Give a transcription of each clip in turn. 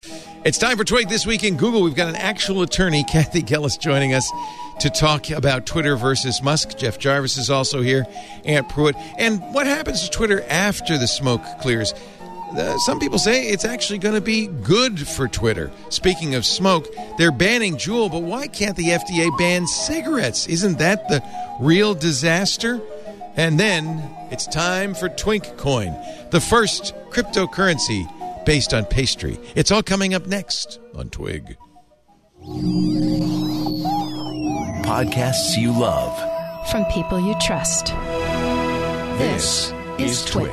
It's time for Twig This Week in Google. We've got an actual attorney, Kathy Gellis, joining us to talk about Twitter versus Musk. Jeff Jarvis is also here, Ant Pruitt. And what happens to Twitter after the smoke clears? Some people say it's actually going to be good for Twitter. Speaking of smoke, they're banning Juul, but why can't the FDA ban cigarettes? Isn't that the real disaster? And then it's time for Twink Coin, the first cryptocurrency based on pastry. It's all coming up next on Twig. Podcasts you love. From people you trust. This is Twig.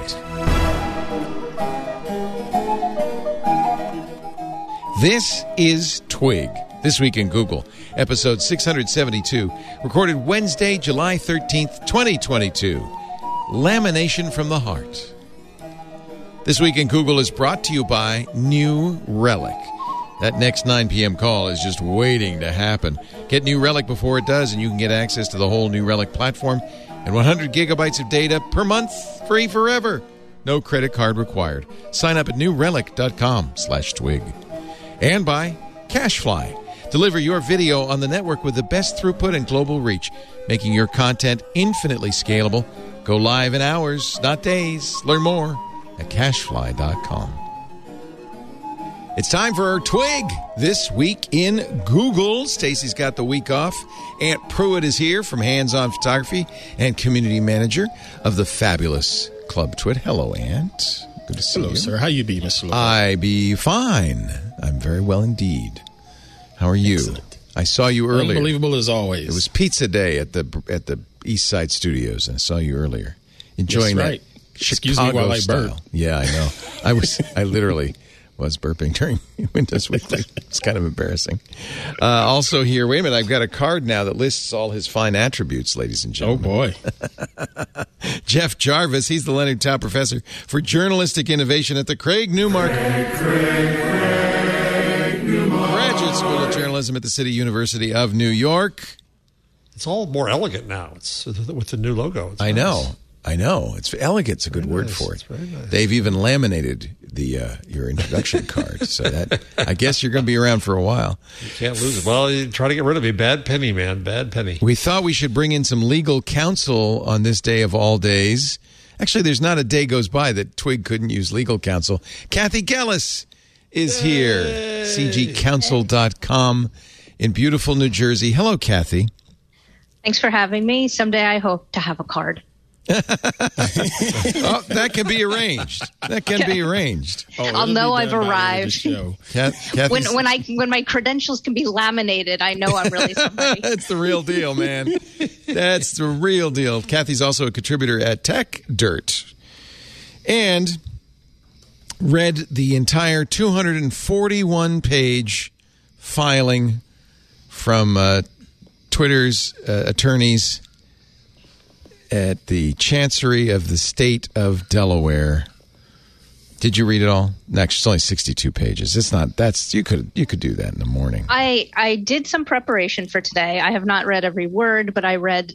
This is Twig, This Week in Google, episode 672, recorded Wednesday, July 13th, 2022. Lamination from the Heart. This Week in Google is brought to you by New Relic. That next 9 p.m. call is just waiting to happen. Get New Relic before it does, and you can get access to the whole New Relic platform and 100 gigabytes of data per month, free forever. No credit card required. Sign up at newrelic.com/twig. And by CashFly. Deliver your video on the network with the best throughput and global reach, making your content infinitely scalable. Go live in hours, not days. Learn more at cashfly.com. It's time for our Twig This Week in Google. Stacy's got the week off. Ant Pruitt is here from Hands On Photography and community manager of the fabulous Club Twit. Hello, Ant. Good to see you. Hello, sir. How you be, Mr. Lowe? I be fine. I'm very well indeed. How are you? Excellent. I saw you earlier. Unbelievable as always. It was pizza day at the East Side Studios, and I saw you earlier. Enjoying That's right. that Excuse Chicago me while I style. burp. Yeah, I know. I literally was burping during Windows Weekly. It's kind of embarrassing. Also here, wait a minute, I've got a card now that lists all his fine attributes, ladies and Oh, gentlemen. boy. Jeff Jarvis, he's the Leonard Tow Professor for Journalistic Innovation at the Craig Newmark Graduate School of Journalism at the City University of New York. It's all more elegant now. It's with the new logo. It's I nice. know. It's elegant's a good Very word nice. for it. It's very nice. They've even laminated your introduction card, so that I guess you're going to be around for a while. You can't lose it. Well, you try to get rid of me. Bad penny, man. Bad penny. We thought we should bring in some legal counsel on this day of all days. Actually, there's not a day goes by that Twig couldn't use legal counsel. Kathy Gellis is here. CGCounsel.com in beautiful New Jersey. Hello, Kathy. Thanks for having me. Someday I hope to have a card. Oh, that can be arranged. Oh, I'll it'll know be I've done by the end of the arrived. show. Kathy's- When my credentials can be laminated, I know I'm really somebody. That's the real deal, man. That's the real deal. Kathy's also a contributor at Tech Dirt and read the entire 241-page filing from Twitter's attorneys at the Chancery of the State of Delaware. Did you read it all? Next, it's only 62 pages. It's not. You could do that in the morning. I did some preparation for today. I have not read every word, but I read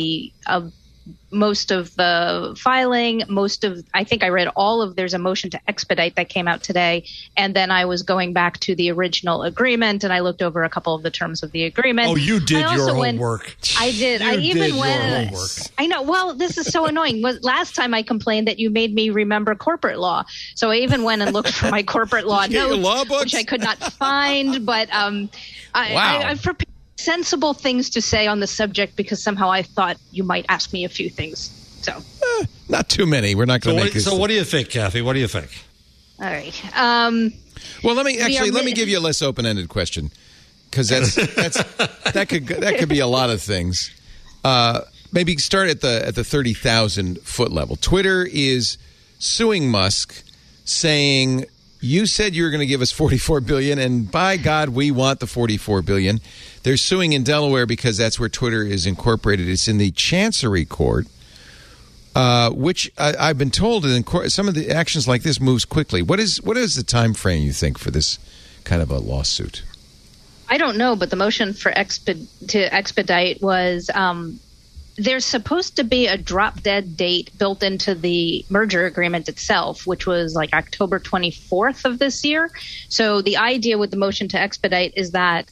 most of the filing, I think I read all of, there's a motion to expedite that came out today. And then I was going back to the original agreement and I looked over a couple of the terms of the agreement. Oh, you did your homework. I did. You I even did went. your homework. I know. Well, this is so annoying. Last time I complained that you made me remember corporate law. So I even went and looked for my corporate law Did you get your notes, law books? which I could not find. But I've prepared sensible things to say on the subject because somehow I thought you might ask me a few things. So, Not too many. We're not going to make this. So what do you think, Kathy? What do you think? all right. Well, let me give you a less open-ended question because that could be a lot of things. Maybe start at the 30,000 foot level. Twitter is suing Musk, saying you said you were going to give us $44 billion, and by God, we want the $44 billion. They're suing in Delaware because that's where Twitter is incorporated. It's in the Chancery Court. Which I've been told in some of the actions like this moves quickly. What is the time frame you think for this kind of a lawsuit? I don't know, but the motion for to expedite was there's supposed to be a drop-dead date built into the merger agreement itself, which was like October 24th of this year. So the idea with the motion to expedite is that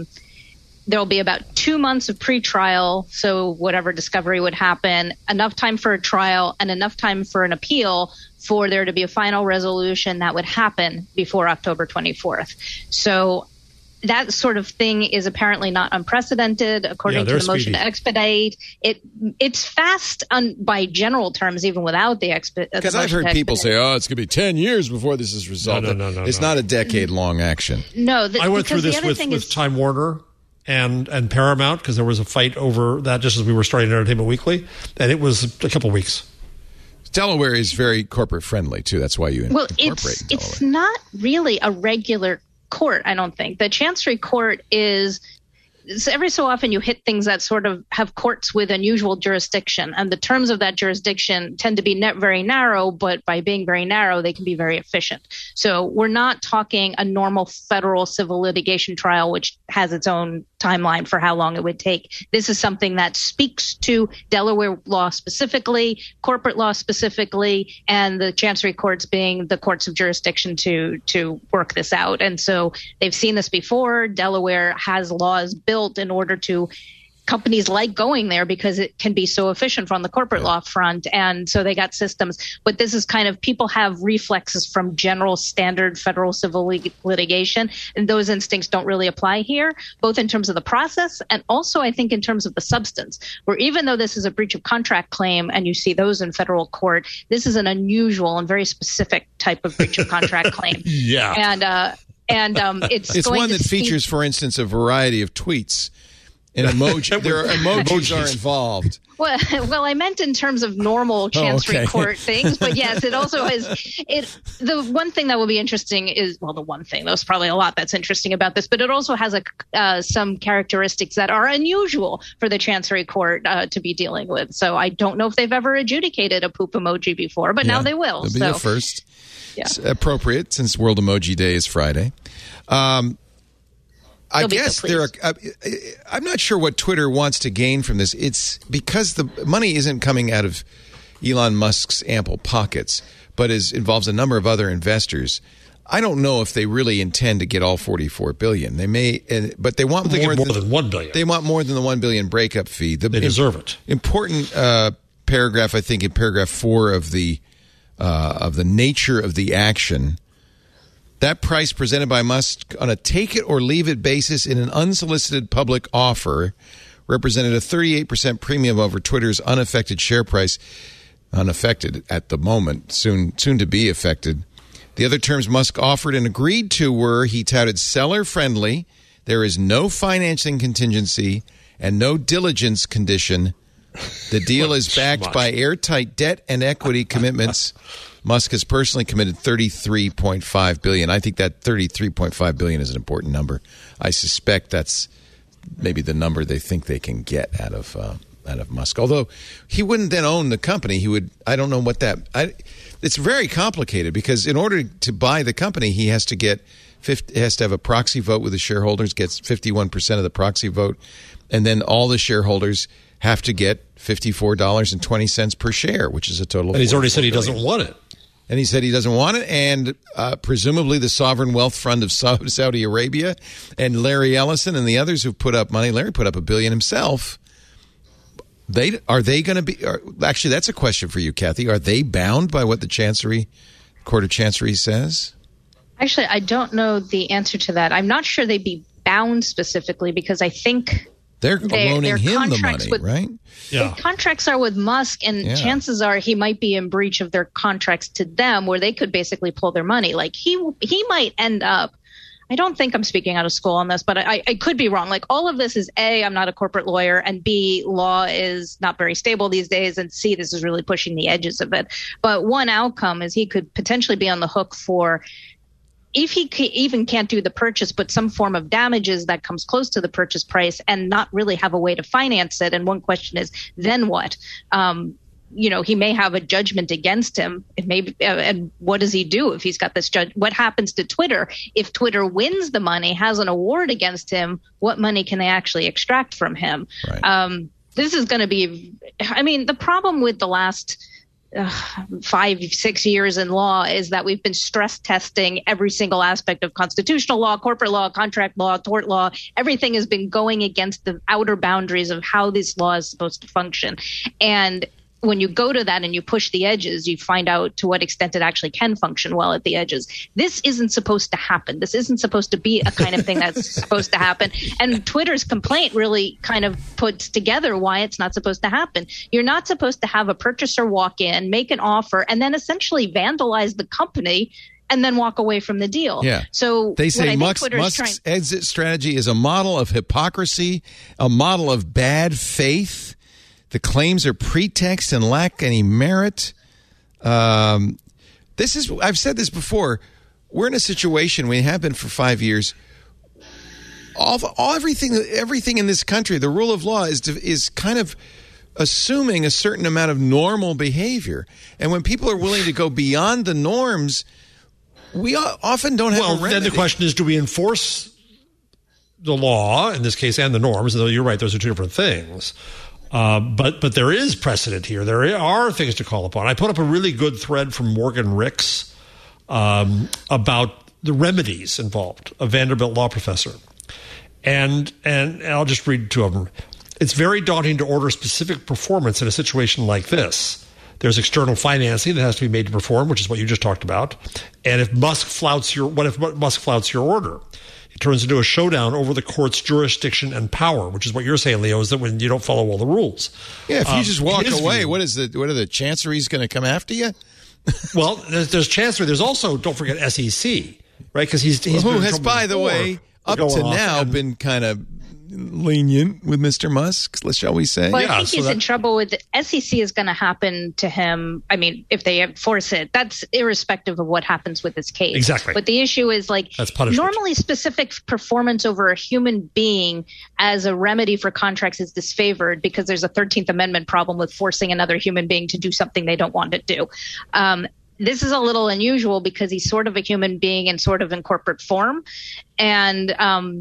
there'll be about 2 months of pretrial, so whatever discovery would happen, enough time for a trial and enough time for an appeal for there to be a final resolution that would happen before October 24th. So that sort of thing is apparently not unprecedented, according to the motion to expedite. It's fast by general terms, even without the expedite. Because I've heard people say, "Oh, it's going to be 10 years before this is resolved." No. It's not a decade-long action. No, I went through this with Time Warner and Paramount because there was a fight over that just as we were starting Entertainment Weekly, and it was a couple weeks. Delaware is very corporate friendly too. That's why you incorporate Delaware. It's not really a regular court, I don't think. The Chancery Court is every so often you hit things that sort of have courts with unusual jurisdiction, and the terms of that jurisdiction tend to be very narrow, but by being very narrow, they can be very efficient. So we're not talking a normal federal civil litigation trial, which has its own timeline for how long it would take. This is something that speaks to Delaware law specifically, corporate law specifically, and the Chancery Courts being the courts of jurisdiction to work this out. And so they've seen this before. Delaware has laws built in order to companies like going there because it can be so efficient from the corporate law front. And so they got systems. But this is kind of people have reflexes from general standard federal civil litigation. And those instincts don't really apply here, both in terms of the process and also I think in terms of the substance, where even though this is a breach of contract claim and you see those in federal court, this is an unusual and very specific type of breach of contract claim. Yeah. And it's one that features, for instance, a variety of tweets and emoji. There are emojis are involved. Well, I meant in terms of normal Chancery Court things, but yes, it also has the one thing that will be interesting is, well, the one thing, there's probably a lot that's interesting about this, but it also has some characteristics that are unusual for the Chancery Court to be dealing with. So I don't know if they've ever adjudicated a poop emoji before, but now they will. It'll be the first. Yeah. It's appropriate since World Emoji Day is Friday. I guess I'm not sure what Twitter wants to gain from this. It's because the money isn't coming out of Elon Musk's ample pockets, but involves a number of other investors. I don't know if they really intend to get all $44 billion. They may, but they want more than $1 billion. They want more than the $1 billion breakup fee. They deserve it. Important paragraph, I think, in paragraph 4 of the nature of the action. That price presented by Musk on a take-it-or-leave-it basis in an unsolicited public offer represented a 38% premium over Twitter's unaffected share price. Unaffected at the moment, soon to be affected. The other terms Musk offered and agreed to were, he touted, seller-friendly, there is no financing contingency, and no diligence condition. The deal is backed by airtight debt and equity commitments. Musk has personally committed $33.5 billion. I think that $33.5 billion is an important number. I suspect that's maybe the number they think they can get out of Musk. Although he wouldn't then own the company. He would. I don't know what that. It's very complicated because in order to buy the company, he has to have a proxy vote with the shareholders. Gets 51% of the proxy vote, and then all the shareholders have to get $54.20 per share, which is a total of And he's already said he doesn't want it. And he said he doesn't want it, and presumably the Sovereign Wealth Fund of Saudi Arabia and Larry Ellison and the others who've put up money. Larry put up $1 billion himself. Are they going to be? Actually, that's a question for you, Kathy. Are they bound by what the Court of Chancery says? Actually, I don't know the answer to that. I'm not sure they'd be bound specifically because I think they're loaning him the money, right? Yeah. The contracts are with Musk, and chances are he might be in breach of their contracts to them where they could basically pull their money. Like he might end up, I don't think I'm speaking out of school on this, but I could be wrong. Like all of this is A, I'm not a corporate lawyer, and B, law is not very stable these days, and C, this is really pushing the edges of it. But one outcome is he could potentially be on the hook for, if he even can't do the purchase, but some form of damages that comes close to the purchase price and not really have a way to finance it. And one question is, then what? He may have a judgment against him. It may, and what does he do if he's got this judge? What happens to Twitter if Twitter wins the money, has an award against him? What money can they actually extract from him? Right. this is going to be, I mean, the problem with the last 5-6 years in law is that we've been stress testing every single aspect of constitutional law, corporate law, contract law, tort law. Everything has been going against the outer boundaries of how this law is supposed to function. And when you go to that and you push the edges, you find out to what extent it actually can function well at the edges. This isn't supposed to happen. This isn't supposed to be a kind of thing that's supposed to happen. And Twitter's complaint really kind of puts together why it's not supposed to happen. You're not supposed to have a purchaser walk in, make an offer, and then essentially vandalize the company and then walk away from the deal. Yeah. So they say Musk's exit strategy is a model of hypocrisy, a model of bad faith. The claims are pretext and lack any merit. I've said this before. We're in a situation, we have been for 5 years. Everything in this country, the rule of law is kind of assuming a certain amount of normal behavior. And when people are willing to go beyond the norms, we often don't have a remedy. Then the question is, do we enforce the law, in this case, and the norms? Though you're right, those are two different things. But there is precedent here. There are things to call upon. I put up a really good thread from Morgan Ricks about the remedies involved, a Vanderbilt law professor. And I'll just read two of them. It's very daunting to order specific performance in a situation like this. There's external financing that has to be made to perform, which is what you just talked about. And if Musk flouts your order? It turns into a showdown over the court's jurisdiction and power, which is what you're saying, Leo, is that when you don't follow all the rules. Yeah, if you just walk away, what are the chanceries going to come after you? Well, there's chancery. There's also, don't forget, SEC, right? Because he's who has, by the way, up to now been kind of lenient with Mr. Musk, shall we say? Well, I think he's in trouble with the SEC is going to happen to him. I mean, if they enforce it, that's irrespective of what happens with his case. Exactly. But the issue is that's punishment. Normally specific performance over a human being as a remedy for contracts is disfavored because there's a 13th Amendment problem with forcing another human being to do something they don't want to do. This is a little unusual because he's sort of a human being and sort of in corporate form. And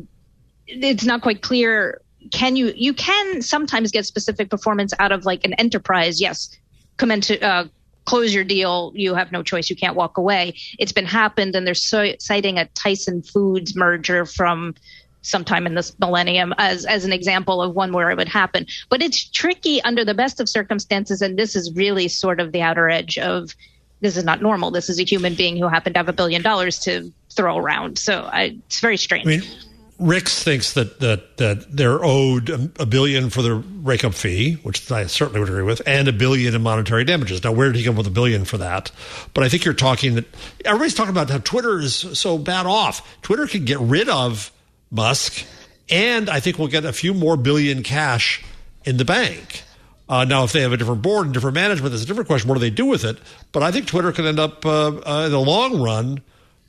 it's not quite clear. You can sometimes get specific performance out of like an enterprise. Yes, come into close your deal. You have no choice. You can't walk away. It's been happened, and they're citing a Tyson Foods merger from sometime in this millennium as an example of one where it would happen. But it's tricky under the best of circumstances, and this is really sort of the outer edge of this is not normal. This is a human being who happened to have $1 billion to throw around. So it's very strange. I mean, Ricks thinks that they're owed $1 billion for the rake-up fee, which I certainly would agree with, and $1 billion in monetary damages. Now, where did he come with $1 billion for that? But I think you're talking that everybody's talking about how Twitter is so bad off. Twitter can get rid of Musk, and I think we'll get a few more billion cash in the bank. Now, if they have a different board and different management, that's a different question. What do they do with it? But I think Twitter could end up, in the long run,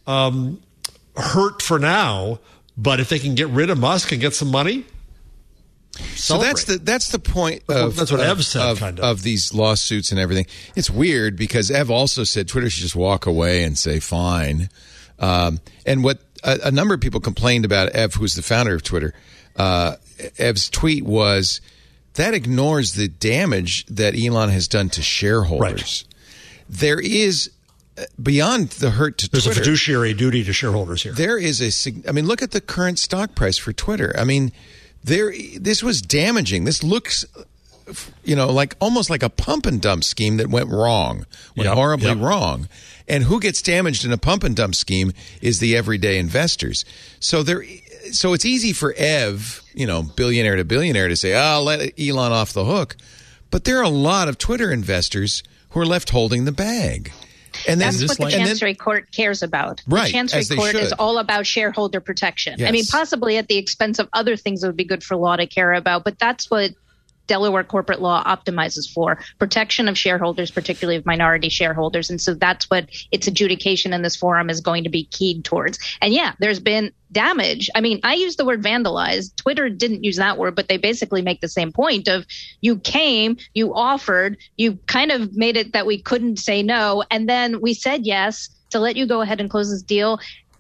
hurt for now. But if they can get rid of Musk and get some money, celebrate. So that's the point of that's what Ev said, of these lawsuits and everything. It's weird because Ev also said Twitter should just walk away and say fine. And what a number of people complained about Ev, who's the founder of Twitter, Ev's tweet was that ignores the damage that Elon has done to shareholders. Right. There is. Beyond the hurt to Twitter, there's a fiduciary duty to shareholders here. There is look at the current stock price for Twitter. I mean, this was damaging. This looks, like almost like a pump and dump scheme that went wrong, horribly wrong. And who gets damaged in a pump and dump scheme is the everyday investors. So it's easy for Ev, billionaire to billionaire, to say, "I'll let Elon off the hook," but there are a lot of Twitter investors who are left holding the bag. And that's what the Chancery Court cares about. Right, the Chancery Court is all about shareholder protection. Yes. I mean, possibly at the expense of other things that would be good for law to care about, but that's what Delaware corporate law optimizes for, protection of shareholders, particularly of minority shareholders. And so that's what its adjudication in this forum is going to be keyed towards. And yeah, there's been damage. I mean, I use the word vandalized. Twitter didn't use that word, but they basically make the same point of you came, you offered, you kind of made it that we couldn't say no. And then we said yes to let you go ahead and close this deal.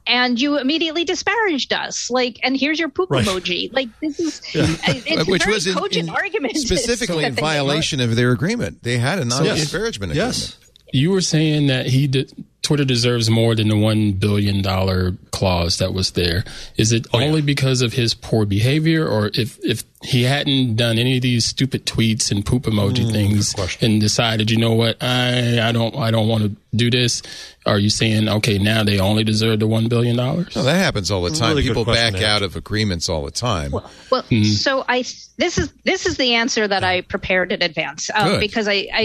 and you immediately disparaged us. Like, and here's your poop emoji. Like, this is it's which a very was cogent argument. specifically in violation of their agreement. They had a non-disparagement agreement. Yes. You were saying that Twitter deserves more than the $1 billion clause that was there. Is it only because of his poor behavior, or if he hadn't done any of these stupid tweets and poop emoji things and decided, you know what, I don't want to do this? Are you saying, okay, now they only deserve the $1 billion? No, that happens all the time. Really People back out of agreements all the time. Well, so this is the answer that I prepared in advance because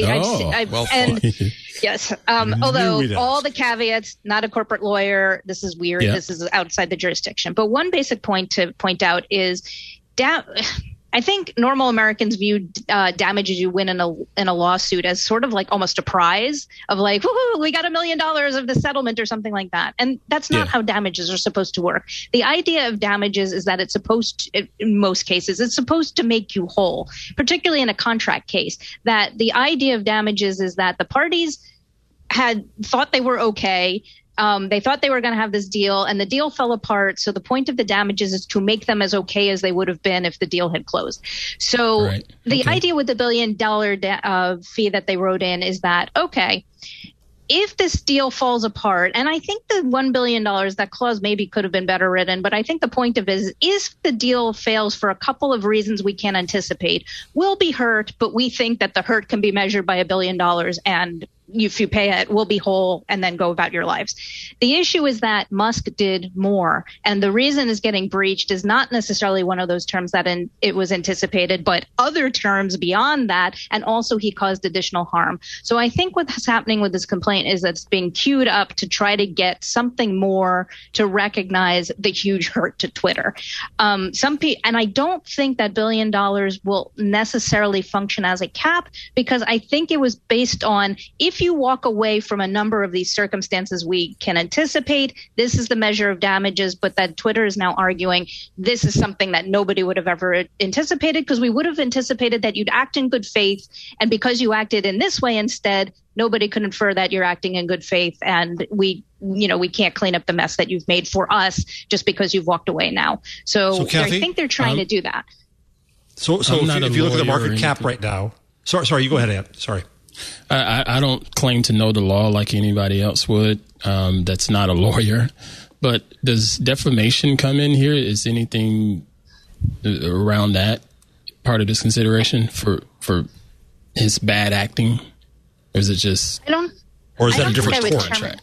yes. Although all the caveats, not a corporate lawyer, this is weird. Yeah. This is outside the jurisdiction. But one basic point to point out is I think normal Americans view damages you win in a lawsuit as sort of like almost a prize of like, woohoo, we got $1 million of the settlement or something like that. And that's not how damages are supposed to work. The idea of damages is that it's supposed to, in most cases, it's supposed to make you whole, particularly in a contract case, that the idea of damages is that the parties had thought they were okay. They thought they were going to have this deal, and the deal fell apart. So the point of the damages is to make them as okay as they would have been if the deal had closed. So the idea with the $1 billion fee that they wrote in is that, okay, if this deal falls apart, and I think the $1 billion, that clause maybe could have been better written, but I think the point of it is if the deal fails for a couple of reasons we can't anticipate, we'll be hurt, but we think that the hurt can be measured by $1 billion, and if you pay it, we'll be whole, and then go about your lives. The issue is that Musk did more, and the reason is getting breached is not necessarily one of those terms that it was anticipated, but other terms beyond that, and also he caused additional harm. So I think what's happening with this complaint is that it's being queued up to try to get something more to recognize the huge hurt to Twitter. And I don't think that $1 billion will necessarily function as a cap, because I think it was based on, if you walk away from a number of these circumstances we can anticipate, this is the measure of damages, but that Twitter is now arguing this is something that nobody would have ever anticipated, because we would have anticipated that you'd act in good faith, and because you acted in this way instead, nobody could infer that you're acting in good faith, and we can't clean up the mess that you've made for us just because you've walked away now. So Kathy, I think they're trying to do that. So if you look at the market cap right now, sorry, you go ahead, Ann. Sorry. I don't claim to know the law like anybody else would. That's not a lawyer. But does defamation come in here? Is anything around that part of this consideration for his bad acting? Or is it just... Or is that a different contract?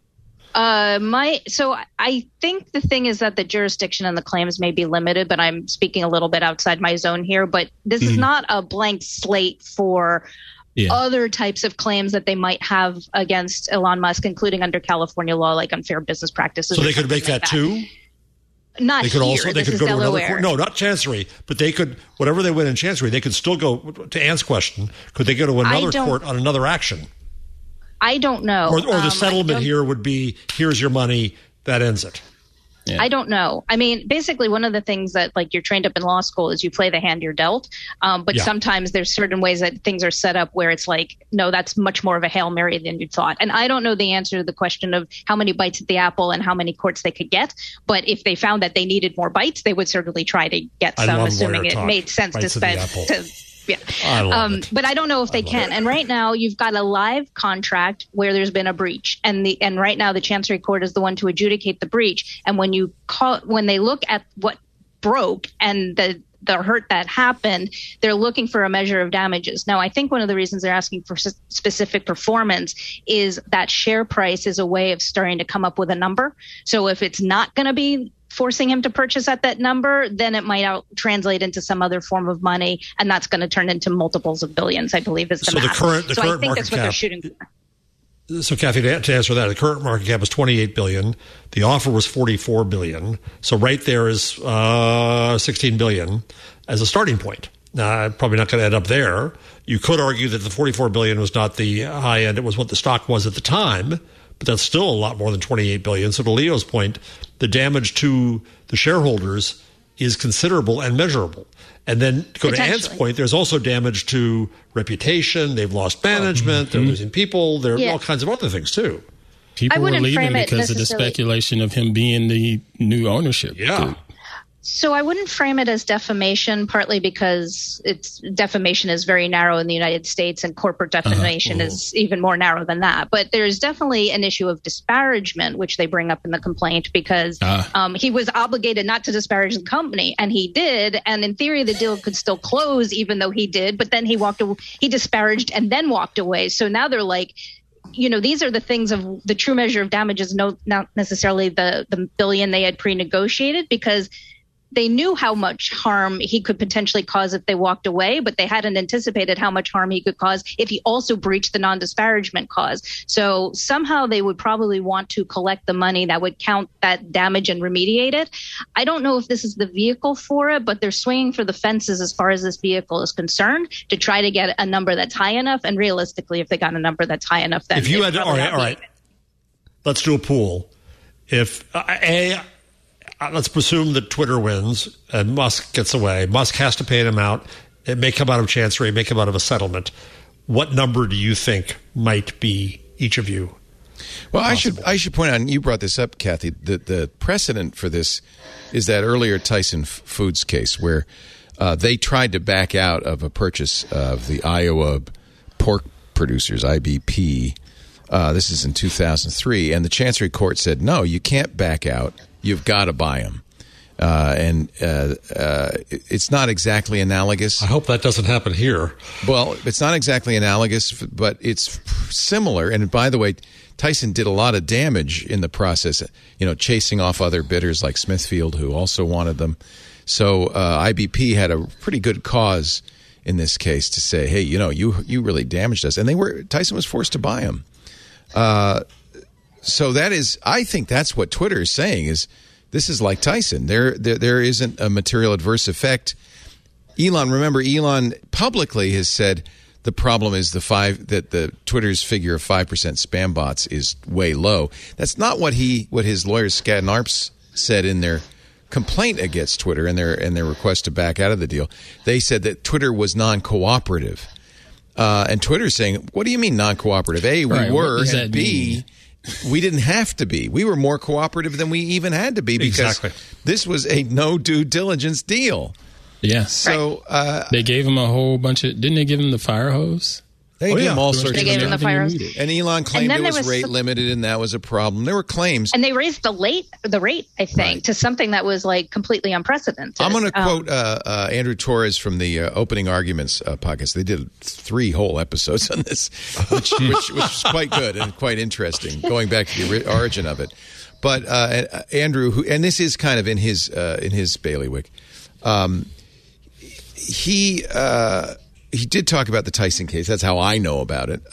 So I think the thing is that the jurisdiction and the claims may be limited, but I'm speaking a little bit outside my zone here. But this is not a blank slate for... other types of claims that they might have against Elon Musk, including under California law, like unfair business practices. So they could make that too? Not they could here. Also, they this could is go Delaware. to another court. No, not Chancery, but they could, whatever they win in Chancery, they could still go, to Ann's question, could they go to another court on another action? I don't know. Or the settlement here would be, here's your money, that ends it. Yeah. I don't know. I mean, basically, one of the things that like you're trained up in law school is you play the hand you're dealt. But sometimes there's certain ways that things are set up where it's like, no, that's much more of a Hail Mary than you thought. And I don't know the answer to the question of how many bites at the apple and how many courts they could get. But if they found that they needed more bites, they would certainly try to get some, assuming it made sense to spend. Yeah. But I don't know if they can. And right now you've got a live contract where there's been a breach, and right now the Chancery Court is the one to adjudicate the breach. And when they look at what broke and the hurt that happened, they're looking for a measure of damages. Now, I think one of the reasons they're asking for specific performance is that share price is a way of starting to come up with a number. So if it's not going to be forcing him to purchase at that number, then it might translate into some other form of money, and that's going to turn into multiples of billions, I believe, is the math. The current I think that's what they're shooting for. So, Kathy, to answer that, the current market cap is $28 billion. The offer was $44 billion. So right there is $16 billion as a starting point. Now, probably not going to end up there. You could argue that the $44 billion was not the high end. It was what the stock was at the time, but that's still a lot more than $28 billion. So to Leo's point, the damage to the shareholders is considerable and measurable. And then to go to Ann's point, there's also damage to reputation. They've lost management. They're losing people. There are all kinds of other things too. People were wouldn't leaving frame it because of the necessarily- speculation of him being the new ownership. Yeah. group. So I wouldn't frame it as defamation, partly because defamation is very narrow in the United States, and corporate defamation is even more narrow than that. But there's definitely an issue of disparagement, which they bring up in the complaint, because he was obligated not to disparage the company, and he did. And in theory, the deal could still close, even though he did. But then he disparaged and then walked away. So now they're like, these are the things of the true measure of damages, not necessarily the billion they had pre-negotiated, because they knew how much harm he could potentially cause if they walked away, but they hadn't anticipated how much harm he could cause if he also breached the non-disparagement clause. So somehow they would probably want to collect the money that would count that damage and remediate it. I don't know if this is the vehicle for it, but they're swinging for the fences as far as this vehicle is concerned to try to get a number that's high enough. And realistically, if they got a number that's high enough, then if you had, all right, let's do a pool. If let's presume that Twitter wins and Musk gets away. Musk has to pay them out. It may come out of Chancery, it may come out of a settlement. What number do you think might be each of you? Well, I should point out, and you brought this up, Kathy, that the precedent for this is that earlier Tyson Foods case where they tried to back out of a purchase of the Iowa pork producers, IBP. This is in 2003, and the Chancery Court said, no, you can't back out. You've got to buy them. It's not exactly analogous. I hope that doesn't happen here. Well, it's not exactly analogous, but it's similar. And by the way, Tyson did a lot of damage in the process, chasing off other bidders like Smithfield, who also wanted them. So IBP had a pretty good cause in this case to say, hey, you really damaged us. And Tyson was forced to buy them. So I think that's what Twitter is saying is this is like Tyson. There isn't a material adverse effect. Elon publicly has said the problem is that the Twitter's figure of 5% spam bots is way low. That's not what his lawyer Skadden Arps said in their complaint against Twitter and their request to back out of the deal. They said that Twitter was non-cooperative. And Twitter's saying, what do you mean non-cooperative? A, we were, and B, we didn't have to be. We were more cooperative than we even had to be because this was a no due diligence deal. Yeah. So they gave him a whole bunch of. Didn't they give him the fire hose? They gave him all sorts of. They gave him the fire hose. And Elon claimed it was rate limited, and that was a problem. There were claims, and they raised the rate, I think, to something that was like completely unprecedented. I'm going to quote Andrew Torres from the Opening Arguments podcast. They did 3 whole episodes on this, which was quite good and quite interesting, going back to the origin of it. But Andrew, and this is kind of in his bailiwick, he did talk about the Tyson case. That's how I know about it.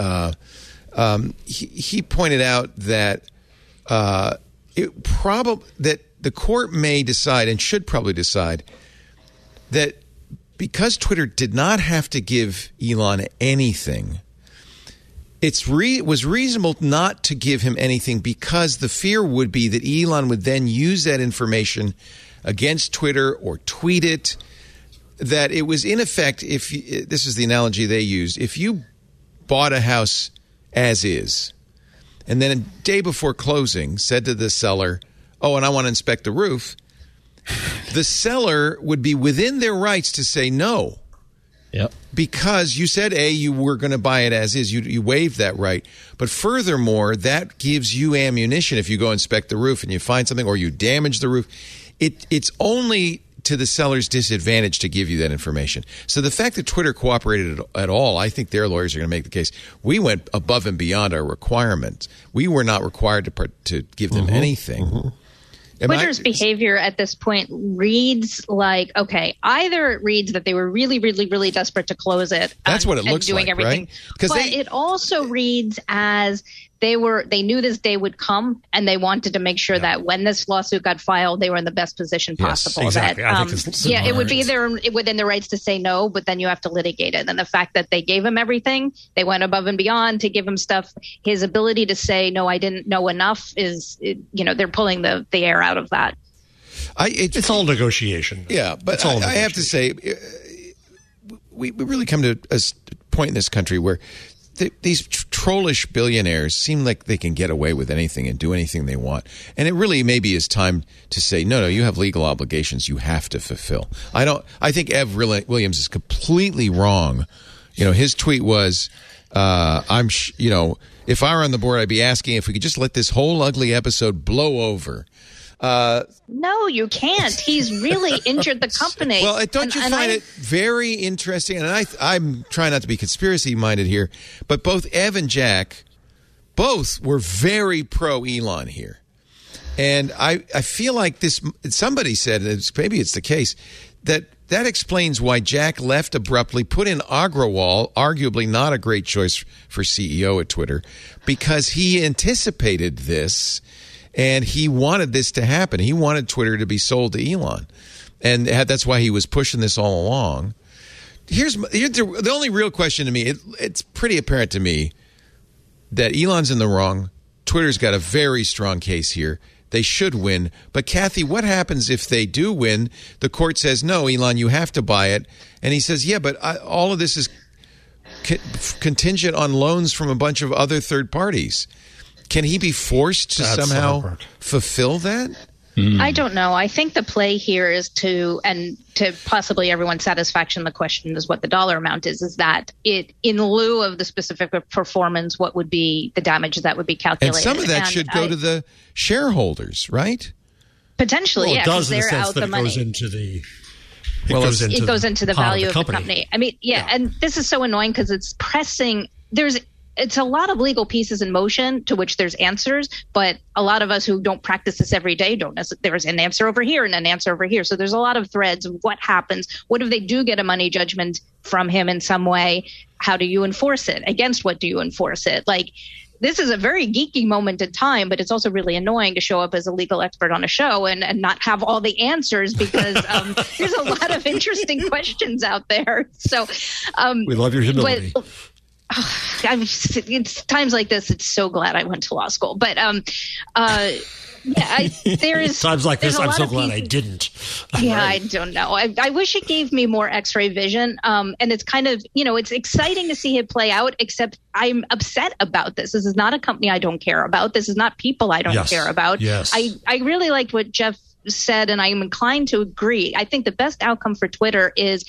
He pointed out that that the court may decide and should probably decide that because Twitter did not have to give Elon anything, it was reasonable not to give him anything because the fear would be that Elon would then use that information against Twitter or tweet it. That it was in effect, this is the analogy they used, if you bought a house as is, and then a day before closing said to the seller, oh, and I want to inspect the roof, the seller would be within their rights to say no. Yep. Because you said, A, you were going to buy it as is. You waived that right. But furthermore, that gives you ammunition if you go inspect the roof and you find something or you damage the roof. It's only to the seller's disadvantage to give you that information. So the fact that Twitter cooperated at all, I think their lawyers are going to make the case. We went above and beyond our requirements. We were not required to give them anything. Mm-hmm. Twitter's behavior at this point reads like, okay, either it reads that they were really, really, really desperate to close it. That's what it looks doing like, everything. Right? But it also reads as they knew this day would come, and they wanted to make sure that when this lawsuit got filed, they were in the best position possible. Yes, exactly. That, I think it's it would be within their rights to say no, but then you have to litigate it. And the fact that they gave him everything, they went above and beyond to give him stuff. His ability to say no, I didn't know enough they're pulling the air out of that. It's all negotiation. Yeah, but I have to say, we really come to a point in this country where these trollish billionaires seem like they can get away with anything and do anything they want. And it really maybe is time to say, no, you have legal obligations you have to fulfill. I think Ev Williams is completely wrong. His tweet was, if I were on the board, I'd be asking if we could just let this whole ugly episode blow over. No, you can't. He's really injured the company. Well, don't you find it very interesting? And I'm trying not to be conspiracy-minded here, but both Ev and Jack, both were very pro-Elon here. And I feel like somebody said, maybe it's the case, that explains why Jack left abruptly, put in Agrawal, arguably not a great choice for CEO at Twitter, because he anticipated this. And he wanted this to happen. He wanted Twitter to be sold to Elon. And that's why he was pushing this all along. Here's the only real question to me. It's pretty apparent to me that Elon's in the wrong. Twitter's got a very strong case here. They should win. But, Kathy, what happens if they do win? The court says, no, Elon, you have to buy it. And he says, yeah, but all of this is contingent on loans from a bunch of other third parties. Can he be forced to somehow fulfill that? I don't know. I think the play here is to possibly everyone's satisfaction, the question is what the dollar amount is that it, in lieu of the specific performance, what would be the damage that would be calculated? And some of that should go to the shareholders, right? Potentially, well, yeah. It does in the sense out that the it money. goes into the... It goes into the value of the company. I mean, yeah. And this is so annoying because it's pressing. It's a lot of legal pieces in motion to which there's answers, but a lot of us who don't practice this every day don't necessarily. There's an answer over here and an answer over here. So there's a lot of threads of what happens. What if they do get a money judgment from him in some way? How do you enforce it? Against what do you enforce it? This is a very geeky moment in time, but it's also really annoying to show up as a legal expert on a show and not have all the answers because there's a lot of interesting questions out there. So we love your humility. It's times like this. It's so glad I went to law school. But there is times like this. I'm so glad pieces. I didn't. Yeah, right. I don't know. I wish it gave me more X-ray vision. And it's kind of it's exciting to see it play out. Except I'm upset about this. This is not a company I don't care about. This is not people I don't care about. Yes. I really liked what Jeff said, and I'm inclined to agree. I think the best outcome for Twitter is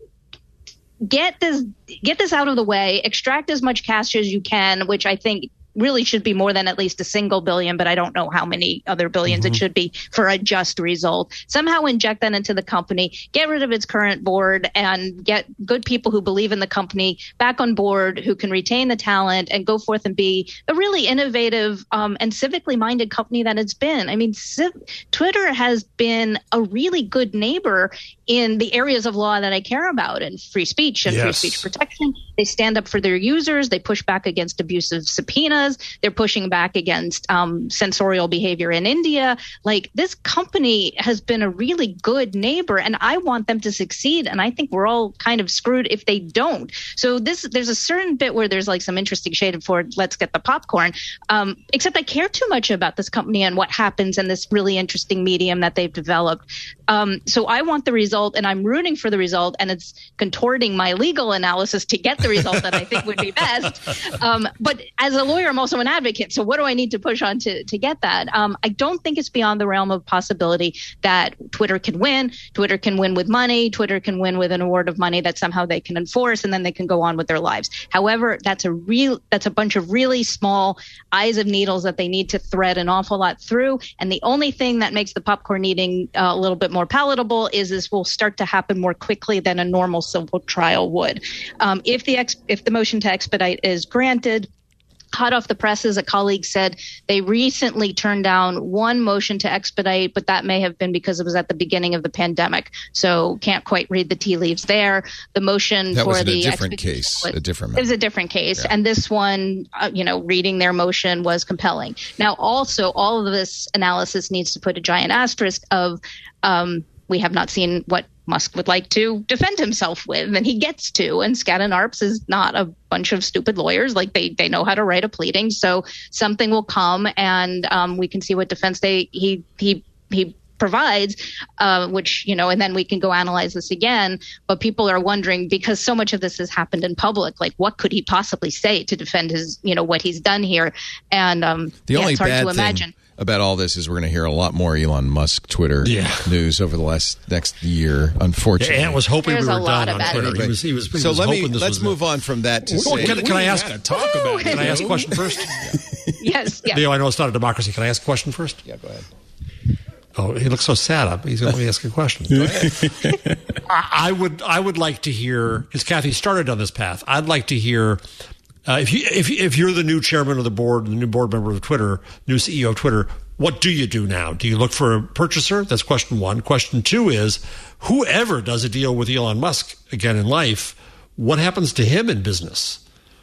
get this out of the way, extract as much cash as you can, which I think really should be more than at least a single billion, but I don't know how many other billions it should be for a just result. Somehow inject that into the company, get rid of its current board, and get good people who believe in the company back on board, who can retain the talent and go forth and be a really innovative and civically minded company that it's been. I mean, Twitter has been a really good neighbor in the areas of law that I care about, and free speech and free speech protection. They stand up for their users. They push back against abusive subpoenas. They're pushing back against censorial behavior in India. This company has been a really good neighbor, and I want them to succeed. And I think we're all kind of screwed if they don't. So there's a certain bit where there's some interesting shade for let's get the popcorn. Except I care too much about this company and what happens in this really interesting medium that they've developed. So I want the result, and I'm rooting for the result, and it's contorting my legal analysis to get the result that I think would be best. But as a lawyer, I'm also an advocate. So what do I need to push on to get that? I don't think it's beyond the realm of possibility that Twitter can win. Twitter can win with money. Twitter can win with an award of money that somehow they can enforce, and then they can go on with their lives. However, that's a bunch of really small eyes of needles that they need to thread an awful lot through. And the only thing that makes the popcorn eating a little bit more palatable is this will start to happen more quickly than a normal civil trial would. If the motion to expedite is granted, hot off the presses, a colleague said they recently turned down one motion to expedite, but that may have been because it was at the beginning of the pandemic. So can't quite read the tea leaves there. The motion that for was the a different case, it was a different case. Yeah. And this one, reading their motion was compelling. Now, also, all of this analysis needs to put a giant asterisk of we have not seen what Musk would like to defend himself with, and he gets to. And Skadden Arps is not a bunch of stupid lawyers. They know how to write a pleading. So something will come, and we can see what defense he provides, which, and then we can go analyze this again. But people are wondering, because so much of this has happened in public, like what could he possibly say to defend his, what he's done here? And the only it's hard bad to imagine. thing about all this is we're going to hear a lot more Elon Musk Twitter news over the next year, unfortunately. Ant was hoping There's we were a lot done of on Twitter. bad He was so hoping this let's was move on from that to say... Can I ask? Talk about it. Can I ask a question first? Yes. Leo, I know it's not a democracy. Can I ask a question first? Yeah, go ahead. Oh, he looks so sad. He's going to let me ask a question. I would like to hear, because Kathy started on this path. I'd like to hear if you're the new chairman of the board, the new board member of Twitter, new CEO of Twitter. What do you do now? Do you look for a purchaser? That's question one. Question two is, whoever does a deal with Elon Musk again in life, what happens to him in business?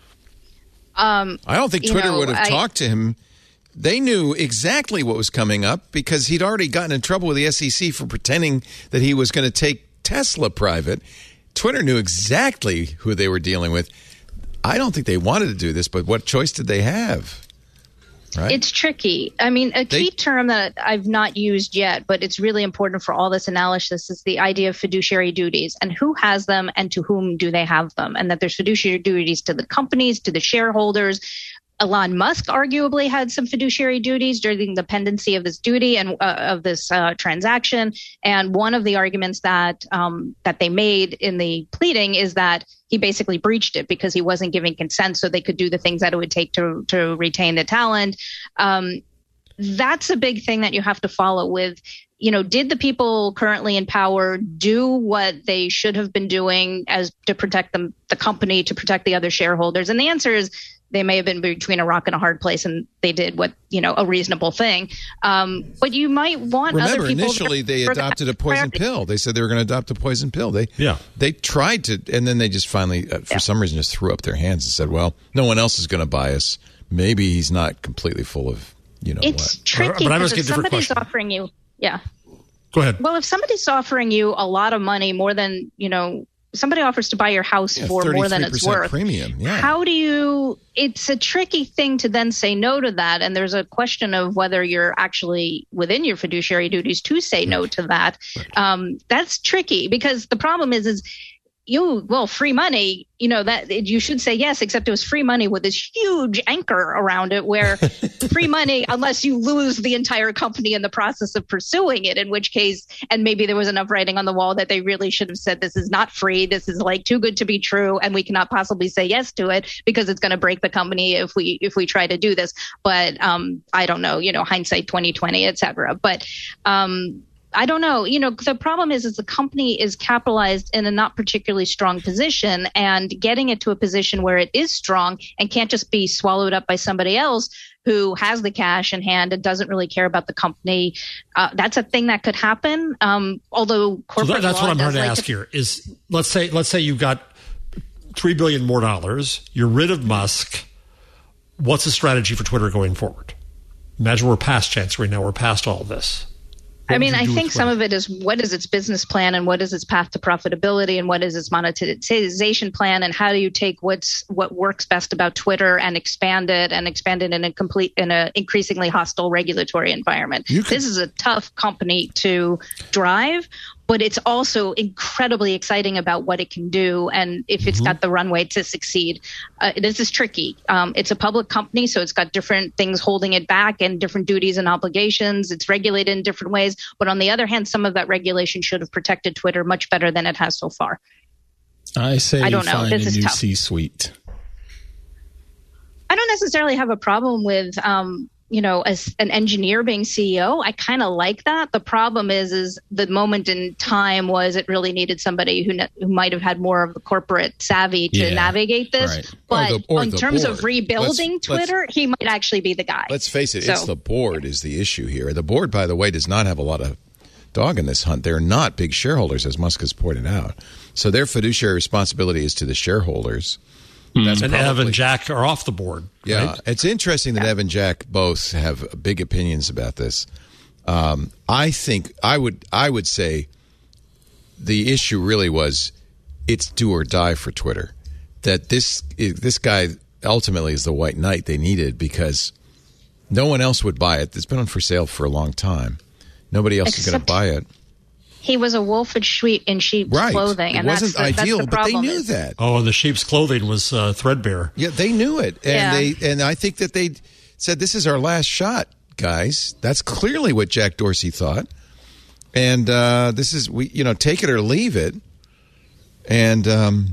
I don't think Twitter would have talked to him. They knew exactly what was coming up because he'd already gotten in trouble with the SEC for pretending that he was going to take Tesla private. Twitter knew exactly who they were dealing with. I don't think they wanted to do this, but what choice did they have? Right? It's tricky. I mean, a key term that I've not used yet, but it's really important for all this analysis is the idea of fiduciary duties and who has them and to whom do they have them, and that there's fiduciary duties to the companies, to the shareholders. Elon Musk arguably had some fiduciary duties during the pendency of this duty and of this transaction. And one of the arguments that they made in the pleading is that he basically breached it because he wasn't giving consent so they could do the things that it would take to retain the talent. That's a big thing that you have to follow with. Did the people currently in power do what they should have been doing to protect the company, to protect the other shareholders? And the answer is they may have been between a rock and a hard place, and they did a reasonable thing. But you might want other people. Remember, initially they adopted a poison pill. They said they were going to adopt a poison pill. They tried to, and then they just finally, for some reason, just threw up their hands and said, "Well, no one else is going to buy us. Maybe he's not completely full of It's what." tricky because if somebody's offering you, Go ahead. Well, if somebody's offering you a lot of money, more than somebody offers to buy your house for more than it's worth. Premium. Yeah. How do you? It's a tricky thing to then say no to that, and there's a question of whether you're actually within your fiduciary duties to say no to that. That's tricky because the problem is free money. That you should say yes, except it was free money with this huge anchor around it, where free money, unless you lose the entire company in the process of pursuing it, in which case, and maybe there was enough writing on the wall that they really should have said, this is not free. This is like too good to be true. And we cannot possibly say yes to it because it's going to break the company if we try to do this. But I don't know, hindsight 2020, et cetera. But I don't know. The problem is the company is capitalized in a not particularly strong position, and getting it to a position where it is strong and can't just be swallowed up by somebody else who has the cash in hand and doesn't really care about the company. That's a thing that could happen. Although corporate that's law what I'm trying to like ask here is, let's say you've got $3 billion more. You're rid of Musk. What's the strategy for Twitter going forward? Imagine we're past Chancery now. We're past all of this. I think some of it is what is its business plan and what is its path to profitability and what is its monetization plan, and how do you take what works best about Twitter and expand it in a increasingly hostile regulatory environment. This is a tough company to drive, but it's also incredibly exciting about what it can do and if it's got the runway to succeed. This is tricky. It's a public company, so it's got different things holding it back and different duties and obligations. It's regulated in different ways. But on the other hand, some of that regulation should have protected Twitter much better than it has so far. I say I don't know. Find this a is new tough. C-suite. I don't necessarily have a problem with as an engineer being CEO. I kind of like that. The problem is the moment in time was it really needed somebody who might have had more of the corporate savvy to navigate this. Right. But in terms board. of rebuilding Twitter, he might actually be the guy. Let's face it, it's the board is the issue here. The board, by the way, does not have a lot of dog in this hunt. They're not big shareholders, as Musk has pointed out. So their fiduciary responsibility is to the shareholders. And Ev and Jack are off the board. Yeah, right? It's interesting that Ev and Jack both have big opinions about this. I think I would say the issue really was it's do or die for Twitter. That this guy ultimately is the white knight they needed because no one else would buy it. It's been on for sale for a long time. Nobody else is going to buy it. He was a wolf in sheep's clothing, and it wasn't ideal, that's the but they problem. knew that. Oh, and the sheep's clothing was threadbare. Yeah, they knew it, and I think that they said, "This is our last shot, guys." That's clearly what Jack Dorsey thought, and this is take it or leave it. And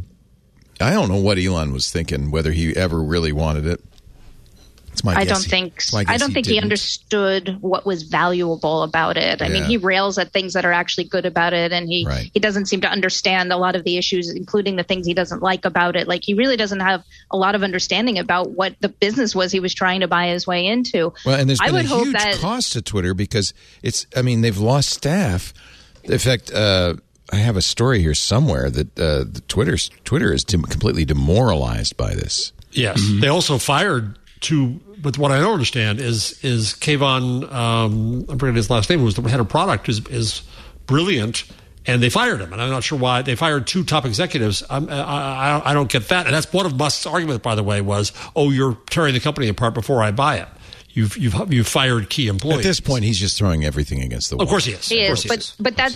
I don't know what Elon was thinking, whether he ever really wanted it. It's my guess. I don't think he understood what was valuable about it. I mean, he rails at things that are actually good about it, and he doesn't seem to understand a lot of the issues, including the things he doesn't like about it. Like, he really doesn't have a lot of understanding about what the business was he was trying to buy his way into. Well, and there's been a huge cost to Twitter because they've lost staff. In fact, I have a story here somewhere that Twitter is completely demoralized by this. Yes, they also fired but what I don't understand is Kayvon, I'm forgetting his last name, who was the head of product, is brilliant, and they fired him, and I'm not sure why. They fired 2 top executives. I don't get that, and that's one of Musk's arguments, by the way, was, you're tearing the company apart before I buy it. You've fired key employees. At this point, he's just throwing everything against the wall. Of course he is. But that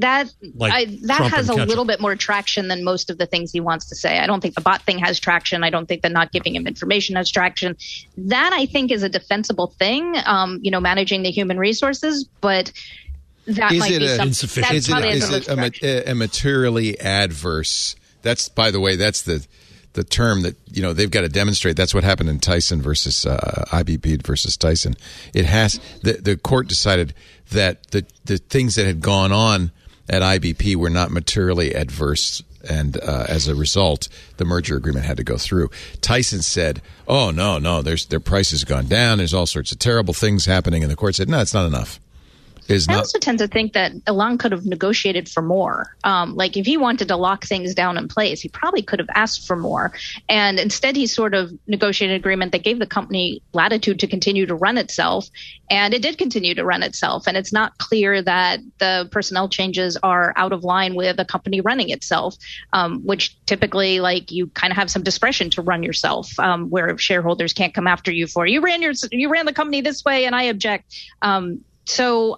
has a little bit more traction than most of the things he wants to say. I don't think the bot thing has traction. I don't think the not giving him information has traction. That, I think, is a defensible thing. Managing the human resources, but that might be insufficient. Is it a materially adverse? That's, by the way, that's the term that they've got to demonstrate. That's what happened in Tyson versus IBP versus Tyson. It has the court decided that the things that had gone on at IBP were not materially adverse, and as a result, the merger agreement had to go through. Tyson said, "Oh no, their price has gone down. There's all sorts of terrible things happening," and the court said, "No, it's not enough." I also tend to think that Elon could have negotiated for more. Like, if he wanted to lock things down in place, he probably could have asked for more. And instead, he sort of negotiated an agreement that gave the company latitude to continue to run itself. And it did continue to run itself. And it's not clear that the personnel changes are out of line with a company running itself, which typically, you kind of have some discretion to run yourself, where shareholders can't come after you for, you ran the company this way and I object. So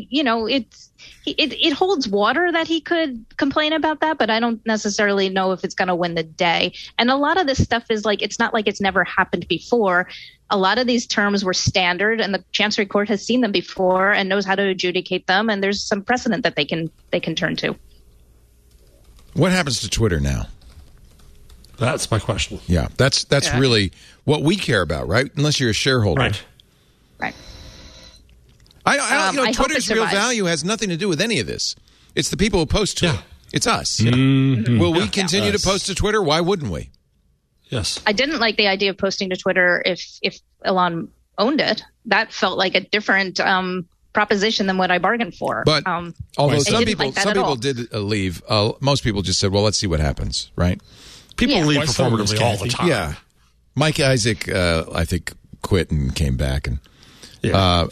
it holds water that he could complain about that, but I don't necessarily know if it's going to win the day. And a lot of this stuff is it's not like it's never happened before. A lot of these terms were standard, and the Chancery Court has seen them before and knows how to adjudicate them. And there's some precedent that they can turn to. What happens to Twitter now? That's my question. Yeah, that's really what we care about, right? Unless you're a shareholder, right. Twitter's real value has nothing to do with any of this. It's the people who post to it. It's us. Mm-hmm. Will we continue to post to Twitter? Why wouldn't we? Yes. I didn't like the idea of posting to Twitter if Elon owned it. That felt like a different proposition than what I bargained for. But although some people did leave, most people just said, "Well, let's see what happens." Right? People leave performatively all the time. Yeah. Mike Isaac, I think, quit and came back and. Yeah.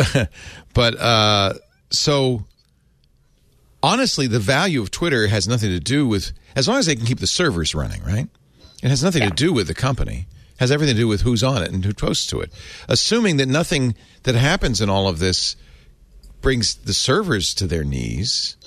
So honestly, the value of Twitter has nothing to do with, as long as they can keep the servers running, right? It has nothing to do with the company. It has everything to do with who's on it and who posts to it. Assuming that nothing that happens in all of this brings the servers to their knees.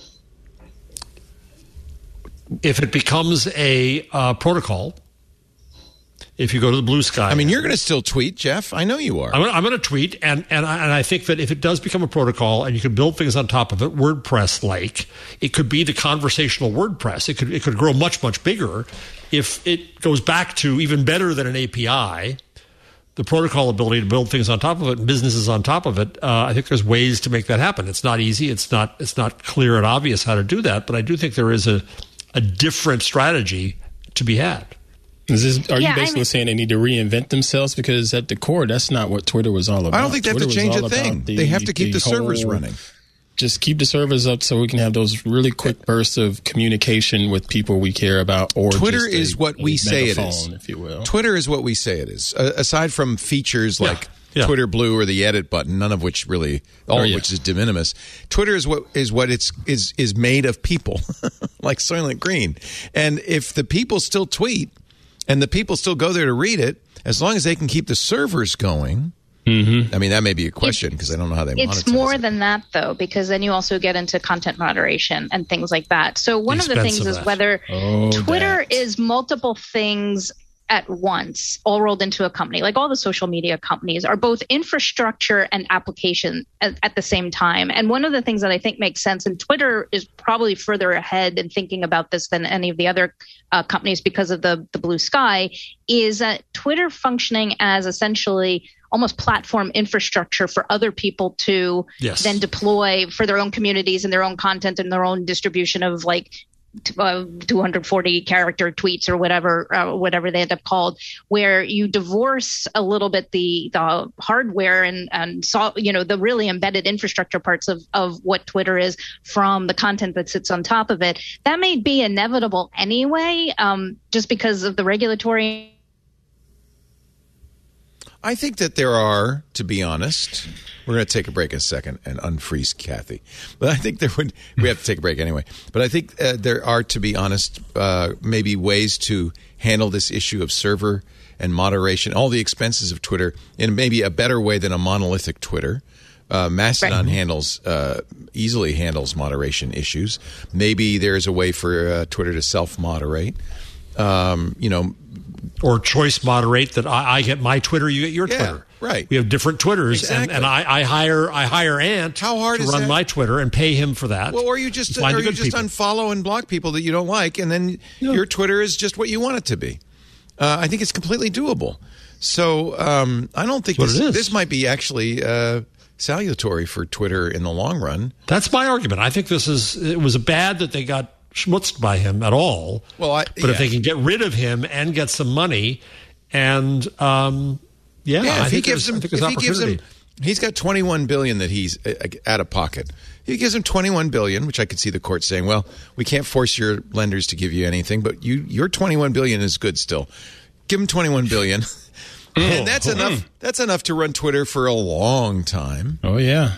If it becomes a protocol, if you go to the blue sky. I mean, you're going to still tweet, Jeff. I know you are. I'm going to tweet, and I think that if it does become a protocol and you can build things on top of it, WordPress-like, it could be the conversational WordPress. It could grow much, much bigger if it goes back to even better than an API, the protocol ability to build things on top of it and businesses on top of it. I think there's ways to make that happen. It's not easy. It's not clear and obvious how to do that, but I do think there is a different strategy to be had. Are you basically saying they need to reinvent themselves? Because at the core, that's not what Twitter was all about. I don't think they have to change a thing. They have to keep the servers running. Just keep the servers up so we can have those really quick bursts of communication with people we care about. Or Twitter is what we say it is, if you will. Twitter is what we say it is. Aside from features like Twitter Blue or the edit button, none of which really, which is de minimis. Twitter is what is made of people, like Soylent Green. And if the people still tweet, and the people still go there to read it, as long as they can keep the servers going, I mean, that may be a question because I don't know how they monetize It's more it. than that, though, because then you also get into content moderation and things like that. So one of the things is whether Twitter is multiple things at once, all rolled into a company. Like all the social media companies are both infrastructure and application at the same time. And one of the things that I think makes sense, and Twitter is probably further ahead in thinking about this than any of the other companies because of the blue sky, is that Twitter functioning as essentially almost platform infrastructure for other people to then deploy for their own communities and their own content and their own distribution of like 240 character tweets or whatever they end up called, where you divorce a little bit the hardware and so, the really embedded infrastructure parts of what Twitter is from the content that sits on top of it. That may be inevitable anyway, just because of the regulatory. I think that there are, to be honest, we're going to take a break in a second and unfreeze Kathy. But I think we have to take a break anyway. But I think there are, to be honest, maybe ways to handle this issue of server and moderation, all the expenses of Twitter in maybe a better way than a monolithic Twitter. Mastodon easily handles moderation issues. Maybe there's a way for Twitter to self-moderate. Or choice moderate that I get my Twitter, you get your Twitter. Right. We have different Twitters, Exactly. and I hire Ant How hard to is run that? my Twitter and pay him for that. Well, or you just Find the good people. unfollow and block people that you don't like, and then your Twitter is just what you want it to be. I think it's completely doable. So I don't think this might be actually salutary for Twitter in the long run. That's my argument. I think it was bad that they got schmutzed by him at all. Well, but if they can get rid of him and get some money, and if he gives him, he's got $21 billion that he's out of pocket. He gives him $21 billion, which I could see the court saying, "Well, we can't force your lenders to give you anything, but your $21 billion is good still. Give him $21 billion." And that's enough. That's enough to run Twitter for a long time. Oh yeah,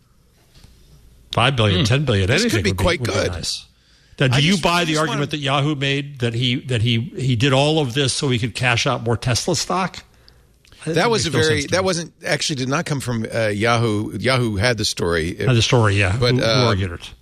$5 billion, $10 billion. This Anything could be quite would good. Be nice. Now, do you buy the argument that Yahoo made that he did all of this so he could cash out more Tesla stock? That wasn't actually did not come from Yahoo. Yahoo had the story. Had the story, yeah. But who argued it?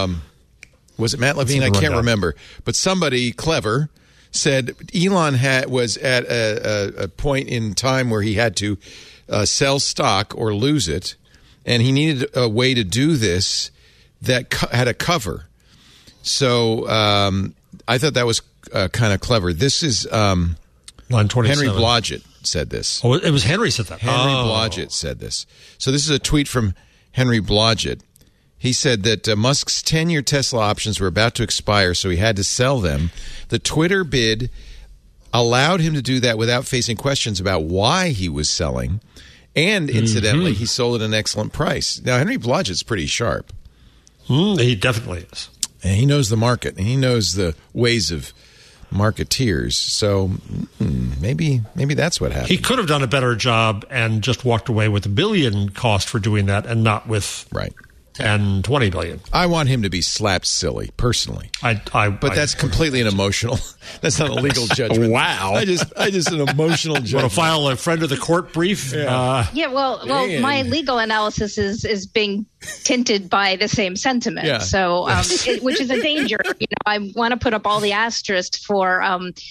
Was it Matt Levine? I can't remember. But somebody clever said Elon was at a point in time where he had to sell stock or lose it, and he needed a way to do this that had a cover. So I thought that was kind of clever. This is Line 27. Henry Blodgett said this. Oh, it was Henry said that. Henry Blodgett said this. So this is a tweet from Henry Blodgett. He said that Musk's 10-year Tesla options were about to expire, so he had to sell them. The Twitter bid allowed him to do that without facing questions about why he was selling. And incidentally, he sold at an excellent price. Now, Henry Blodgett's pretty sharp. He definitely is. And he knows the market, and he knows the ways of marketeers. So maybe that's what happened. He could have done a better job and just walked away with $1 billion cost for doing that, and not with 10, $20 billion. I want him to be slapped silly, personally. But that's completely an emotional. That's not a legal judgment. Wow. I just an emotional judgment. Want to file a friend of the court brief? Well, my legal analysis is being tinted by the same sentiment. Yeah. So, which is a danger. I want to put up all the asterisks for,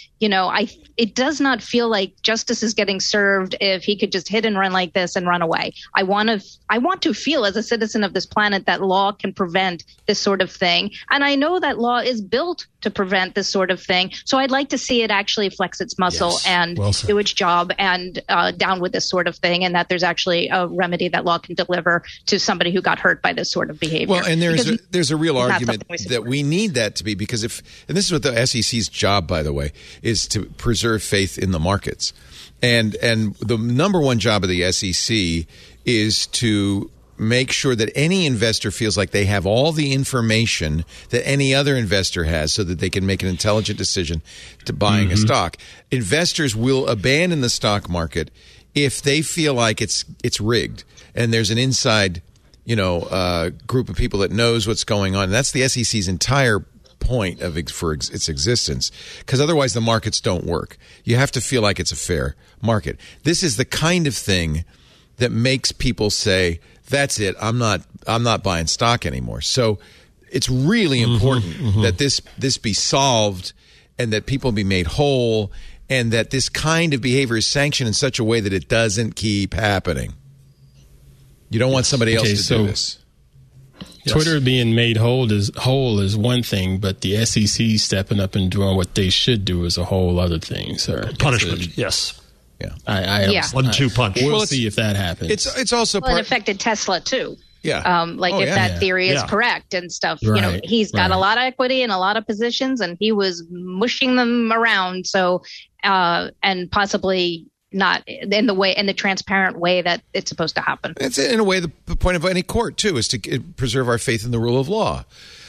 it does not feel like justice is getting served if he could just hit and run like this and run away. I want to feel as a citizen of this planet that law can prevent this sort of thing. And I know that law is built to prevent this sort of thing. So I'd like to see it actually flex its muscle and do its job and down with this sort of thing, and that there's actually a remedy that law can deliver to somebody who got hurt by this sort of behavior. Well, and there's a real argument that we need that to be, because and this is what the SEC's job, by the way, is to preserve faith in the markets. And the number one job of the SEC is to make sure that any investor feels like they have all the information that any other investor has so that they can make an intelligent decision to buying a stock. Investors will abandon the stock market if they feel like it's rigged and there's an inside, group of people that knows what's going on. And that's the SEC's entire point for its existence, because otherwise the markets don't work. You have to feel like it's a fair market. This is the kind of thing that makes people say, that's it, I'm not buying stock anymore. So it's really important that this be solved and that people be made whole and that this kind of behavior is sanctioned in such a way that it doesn't keep happening. You don't want somebody else to do this. Twitter being made whole is one thing, but the SEC stepping up and doing what they should do is a whole other thing, sir. Punishment, yes. Yeah. I 1-2 punch. We'll see if that happens. It's also it affected Tesla too. Yeah. If that theory is correct and stuff. Right. He's got a lot of equity in a lot of positions, and he was mushing them around. So, and possibly not in the transparent way that it's supposed to happen. It's in a way the point of any court too is to preserve our faith in the rule of law.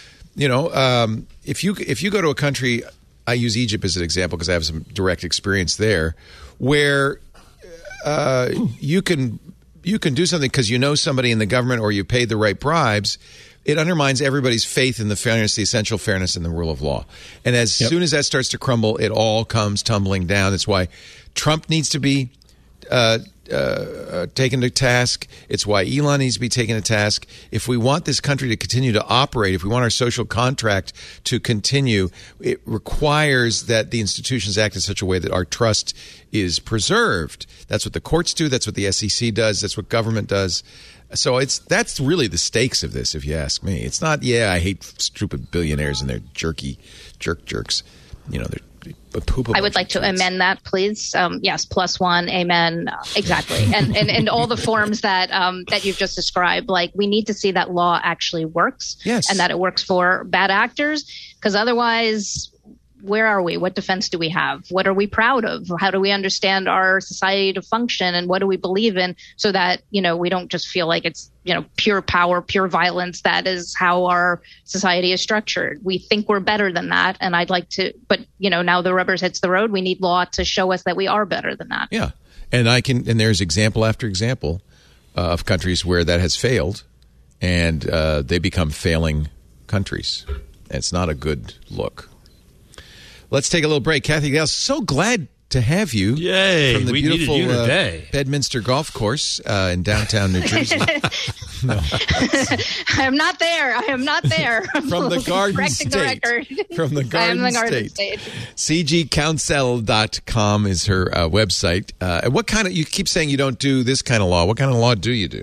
If you go to a country, I use Egypt as an example because I have some direct experience there, where you can do something because you know somebody in the government or you paid the right bribes. It undermines everybody's faith in the fairness, the essential fairness in the rule of law. And as soon as that starts to crumble, it all comes tumbling down. That's why Trump needs to be taken to task. It's why Elon needs to be taken to task. If we want this country to continue to operate, if we want our social contract to continue, it requires that the institutions act in such a way that our trust is preserved. That's what the courts do. That's what the SEC does. That's what government does. So that's really the stakes of this, if you ask me. It's not, I hate stupid billionaires and their jerks. They're I would like to amend that, please. Yes, +1, amen. Exactly. And all the forms that you've just described, like we need to see that law actually works. Yes. And that it works for bad actors, because otherwise, where are we? What defense do we have? What are we proud of? How do we understand our society to function, and what do we believe in, so that we don't just feel like it's pure power, pure violence. That is how our society is structured. We think we're better than that, and I'd like to, but now the rubber hits the road. We need law to show us that we are better than that. Yeah, and there's example after example of countries where that has failed, and they become failing countries. It's not a good look. Let's take a little break. Kathy Gales, so glad to have you. Yay, from the we beautiful needed you today. Bedminster Golf Course in downtown New Jersey. No. I am not there. From the Garden State. From the Garden State. CGCounsel.com is her website. What kind of, you keep saying you don't do this kind of law. What kind of law do you do?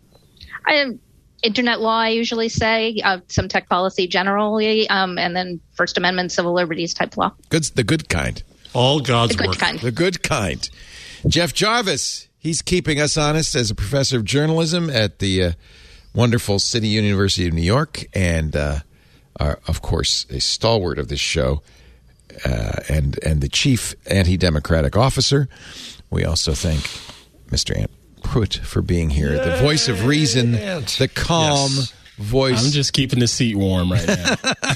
Internet law, I usually say, some tech policy generally, and then First Amendment, civil liberties type law. The good kind. All God's work. The good kind. Jeff Jarvis, he's keeping us honest as a professor of journalism at the wonderful City University of New York, and of course, a stalwart of this show, and the chief anti-democratic officer. We also thank Mr. Ant Pruitt for being here. Yay! The voice of reason, the calm voice. I'm just keeping the seat warm right now.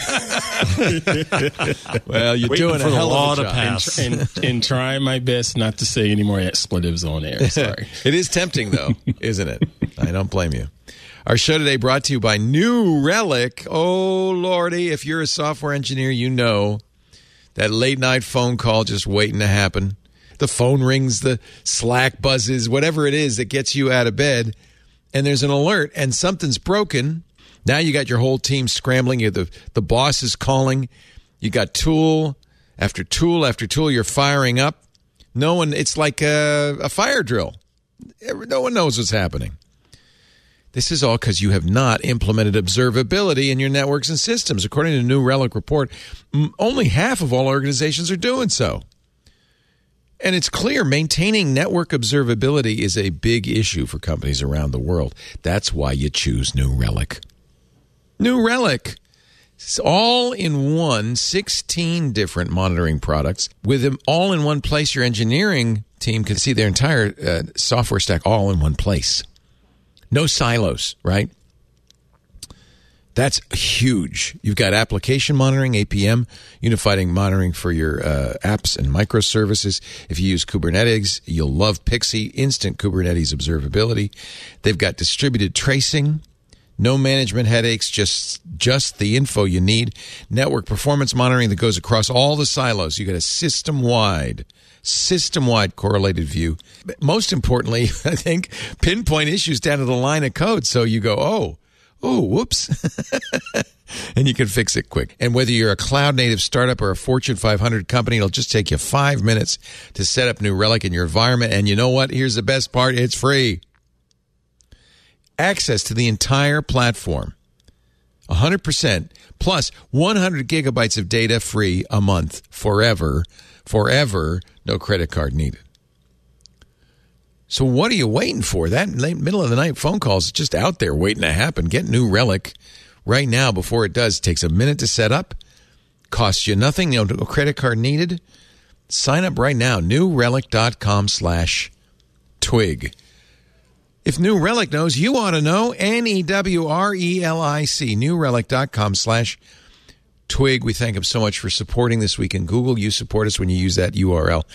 Well, you're doing a hell of a job. And trying my best not to say any more expletives on air. Sorry. It is tempting, though, isn't it? I don't blame you. Our show today brought to you by New Relic. Oh, Lordy, if you're a software engineer, you know that late-night phone call just waiting to happen. The phone rings, the Slack buzzes, whatever it is that gets you out of bed, and there's an alert, and something's broken. Now you got your whole team scrambling. The boss is calling. You got tool after tool after tool you're firing up. It's like a fire drill. No one knows what's happening. This is all because you have not implemented observability in your networks and systems. According to the New Relic report, only half of all organizations are doing so. And it's clear maintaining network observability is a big issue for companies around the world. That's why you choose New Relic. New Relic. It's all in one, 16 different monitoring products. With them all in one place, your engineering team can see their entire software stack all in one place. No silos, right? That's huge. You've got application monitoring, APM, unified monitoring for your apps and microservices. If you use Kubernetes, you'll love Pixie, instant Kubernetes observability. They've got distributed tracing No management headaches, just the info you need. Network performance monitoring that goes across all the silos. You get a system-wide correlated view. But most importantly, I think, pinpoint issues down to the line of code. So you go, oh, whoops. And you can fix it quick. And whether you're a cloud-native startup or a Fortune 500 company, it'll just take you 5 minutes to set up New Relic in your environment. And you know what? Here's the best part. It's free. Access to the entire platform. 100%. Plus 100 gigabytes of data free a month. Forever. No credit card needed. So what are you waiting for? That middle of the night phone calls is just out there waiting to happen. Get New Relic right now before it does. It takes a minute to set up. Costs you nothing. No credit card needed. Sign up right now. NewRelic.com/twig. If New Relic knows, you ought to know. NEWRELIC. NewRelic.com/twig. We thank them so much for supporting This Week in Google. You support us when you use that URL.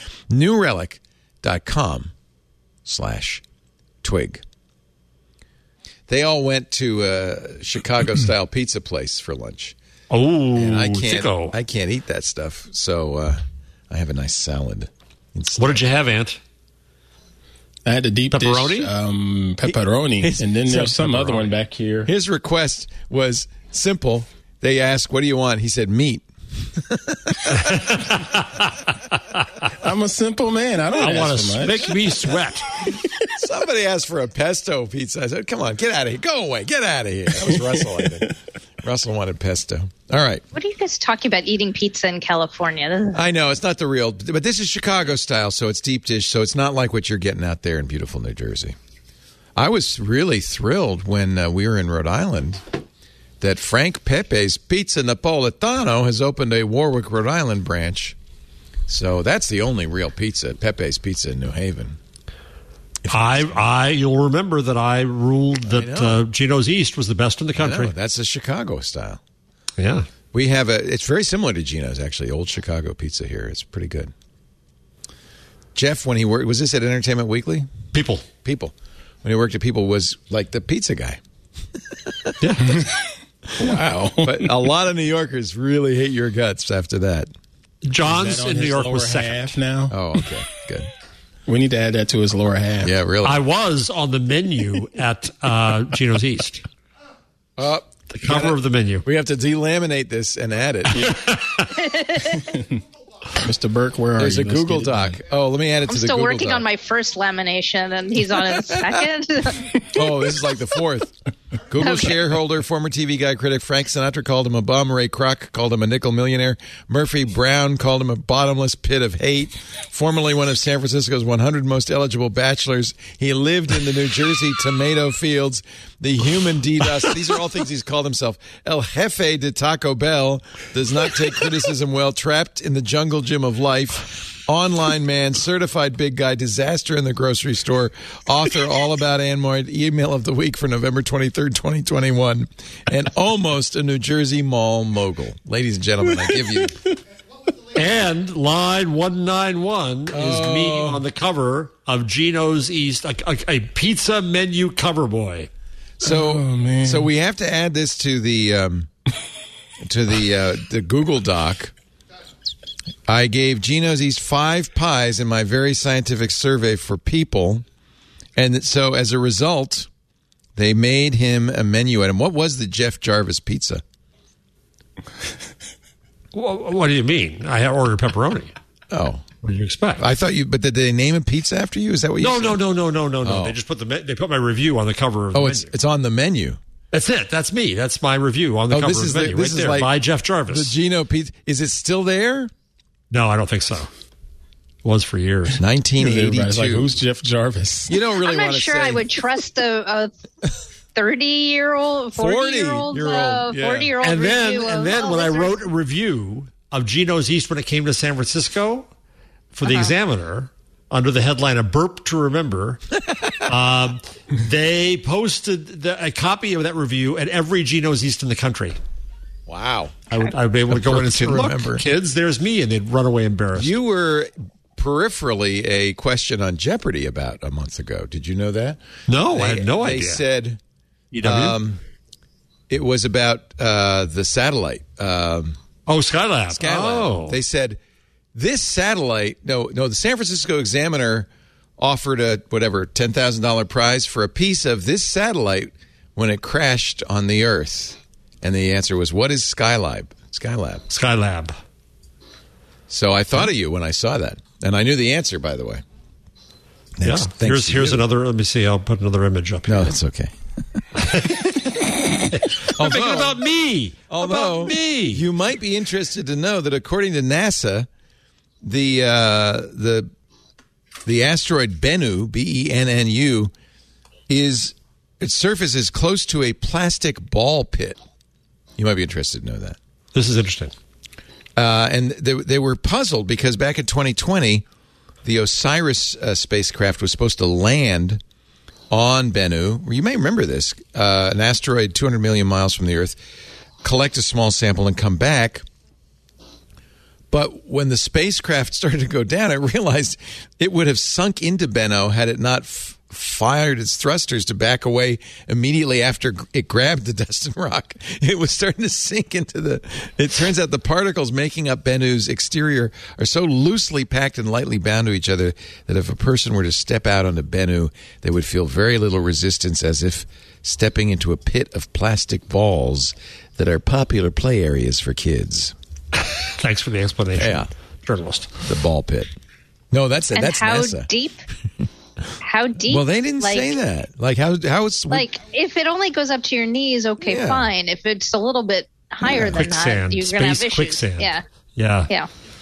NewRelic.com/twig. They all went to a Chicago-style pizza place for lunch. Oh, and I Chico. can't eat that stuff, so I have a nice salad instead. What did you have, Ant? I had the deep Pepperoni? dish pepperoni, and then there's some other one back here. His request was simple. They asked, "What do you want?" He said, "Meat." I'm a simple man. I want ask for to much. make me sweat. Somebody asked for a pesto pizza. I said, "Come on, get out of here. Go away. Get out of here." That was Russell, I think. Russell wanted pesto. All right. What are you guys talking about eating pizza in California? I know, it's not the real, but this is Chicago style, so it's deep dish, so it's not like what you're getting out there in beautiful New Jersey. I was really thrilled when we were in Rhode Island that Frank Pepe's Pizza Napolitano has opened a Warwick, Rhode Island branch. So that's the only real pizza, Pepe's Pizza in New Haven. You'll remember that I ruled that Gino's East was the best in the country. That's a Chicago style. Yeah. We have it's very similar to Gino's, actually, old Chicago pizza here. It's pretty good. Jeff, when he worked, was this at Entertainment Weekly? People. When he worked at People, was like the pizza guy. Yeah. Wow. But a lot of New Yorkers really hate your guts after that. John's in New York was second. Half now. Oh, okay. Good. We need to add that to his lower half. Yeah, really. I was on the menu at Gino's East. The cover of the menu. We have to delaminate this and add it. Mr. Burke, where are There's you? a Google Doc. Oh, let me add it I'm to the still Google working Doc. on my first lamination, and he's on his second. Oh, this is like the fourth. Google shareholder, former TV Guide critic Frank Sinatra called him a bum. Ray Kroc called him a nickel millionaire. Murphy Brown called him a bottomless pit of hate. Formerly one of San Francisco's 100 most eligible bachelors. He lived in the New Jersey tomato fields. The human DDoS. These are all things he's called himself. El Jefe de Taco Bell does not take criticism well. Trapped in the jungle gym of life. Online man, certified big guy, disaster in the grocery store, author all about Android, email of the week for November 23rd, 2021, and almost a New Jersey mall mogul. Ladies and gentlemen, I give you... And line 191 is me on the cover of Gino's East, a pizza menu cover boy. So, so we have to add this to the Google Doc. I gave Gino's East 5 pies in my very scientific survey for People, and so as a result, they made him a menu item. What was the Jeff Jarvis pizza? What do you mean? I ordered pepperoni. Oh, what did you expect? I thought you. But did they name a pizza after you? Is that what you? No. said? No. They just put they put my review on the cover of the menu. It's on the menu. That's it. That's me. That's my review on the cover of the menu. Right there, like by Jeff Jarvis. The Gino pizza. Is it still there? No, I don't think so. Was for years. 1982. Like, who's Jeff Jarvis? You don't really I'm want not to sure say. I would trust a 30-year-old, 40-year-old, 40-year-old And review then when I wrote a review of Gino's East when it came to San Francisco for the Examiner, under the headline "A Burp to Remember," they posted a copy of that review at every Gino's East in the country. Wow. I would be able to go in and say, Remember. "Look, kids, there's me," and they'd run away embarrassed. You were peripherally a question on Jeopardy about a month ago. Did you know that? No, I had no idea. They said, EW? It was about the satellite. Skylab. Skylab. Oh. They said this satellite. No. The San Francisco Examiner offered a $10,000 prize for a piece of this satellite when it crashed on the Earth, and the answer was, "What is Skylab?" Skylab. So I thought of you when I saw that, and I knew the answer, by the way. Thanks Here's another. Let me see. I'll put another image up here. No, that's okay. I'm thinking about me. Although about me. You might be interested to know that according to NASA, the asteroid Bennu, Bennu, its surface is close to a plastic ball pit. You might be interested to know that. This is interesting. And they were puzzled because back in 2020, the OSIRIS spacecraft was supposed to land on Bennu. You may remember this. An asteroid 200 million miles from the Earth, collect a small sample and come back. But when the spacecraft started to go down, it realized it would have sunk into Bennu had it not fired its thrusters to back away immediately after it grabbed the dust and rock. It was starting to sink into it turns out the particles making up Bennu's exterior are so loosely packed and lightly bound to each other that if a person were to step out onto Bennu, they would feel very little resistance, as if stepping into a pit of plastic balls that are popular play areas for kids. Thanks for the explanation, journalist. The ball pit. No, that's how NASA. Deep? How deep? Well, they didn't say that. Like how it's like if it only goes up to your knees, okay, fine. If it's a little bit higher than quicksand. that, you're going to have issues. Quicksand. Yeah.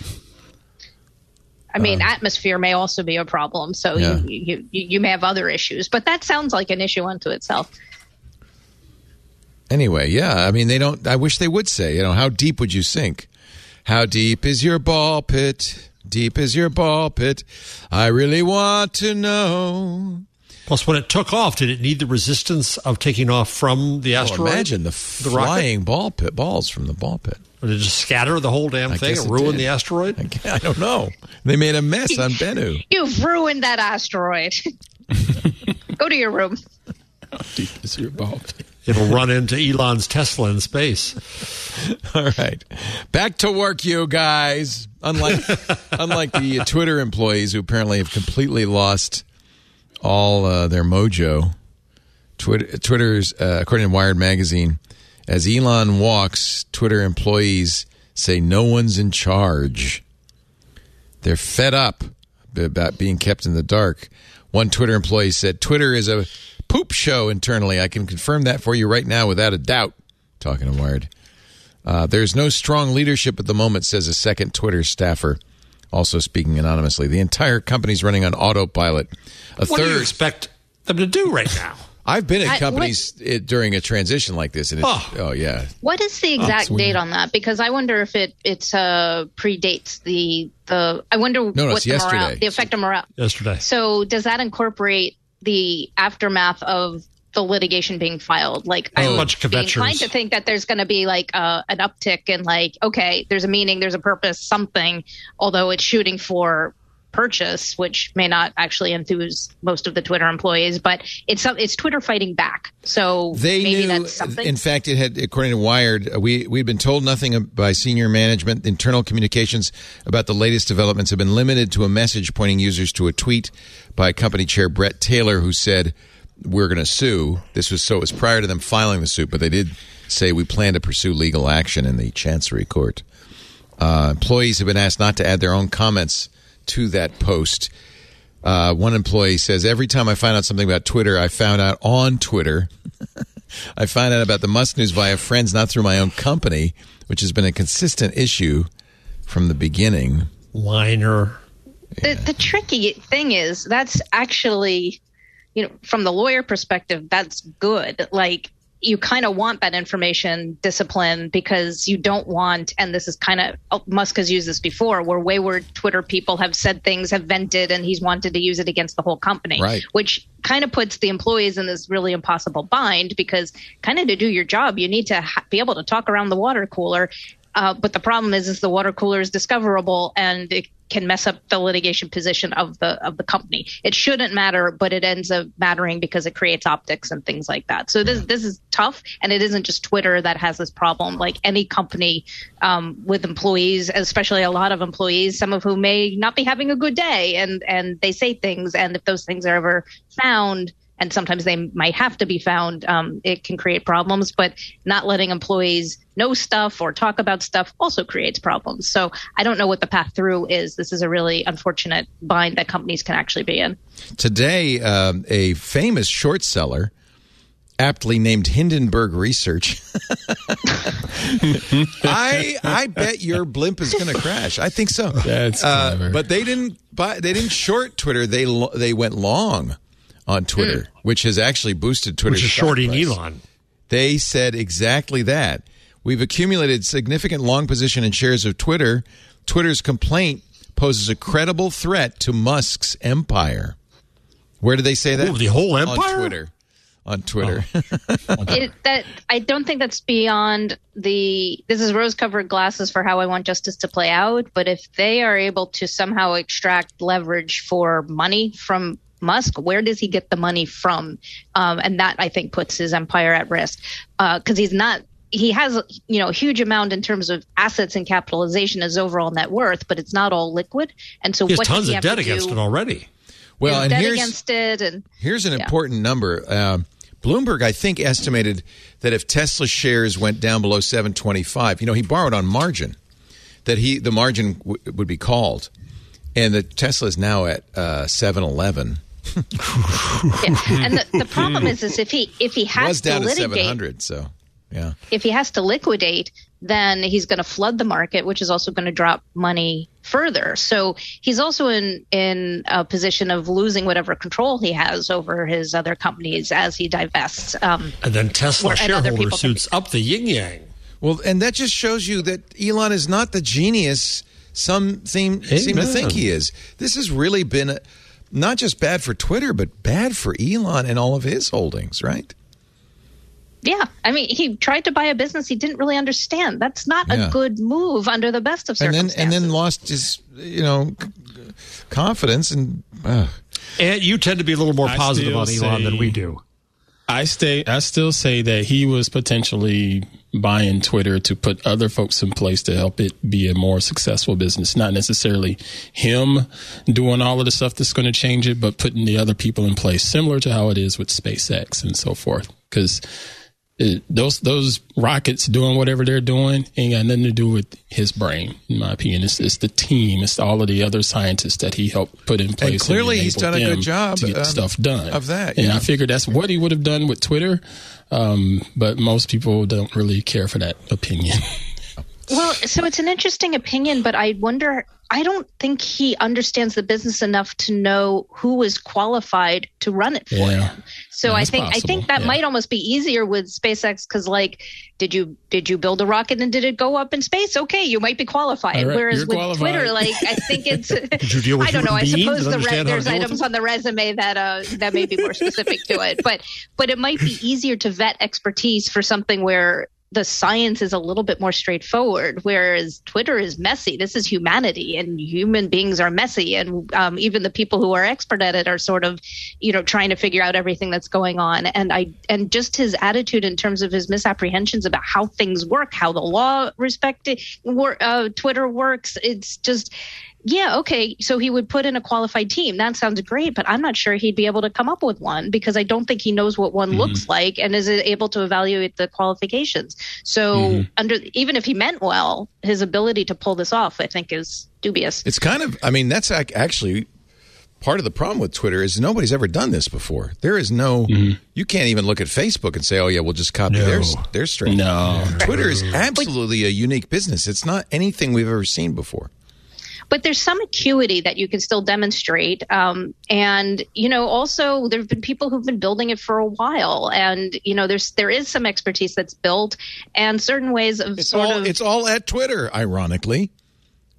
I mean, atmosphere may also be a problem, so you may have other issues. But that sounds like an issue unto itself. Anyway, I mean, they don't. I wish they would say, how deep would you sink? How deep is your ball pit? Deep is your ball pit. I really want to know. Plus, when it took off, did it need the resistance of taking off from the asteroid? Imagine the flying balls from the ball pit. Or did it just scatter the whole damn thing and ruin the asteroid? I don't know. They made a mess on Bennu. You've ruined that asteroid. Go to your room. How deep is your ball pit? It'll run into Elon's Tesla in space. All right. Back to work, you guys. Unlike the Twitter employees who apparently have completely lost all their mojo. Twitter's, according to Wired Magazine, as Elon walks, Twitter employees say no one's in charge. They're fed up about being kept in the dark. One Twitter employee said, "Twitter is a poop show internally. I can confirm that for you right now without a doubt." Talking to Wired. There's no strong leadership at the moment, says a second Twitter staffer, also speaking anonymously. The entire company's running on autopilot. What do you expect them to do right now? I've been at companies during a transition like this, and it's, What is the exact date on that? Because I wonder if it predates the. I wonder what the effect of morale. Yesterday. So does that incorporate the aftermath of the litigation being filed? Like, I'm inclined to think that there's going to be like an uptick in okay, there's a meaning, there's a purpose, something. Although it's shooting for purchase, which may not actually enthuse most of the Twitter employees, but it's Twitter fighting back. So maybe that's something. In fact, it had, according to Wired, we'd been told nothing by senior management. Internal communications about the latest developments have been limited to a message pointing users to a tweet by company chair Brett Taylor, who said, "We're going to sue." It was prior to them filing the suit, but they did say, "We plan to pursue legal action in the Chancery Court." Employees have been asked not to add their own comments to that post. One employee says, "Every time I find out something about Twitter, I found out on Twitter. I find out about the Musk news via friends, not through my own company, which has been a consistent issue from the beginning." Whiner. The tricky thing is that's actually, from the lawyer perspective, that's good. Like, you kind of want that information discipline because you don't want, and this is kind of, Musk has used this before, where wayward Twitter people have said things, have vented, and he's wanted to use it against the whole company, right? Which kind of puts the employees in this really impossible bind because kind of to do your job, you need to be able to talk around the water cooler. But the problem is the water cooler is discoverable and can mess up the litigation position of the company. It shouldn't matter, but it ends up mattering because it creates optics and things like that. So this is tough, and it isn't just Twitter that has this problem. Like any company with employees, especially a lot of employees, some of whom may not be having a good day, and they say things, and if those things are ever found, and sometimes they might have to be found, it can create problems. But not letting employees know stuff or talk about stuff also creates problems. So I don't know what the path through is. This is a really unfortunate bind that companies can actually be in. Today, a famous short seller, aptly named Hindenburg Research. I bet your blimp is going to crash. I think so. That's clever. But they didn't short Twitter. They went long on Twitter, which has actually boosted Twitter's which is stock shorting price. Elon. They said exactly that. We've accumulated significant long position in shares of Twitter. Twitter's complaint poses a credible threat to Musk's empire. Where did they say that? Ooh, the whole empire? On Twitter. I don't think that's beyond this is rose-colored glasses for how I want justice to play out. But if they are able to somehow extract leverage for money from Musk, where does he get the money from? And that, I think, puts his empire at risk because he has a huge amount in terms of assets and capitalization, his overall net worth, but it's not all liquid. And so he has what tons does he of have debt to against do? it already. Well, and debt against it. And here's an important number. Bloomberg, I think, estimated that if Tesla shares went down below 725, he borrowed on margin, that the margin would be called, and the Tesla is now at 711. And the problem is if he has was down to litigate, to 700. So yeah, if he has to liquidate, then he's going to flood the market, which is also going to drop money further. So he's also in a position of losing whatever control he has over his other companies as he divests. And then Tesla shareholder suits up the yin yang. Well, and that just shows you that Elon is not the genius some seem to think he is. This has really been not just bad for Twitter, but bad for Elon and all of his holdings, right? Yeah. I mean, he tried to buy a business he didn't really understand. That's not a good move under the best of circumstances. And then lost his, confidence. And you tend to be a little more positive on Elon than we do. I still say that he was potentially buying Twitter to put other folks in place to help it be a more successful business. Not necessarily him doing all of the stuff that's going to change it, but putting the other people in place, similar to how it is with SpaceX and so forth. Because those rockets doing whatever they're doing ain't got nothing to do with his brain, in my opinion. It's the team. It's all of the other scientists that he helped put in place. And clearly he's done a good job to get stuff done. Of that. And I figured that's what he would have done with Twitter. But most people don't really care for that opinion. Well, so it's an interesting opinion, but I don't think he understands the business enough to know who is qualified to run it for him. So I think that might almost be easier with SpaceX because, did you build a rocket and did it go up in space? Okay, you might be qualified. Right, whereas with qualified. Twitter, I think it's Did you deal with I don't know. I suppose there's items with on the resume that may be more specific to it, but it might be easier to vet expertise for something where the science is a little bit more straightforward, whereas Twitter is messy. This is humanity, and human beings are messy. And even the people who are expert at it are sort of, trying to figure out everything that's going on. And just his attitude in terms of his misapprehensions about how things work, how the law Twitter works. It's just, yeah, okay. So he would put in a qualified team. That sounds great, but I'm not sure he'd be able to come up with one because I don't think he knows what one looks like and is able to evaluate the qualifications. So even if he meant well, his ability to pull this off, I think, is dubious. It's kind of, that's actually part of the problem with Twitter is nobody's ever done this before. There is no, you can't even look at Facebook and say, oh yeah, we'll just copy their strategy. No. Twitter is absolutely a unique business. It's not anything we've ever seen before. But there's some acuity that you can still demonstrate. And, also there have been people who've been building it for a while. And, there is some expertise that's built and certain ways of It's all at Twitter, ironically.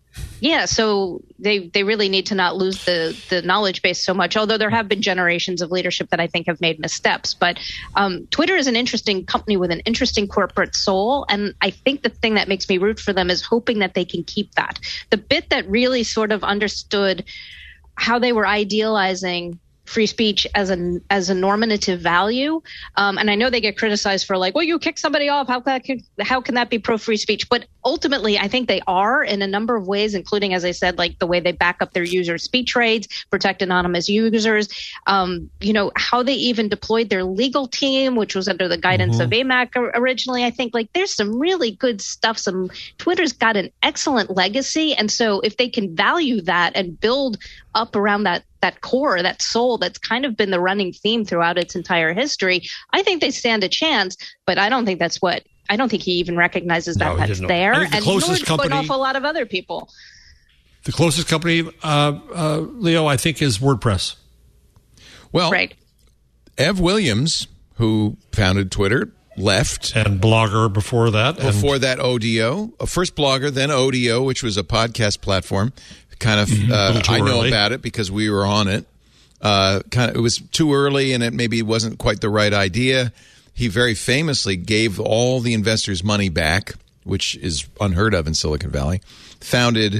Yeah, so they really need to not lose the knowledge base so much, although there have been generations of leadership that I think have made missteps. But Twitter is an interesting company with an interesting corporate soul, and I think the thing that makes me root for them is hoping that they can keep that. The bit that really sort of understood how they were idealizing free speech as a normative value. And I know they get criticized for like, well, you kick somebody off. How can that be pro free speech? But ultimately, I think they are in a number of ways, including, as I said, like the way they back up their user speech rates, protect anonymous users, how they even deployed their legal team, which was under the guidance of AMAC originally. I think like there's some really good stuff. Twitter's got an excellent legacy. And so if they can value that and build up around that core, that soul that's kind of been the running theme throughout its entire history, I think they stand a chance, but I don't think he even recognizes that's there. And nor to an awful lot of other people. The closest company, Leo, I think is WordPress. Well, right. Ev Williams, who founded Twitter, left. And Blogger before that. Before that, Odeo. First Blogger, then Odeo, which was a podcast platform. Kind of, I know about it because we were on it. It was too early, and it maybe wasn't quite the right idea. He very famously gave all the investors money back, which is unheard of in Silicon Valley. After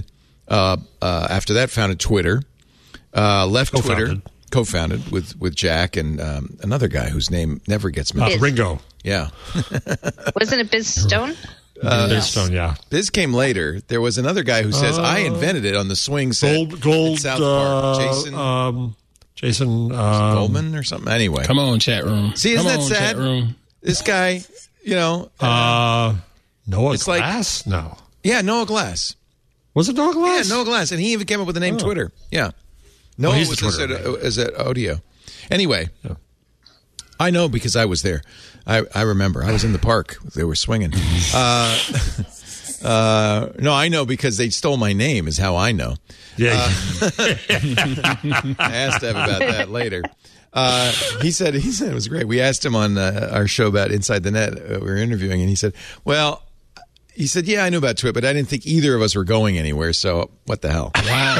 that, founded Twitter. Left Twitter, co-founded with Jack and another guy whose name never gets mentioned. Ringo. Yeah. Wasn't it Biz Stone? Biz Stone, yeah. Biz came later. There was another guy who says, I invented it on the swing set Gold, South Park. Jason Goldman or something. Anyway. Come on, chat room. See, isn't that sad? This guy, Noah it's Glass? No. Yeah, Noah Glass. Was it Noah Glass? Yeah, Noah Glass. And he even came up with the name Twitter. Yeah. Noah was at Odeo. Anyway, I know because I was there. I remember. I was in the park. They were swinging. No, I know because they stole my name is how I know. Yeah. I asked Ev about that later. He said it was great. We asked him on our show about Inside the Net. We were interviewing, and he said, yeah, I knew about Twitter, but I didn't think either of us were going anywhere, so what the hell? Wow.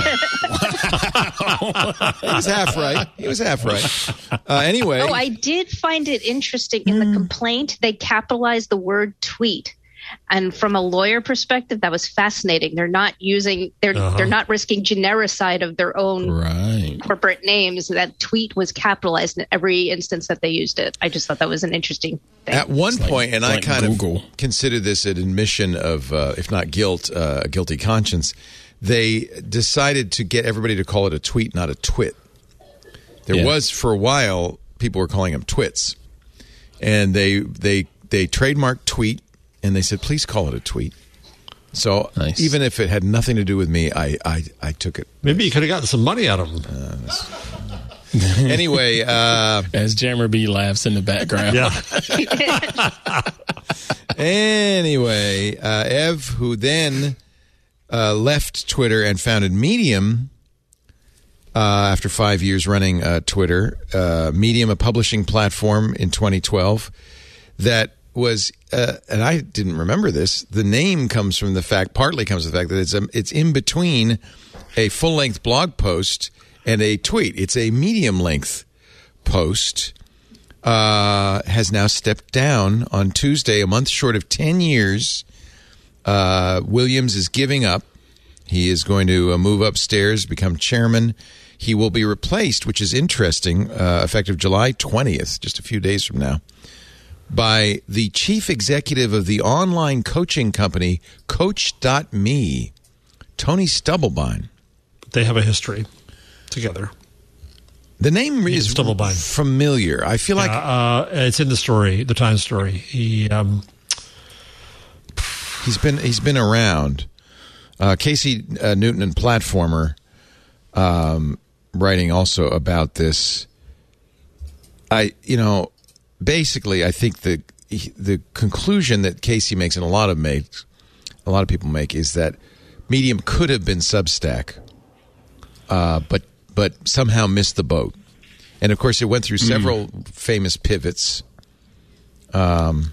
He was half right. Anyway. Oh, I did find it interesting in the complaint. They capitalized the word tweet. And from a lawyer perspective, that was fascinating. They're not risking genericide of their own corporate names. That tweet was capitalized in every instance that they used it. I just thought that was an interesting thing. At one point, and I kind of considered this an admission of, if not guilt, a guilty conscience, they decided to get everybody to call it a tweet, not a twit. There was, for a while, people were calling them twits. And they trademarked tweet. And they said, please call it a tweet. So even if it had nothing to do with me, I took it. Maybe you could have gotten some money out of them. Anyway. As Jammer B laughs in the background. Yeah. Anyway, Ev, who then left Twitter and founded Medium after 5 years running Twitter. Medium, a publishing platform in 2012 that was, and I didn't remember this, the name comes from the fact, partly comes from the fact that it's in between a full-length blog post and a tweet. It's a medium-length post. Has now stepped down on Tuesday, a month short of 10 years. Williams is giving up. He is going to move upstairs, become chairman. He will be replaced, which is interesting, effective July 20th, just a few days from now, by the chief executive of the online coaching company, Coach.me, Tony Stubblebine. They have a history together. The name is familiar. I feel like it's in the story, the Times story. He's been around. Casey Newton and Platformer writing also about this. Basically, I think the conclusion that Casey makes and a lot of people make is that Medium could have been Substack, but somehow missed the boat. And of course, it went through several famous pivots.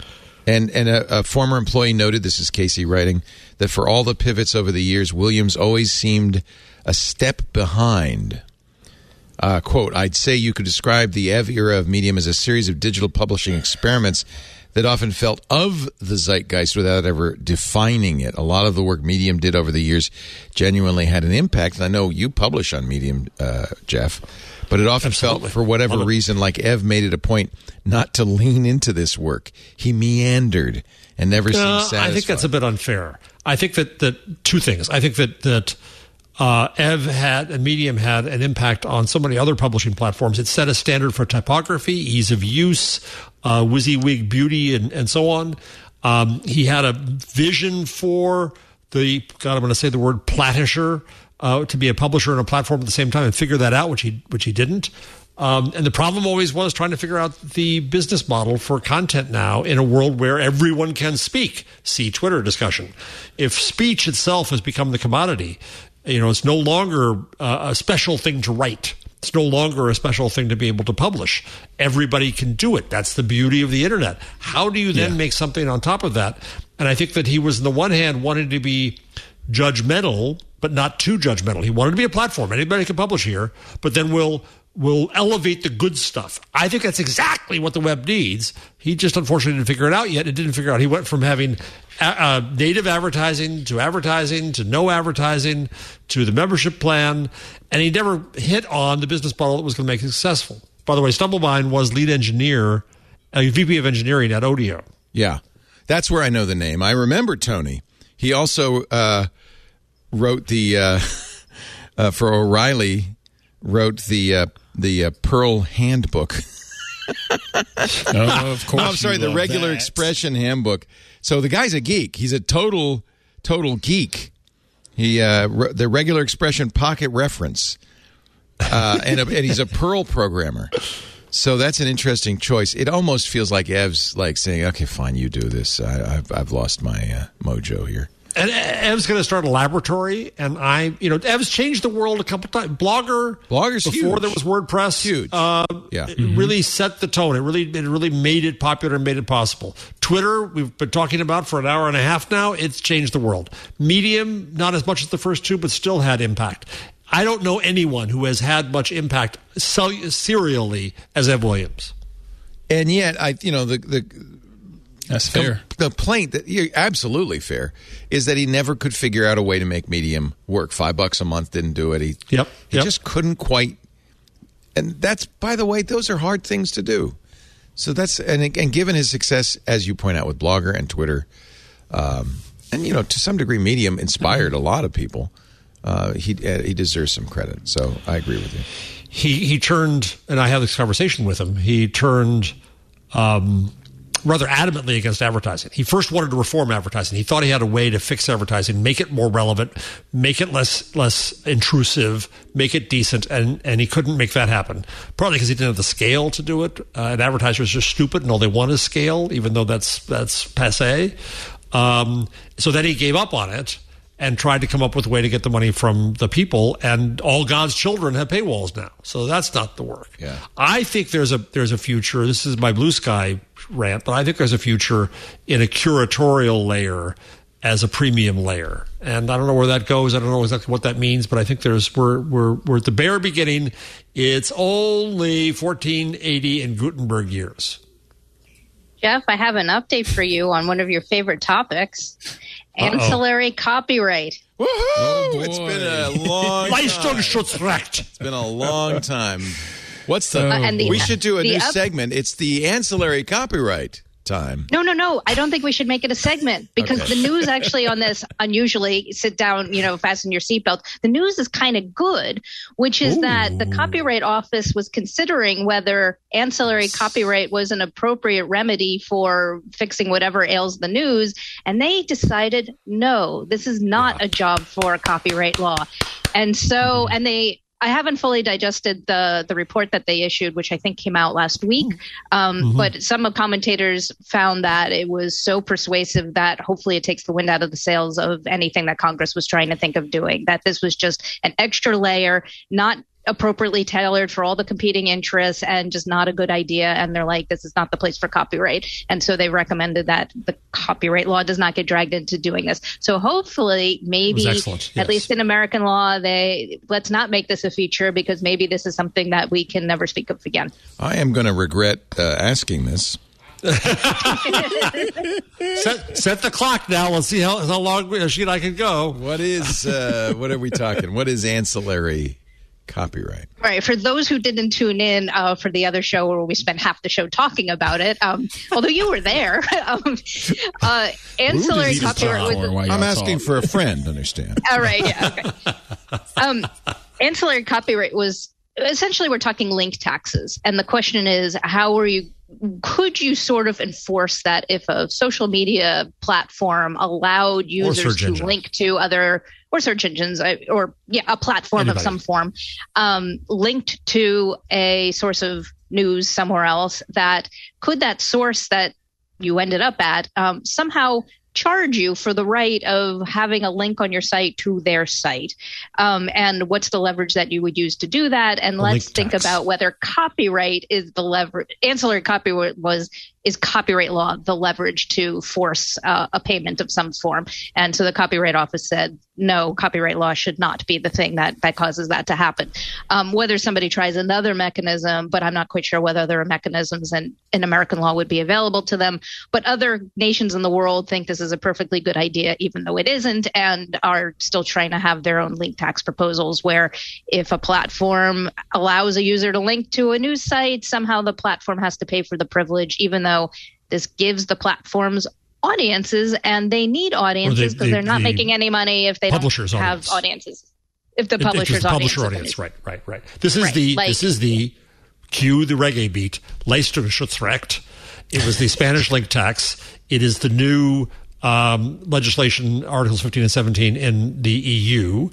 And a former employee noted, this is Casey writing, that for all the pivots over the years, Williams always seemed a step behind. Quote, I'd say you could describe the Ev era of Medium as a series of digital publishing experiments that often felt of the zeitgeist without ever defining it. A lot of the work Medium did over the years genuinely had an impact. And I know you publish on Medium, Jeff, but it often felt, for whatever reason, like Ev made it a point not to lean into this work. He meandered and never seemed satisfied. I think that's a bit unfair. I think that two things. I think that Ev had and Medium had an impact on so many other publishing platforms. It set a standard for typography, ease of use, WYSIWYG beauty, and so on. He had a vision for I'm going to say the word platisher, to be a publisher and a platform at the same time and figure that out, which he didn't. And the problem always was trying to figure out the business model for content now in a world where everyone can speak. See Twitter discussion. If speech itself has become the commodity, it's no longer a special thing to write. It's no longer a special thing to be able to publish. Everybody can do it. That's the beauty of the internet. How do you then make something on top of that? And I think that he was, on the one hand, wanted to be judgmental, but not too judgmental. He wanted to be a platform. Anybody can publish here, but then we'll elevate the good stuff. I think that's exactly what the web needs. He just unfortunately didn't figure it out yet. It didn't figure out. He went from having native advertising to no advertising to the membership plan, and he never hit on the business model that was going to make it successful. By the way, Stumblebind was lead engineer, VP of engineering at Odeo. Yeah, that's where I know the name. I remember Tony. He also wrote the for O'Reilly. Wrote the Perl Handbook. Of course. No, I'm sorry, the Regular Expression Handbook. So the guy's a geek. He's a total geek. He wrote the Regular Expression Pocket Reference, and he's a Perl programmer. So that's an interesting choice. It almost feels like Ev's like saying, "Okay, fine, you do this. I've lost my mojo here." And Ev's going to start a laboratory, and Ev's changed the world a couple times. Blogger's before huge. There was WordPress. Huge. It really set the tone. It really made it popular and made it possible. Twitter, we've been talking about for an hour and a half now. It's changed the world. Medium, not as much as the first two, but still had impact. I don't know anyone who has had much impact serially as Ev Williams. And yet, That's fair. The complaint that you're absolutely fair is that he never could figure out a way to make Medium work. $5 a month didn't do it. He just couldn't quite. And that's, by the way, those are hard things to do. So that's and given his success, as you point out, with Blogger and Twitter, and to some degree, Medium inspired a lot of people. He deserves some credit. So I agree with you. He turned, and I had this conversation with him. He turned. Rather adamantly against advertising. He first wanted to reform advertising. He thought he had a way to fix advertising, make it more relevant, make it less intrusive, make it decent, and he couldn't make that happen. Partly because he didn't have the scale to do it. And advertisers are stupid, and all they want is scale, even though that's passé. So then he gave up on it and tried to come up with a way to get the money from the people, and all God's children have paywalls now. So that's not the work. Yeah. I think there's a future. This is my blue sky rant, but I think there's a future in a curatorial layer as a premium layer. And I don't know where that goes. I don't know exactly what that means, but I think we're at the bare beginning. It's only 1480 in Gutenberg years. Jeff, I have an update for you on one of your favorite topics. Ancillary copyright. Woohoo! It's been a long time. Leistungsschutzrecht. It's been a long time. What's the... we should do a new segment. It's the ancillary copyright time. No. I don't think we should make it a segment because the news actually on this, unusually, sit down, fasten your seatbelt. The news is kind of good, which is that the Copyright Office was considering whether ancillary copyright was an appropriate remedy for fixing whatever ails the news. And they decided, no, this is not a job for copyright law. And so, I haven't fully digested the report that they issued, which I think came out last week. But some of commentators found that it was so persuasive that hopefully it takes the wind out of the sails of anything that Congress was trying to think of doing, that this was just an extra layer, not appropriately tailored for all the competing interests and just not a good idea. And they're like, this is not the place for copyright. And so they recommended that the copyright law does not get dragged into doing this. So hopefully, maybe at least in American law, let's not make this a feature, because maybe this is something that we can never speak of again. I am going to regret asking this. Set the clock now. We'll see how long I can go. What are we talking? What is ancillary copyright? Right. For those who didn't tune in for the other show where we spent half the show talking about it, although you were there, ancillary copyright was... I'm asking for a friend, understand? All right. Yeah. Okay. Ancillary copyright was... Essentially, we're talking link taxes. And the question is, could you sort of enforce that if a social media platform allowed users to link to other, or search engines, a platform of some form, linked to a source of news somewhere else, that source that you ended up at somehow charge you for the right of having a link on your site to their site? And what's the leverage that you would use to do that? And let's think about whether copyright is the leverage. Ancillary copyright is copyright law the leverage to force a payment of some form? And so the Copyright Office said, no, copyright law should not be the thing that causes that to happen. Whether somebody tries another mechanism, but I'm not quite sure whether there are mechanisms in American law would be available to them. But other nations in the world think this is a perfectly good idea, even though it isn't, and are still trying to have their own link tax proposals, where if a platform allows a user to link to a news site, somehow the platform has to pay for the privilege, even though this gives the platforms audiences, and they need audiences because they're not making any money if they don't have audiences. If the publisher's audience, right. This is the cue the reggae beat. Leistungsrecht. It was the Spanish link tax. It is the new legislation, Articles 15 and 17 in the EU.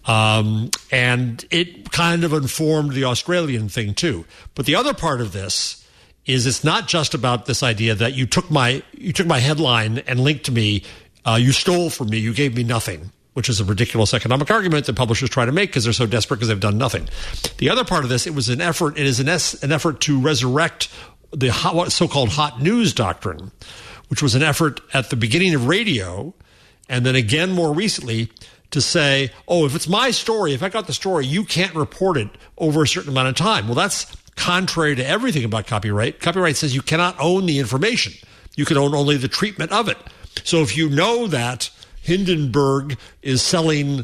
And it kind of informed the Australian thing too. But the other part of this is it's not just about this idea that you took my headline and linked to me, you stole from me, you gave me nothing, which is a ridiculous economic argument that publishers try to make because they're so desperate because they've done nothing. The other part of this, it is an effort to resurrect the so-called hot news doctrine, which was an effort at the beginning of radio, and then again more recently to say, oh, if it's my story, if I got the story, you can't report it over a certain amount of time. Well, that's contrary to everything about copyright. Copyright says you cannot own the information. You can own only the treatment of it. So if you know that Hindenburg is buying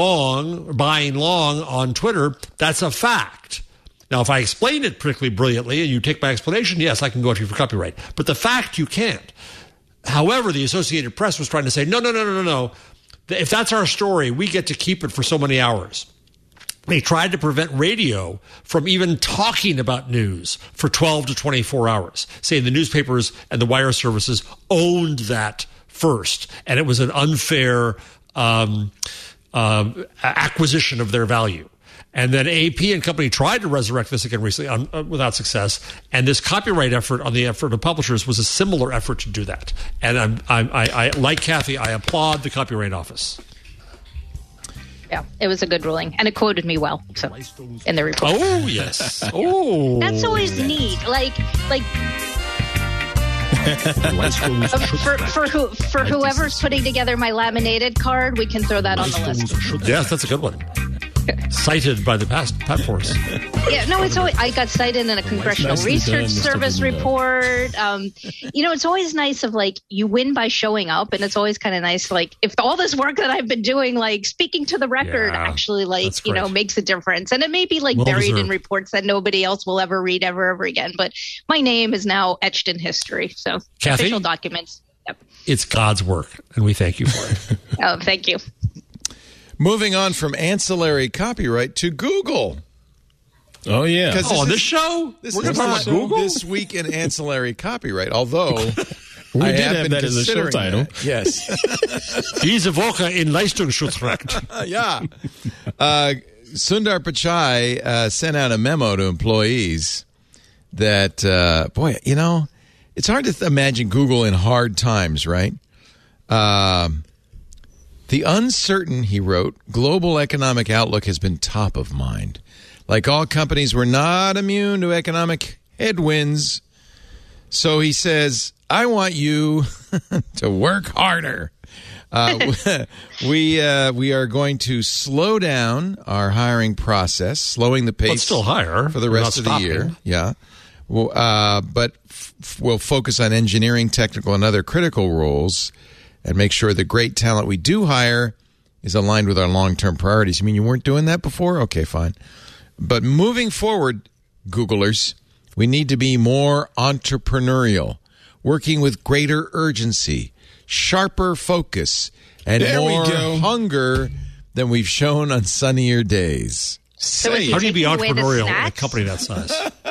long on Twitter, that's a fact. Now, if I explain it particularly brilliantly and you take my explanation, yes, I can go after you for copyright. But the fact, you can't. However, the Associated Press was trying to say, no. If that's our story, we get to keep it for so many hours. They tried to prevent radio from even talking about news for 12 to 24 hours, saying the newspapers and the wire services owned that first, and it was an unfair acquisition of their value. And then AP and company tried to resurrect this again recently without success. And this copyright effort on the effort of publishers was a similar effort to do that. And I like Kathy, I applaud the Copyright Office. Yeah, it was a good ruling, and it quoted me well. So, in the report. Oh yes. Oh, that's always neat. Like. For whoever's putting together my laminated card, we can throw that on the list. Yes, that's a good one. Cited by the Pat Force. Yeah, no, it's always, I got cited in a Congressional Research Service report. It's always nice of like you win by showing up, and it's always kind of nice like if all this work that I've been doing, like speaking to the record, actually makes a difference. And it may be like buried in reports that nobody else will ever read ever again, but my name is now etched in history. So Kathy, official documents. Yep. It's God's work, and we thank you for it. Oh, thank you. Moving on from ancillary copyright to Google. Oh, yeah. On this show? We're going to talk about Google? This week in ancillary copyright, although we did have that as a show title. That. Yes. Diese Woche in Leistungsschutzrecht. Yeah. Sundar Pichai sent out a memo to employees that, it's hard to imagine Google in hard times, right? The uncertain, he wrote, global economic outlook has been top of mind. Like all companies, we're not immune to economic headwinds. So he says, I want you to work harder. We are going to slow down our hiring process, slowing the pace. But still hire for the rest of the year. Yeah. But we'll focus on engineering, technical, and other critical roles and make sure the great talent we do hire is aligned with our long-term priorities. You mean you weren't doing that before? Okay, fine. But moving forward, Googlers, we need to be more entrepreneurial, working with greater urgency, sharper focus, and more hunger than we've shown on sunnier days. So how do you be entrepreneurial in a company that size?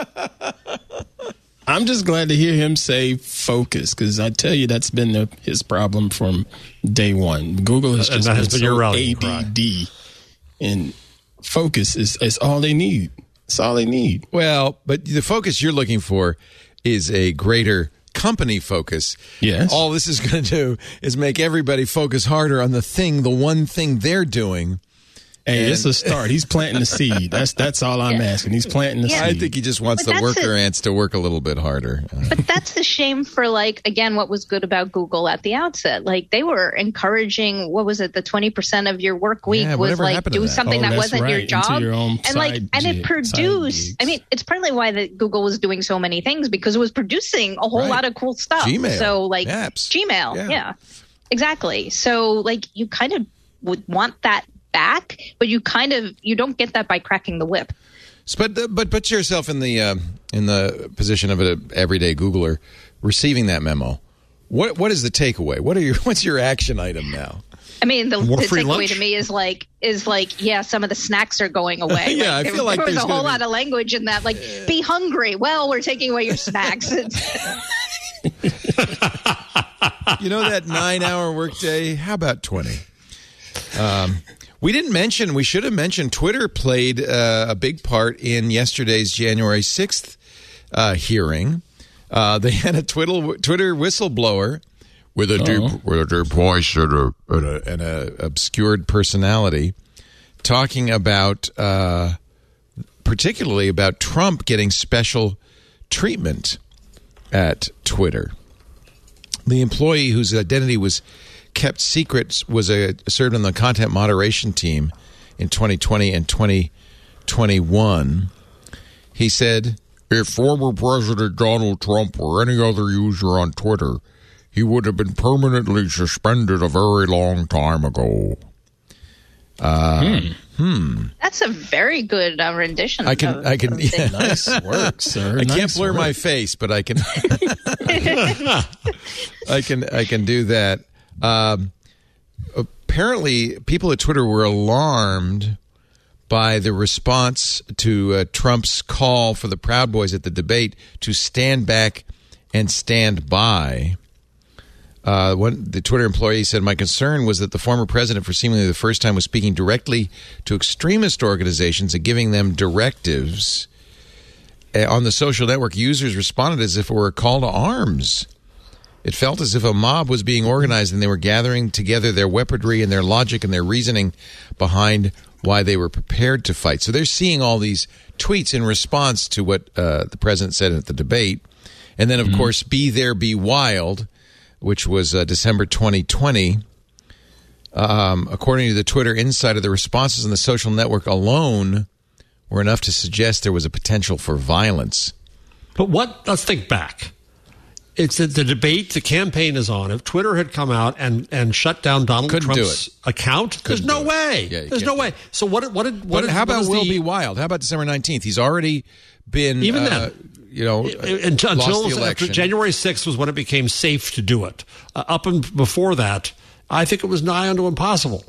I'm just glad to hear him say focus, because I tell you that's been his problem from day one. Google has just been so ADD, and focus is all they need. It's all they need. Well, but the focus you're looking for is a greater company focus. Yes. All this is going to do is make everybody focus harder on the one thing they're doing. Hey, it's a start. He's planting the seed. That's all I'm asking. He's planting the seed. I think he just wants the worker ants to work a little bit harder. But that's the shame for, again, what was good about Google at the outset. They were encouraging, what was it, the 20% of your work week was do something that wasn't your job. Your own and it produced, it's partly why Google was doing so many things, because it was producing a whole lot of cool stuff. Gmail. So apps. Gmail. Yeah, exactly. So you kind of would want that back, but you don't get that by cracking the whip. But put yourself in the position of an everyday Googler receiving that memo. What is the takeaway? What's your action item now? The takeaway to me is yeah, some of the snacks are going away. Yeah, I feel like there was a whole lot of language in that. Be hungry. Well, we're taking away your snacks. That 9-hour workday. How about 20? We should have mentioned Twitter played a big part in yesterday's January 6th hearing. They had a Twitter whistleblower with a deep voice and a obscured personality talking about, particularly about Trump getting special treatment at Twitter. The employee whose identity was kept secret was served on the content moderation team in 2020 and 2021. He said, if former President Donald Trump were any other user on Twitter, he would have been permanently suspended a very long time ago. That's a very good rendition. I can nice work, sir. I can't blur my face, but I can. I can do that. Apparently, people at Twitter were alarmed by the response to Trump's call for the Proud Boys at the debate to stand back and stand by. The Twitter employee said, my concern was that the former president, for seemingly the first time, was speaking directly to extremist organizations and giving them directives. On the social network, users responded as if it were a call to arms. It felt as if a mob was being organized and they were gathering together their weaponry and their logic and their reasoning behind why they were prepared to fight. So they're seeing all these tweets in response to what the president said at the debate. And then, of course, Be There, Be Wild, which was December 2020. According to the Twitter Insider, the responses on the social network alone were enough to suggest there was a potential for violence. But let's think back. It's the debate, the campaign is on. If Twitter had come out and shut down Donald Trump's account, there's no way. Yeah, there's no way. So what did how about Will Be Wild? How about December 19th? He's already been even then. Until lost the election. January 6th was when it became safe to do it. Up and before that, I think it was nigh unto impossible.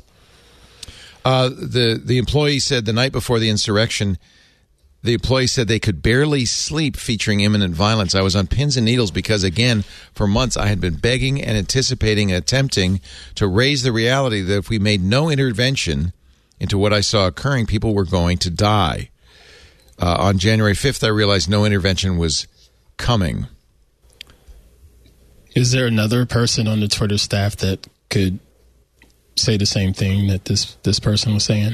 The employee said the night before the insurrection, the employee said they could barely sleep featuring imminent violence. I was on pins and needles because, again, for months I had been begging and anticipating and attempting to raise the reality that if we made no intervention into what I saw occurring, people were going to die. On January 5th, I realized no intervention was coming. Is there another person on the Twitter staff that could say the same thing that this person was saying?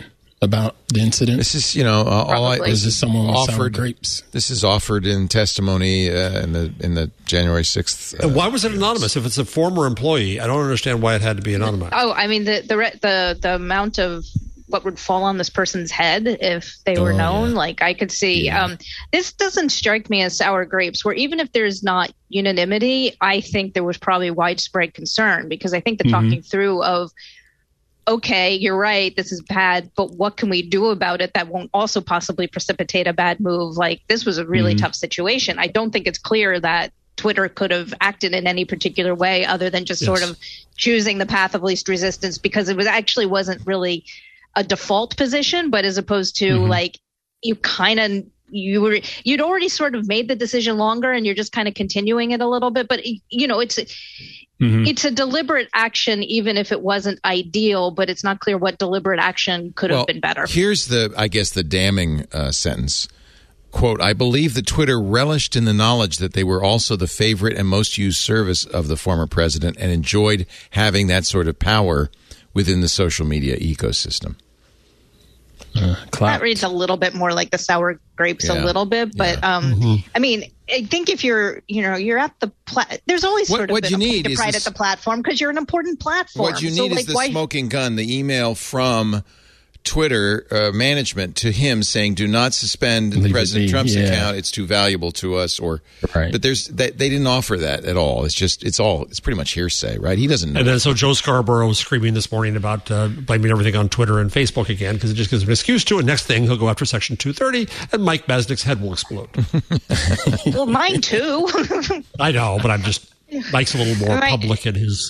about the incident? This is, all I, Probably. Is this someone with sour offered. grapes? This is offered in testimony in the January 6th. And why was it anonymous? If it's a former employee, I don't understand why it had to be anonymous. Oh, I mean the amount of what would fall on this person's head if they were known. yeah. Like I could see. This doesn't strike me as sour grapes, where even if there's not unanimity, I think there was probably widespread concern, because I think the talking through of, okay, you're right, this is bad, but what can we do about it that won't also possibly precipitate a bad move? Like, this was a really tough situation. I don't think it's clear that Twitter could have acted in any particular way other than just sort of choosing the path of least resistance, because it wasn't really a default position, but as opposed to like you'd already sort of made the decision longer and you're just kind of continuing it a little bit. But it's a deliberate action, even if it wasn't ideal, but it's not clear what deliberate action could have been better. Here's the damning sentence. Quote, I believe that Twitter relished in the knowledge that they were also the favorite and most used service of the former president and enjoyed having that sort of power within the social media ecosystem. That reads a little bit more like the sour grapes a little bit, but I mean, I think if you're at the there's always sort of what you need is pride at the platform, because you're an important platform. What you need is the smoking gun, the email from Twitter management to him saying, "Do not suspend President Trump's account; it's too valuable to us." But they didn't offer that at all. It's pretty much hearsay, right? He doesn't know. And then so Joe Scarborough was screaming this morning about blaming everything on Twitter and Facebook again, because it just gives him an excuse to. And next thing, he'll go after Section 230, and Mike Masnick's head will explode. Well, mine too. I know, but I'm just Mike's a little more public in his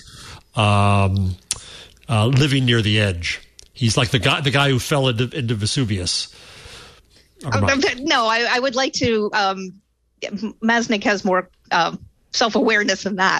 living near the edge. He's like the guy who fell into Vesuvius. No, I would like to. Masnick has more self-awareness than that.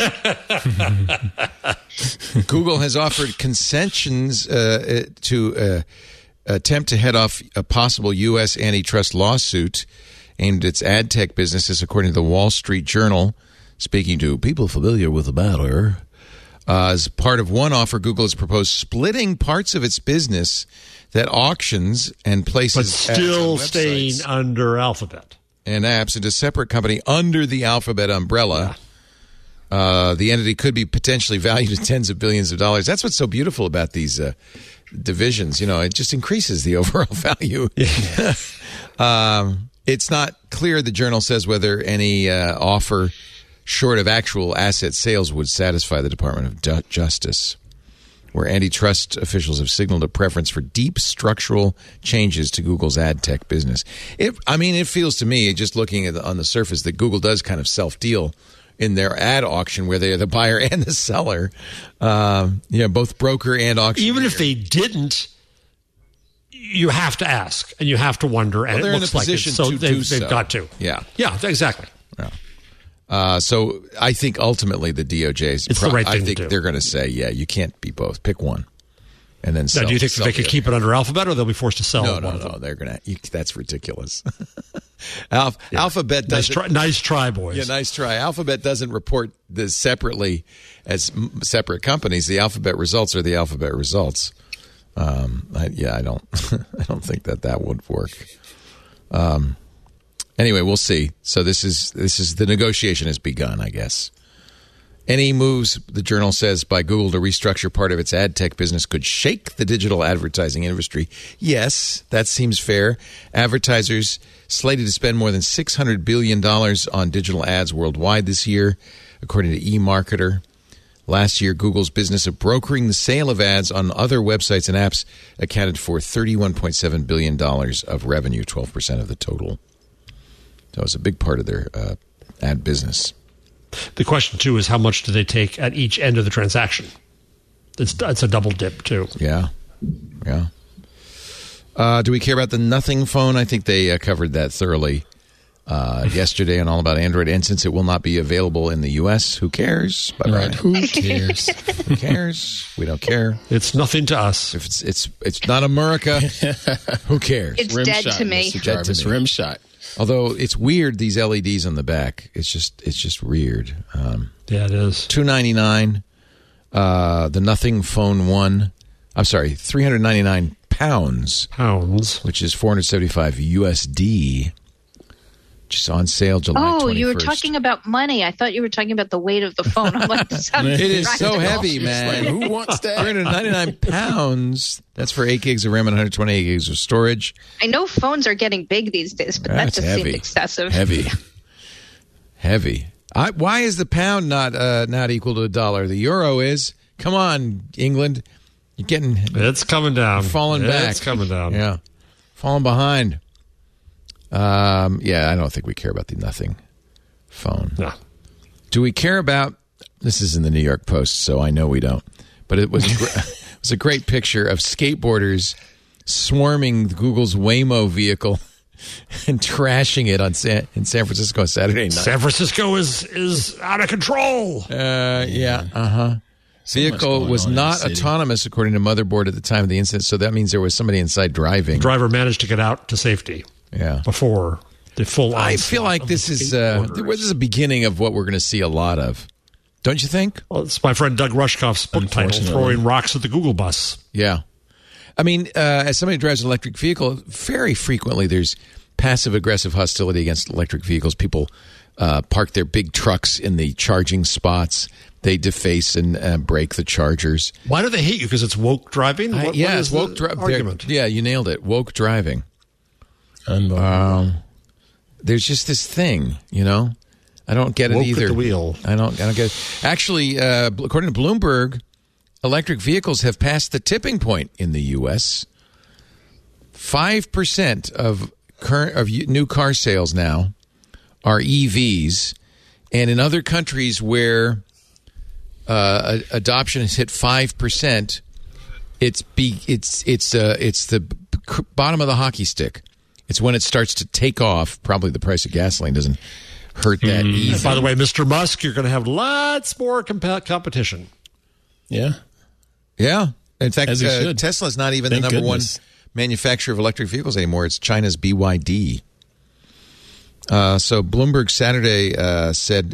Google has offered concessions to attempt to head off a possible U.S. antitrust lawsuit aimed at its ad tech businesses, according to the Wall Street Journal. Speaking to people familiar with the matter. As part of one offer, Google has proposed splitting parts of its business that auctions and places but still staying under Alphabet and apps into a separate company under the Alphabet umbrella. Yeah. The entity could be potentially valued at tens of billions of dollars. That's what's so beautiful about these divisions. It just increases the overall value. It's not clear, the journal says, whether any offer short of actual asset sales would satisfy the Department of Justice, where antitrust officials have signaled a preference for deep structural changes to Google's ad tech business. It feels to me, just looking on the surface, that Google does kind of self-deal in their ad auction, where they are the buyer and the seller, both broker and auctioneer. Even if they didn't, you have to ask and you have to wonder, and they're it looks in a like position it. So to they've got to. Yeah, exactly. Yeah. So I think ultimately the DOJ's. It's the right thing I think to do. They're going to say, you can't be both. Pick one, and then sell. Now, do you think they could keep it under Alphabet, or they'll be forced to sell? No. They're going to. That's ridiculous. Alphabet doesn't. Nice try, boys. Yeah, nice try. Alphabet doesn't report this separately as separate companies. The Alphabet results are the Alphabet results. I don't. I don't think that would work. Anyway, we'll see. So this is the negotiation has begun, I guess. Any moves, the journal says, by Google to restructure part of its ad tech business could shake the digital advertising industry. Yes, that seems fair. Advertisers slated to spend more than $600 billion on digital ads worldwide this year, according to eMarketer. Last year, Google's business of brokering the sale of ads on other websites and apps accounted for $31.7 billion of revenue, 12% of the total. So it's a big part of their ad business. The question, too, is how much do they take at each end of the transaction? It's a double dip, too. Yeah. Do we care about the Nothing phone? I think they covered that thoroughly yesterday on All About Android. And since it will not be available in the U.S., who cares? Right. Who cares? Who cares? We don't care. It's nothing to us. If it's not America, who cares? It's dead to me. Mr. Jarvis, rim shot. Although it's weird, these LEDs on the back. It's just weird. Yeah, it is. $299. The Nothing Phone 1. I'm sorry, £399 pounds, which is 475 USD, which is on sale July 21st. Oh, you were talking about money. I thought you were talking about the weight of the phone. I'm like, this sounds it is so practical. heavy, man. Like, who wants that? 399 pounds. That's for 8 gigs of RAM and 128 gigs of storage. I know phones are getting big these days, but that just seemed excessive. Heavy. Why is the pound not equal to $1? The euro is. Come on, England. You're getting... It's coming down. Falling back. It's coming down. Yeah. Falling behind. I don't think we care about the nothing phone. No. Do we care about... This is in the New York Post, so I know we don't. But it was it was a great picture of skateboarders swarming Google's Waymo vehicle and trashing it in San Francisco on Saturday night. San Francisco is out of control. Vehicle was not autonomous, according to Motherboard, at the time of the incident. So that means there was somebody inside driving. The driver managed to get out to safety. Yeah. Before the full. I feel like this is a beginning of what we're going to see a lot of. Don't you think? Well, it's my friend Doug Rushkoff's book title, Throwing Rocks at the Google Bus. Yeah. I mean, as somebody who drives an electric vehicle, very frequently there's passive-aggressive hostility against electric vehicles. People park their big trucks in the charging spots. They deface and break the chargers. Why do they hate you? Because it's woke driving? What is woke argument? Yeah, you nailed it. Woke driving. There's just this thing, I don't get it either. At the wheel. I don't get it. Actually, according to Bloomberg, electric vehicles have passed the tipping point in the U.S. 5% of new car sales now are EVs, and in other countries where adoption has hit 5%, it's the bottom of the hockey stick. It's when it starts to take off. Probably the price of gasoline doesn't hurt that easy. And by the way, Mr. Musk, you're going to have lots more competition. Yeah. Yeah. In fact, Tesla's not even Thank the number goodness. one manufacturer of electric vehicles anymore. It's China's BYD. So Bloomberg Saturday said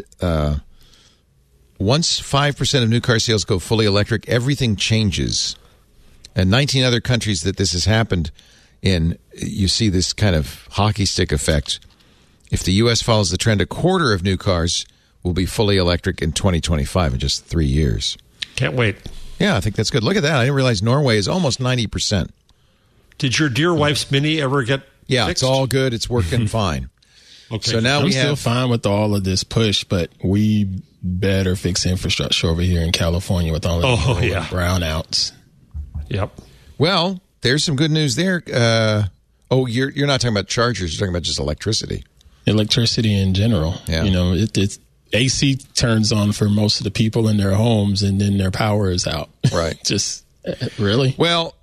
once 5% of new car sales go fully electric, everything changes. And 19 other countries that this has happened in, you see this kind of hockey stick effect. If the U.S. follows the trend, a quarter of new cars will be fully electric in 2025 in just 3 years. Can't wait. Yeah, I think that's good. Look at that. I didn't realize Norway is almost 90%. Did your dear wife's Mini ever get Yeah, fixed? it's all good. It's working fine. Okay. So now I'm we still have... fine with all of this push, but we better fix infrastructure over here in California with all of the brownouts. Yep. Well, there's some good news there. You're not talking about chargers. You're talking about just electricity. Electricity in general. Yeah. It's AC turns on for most of the people in their homes, and then their power is out. Right. Just really. Well,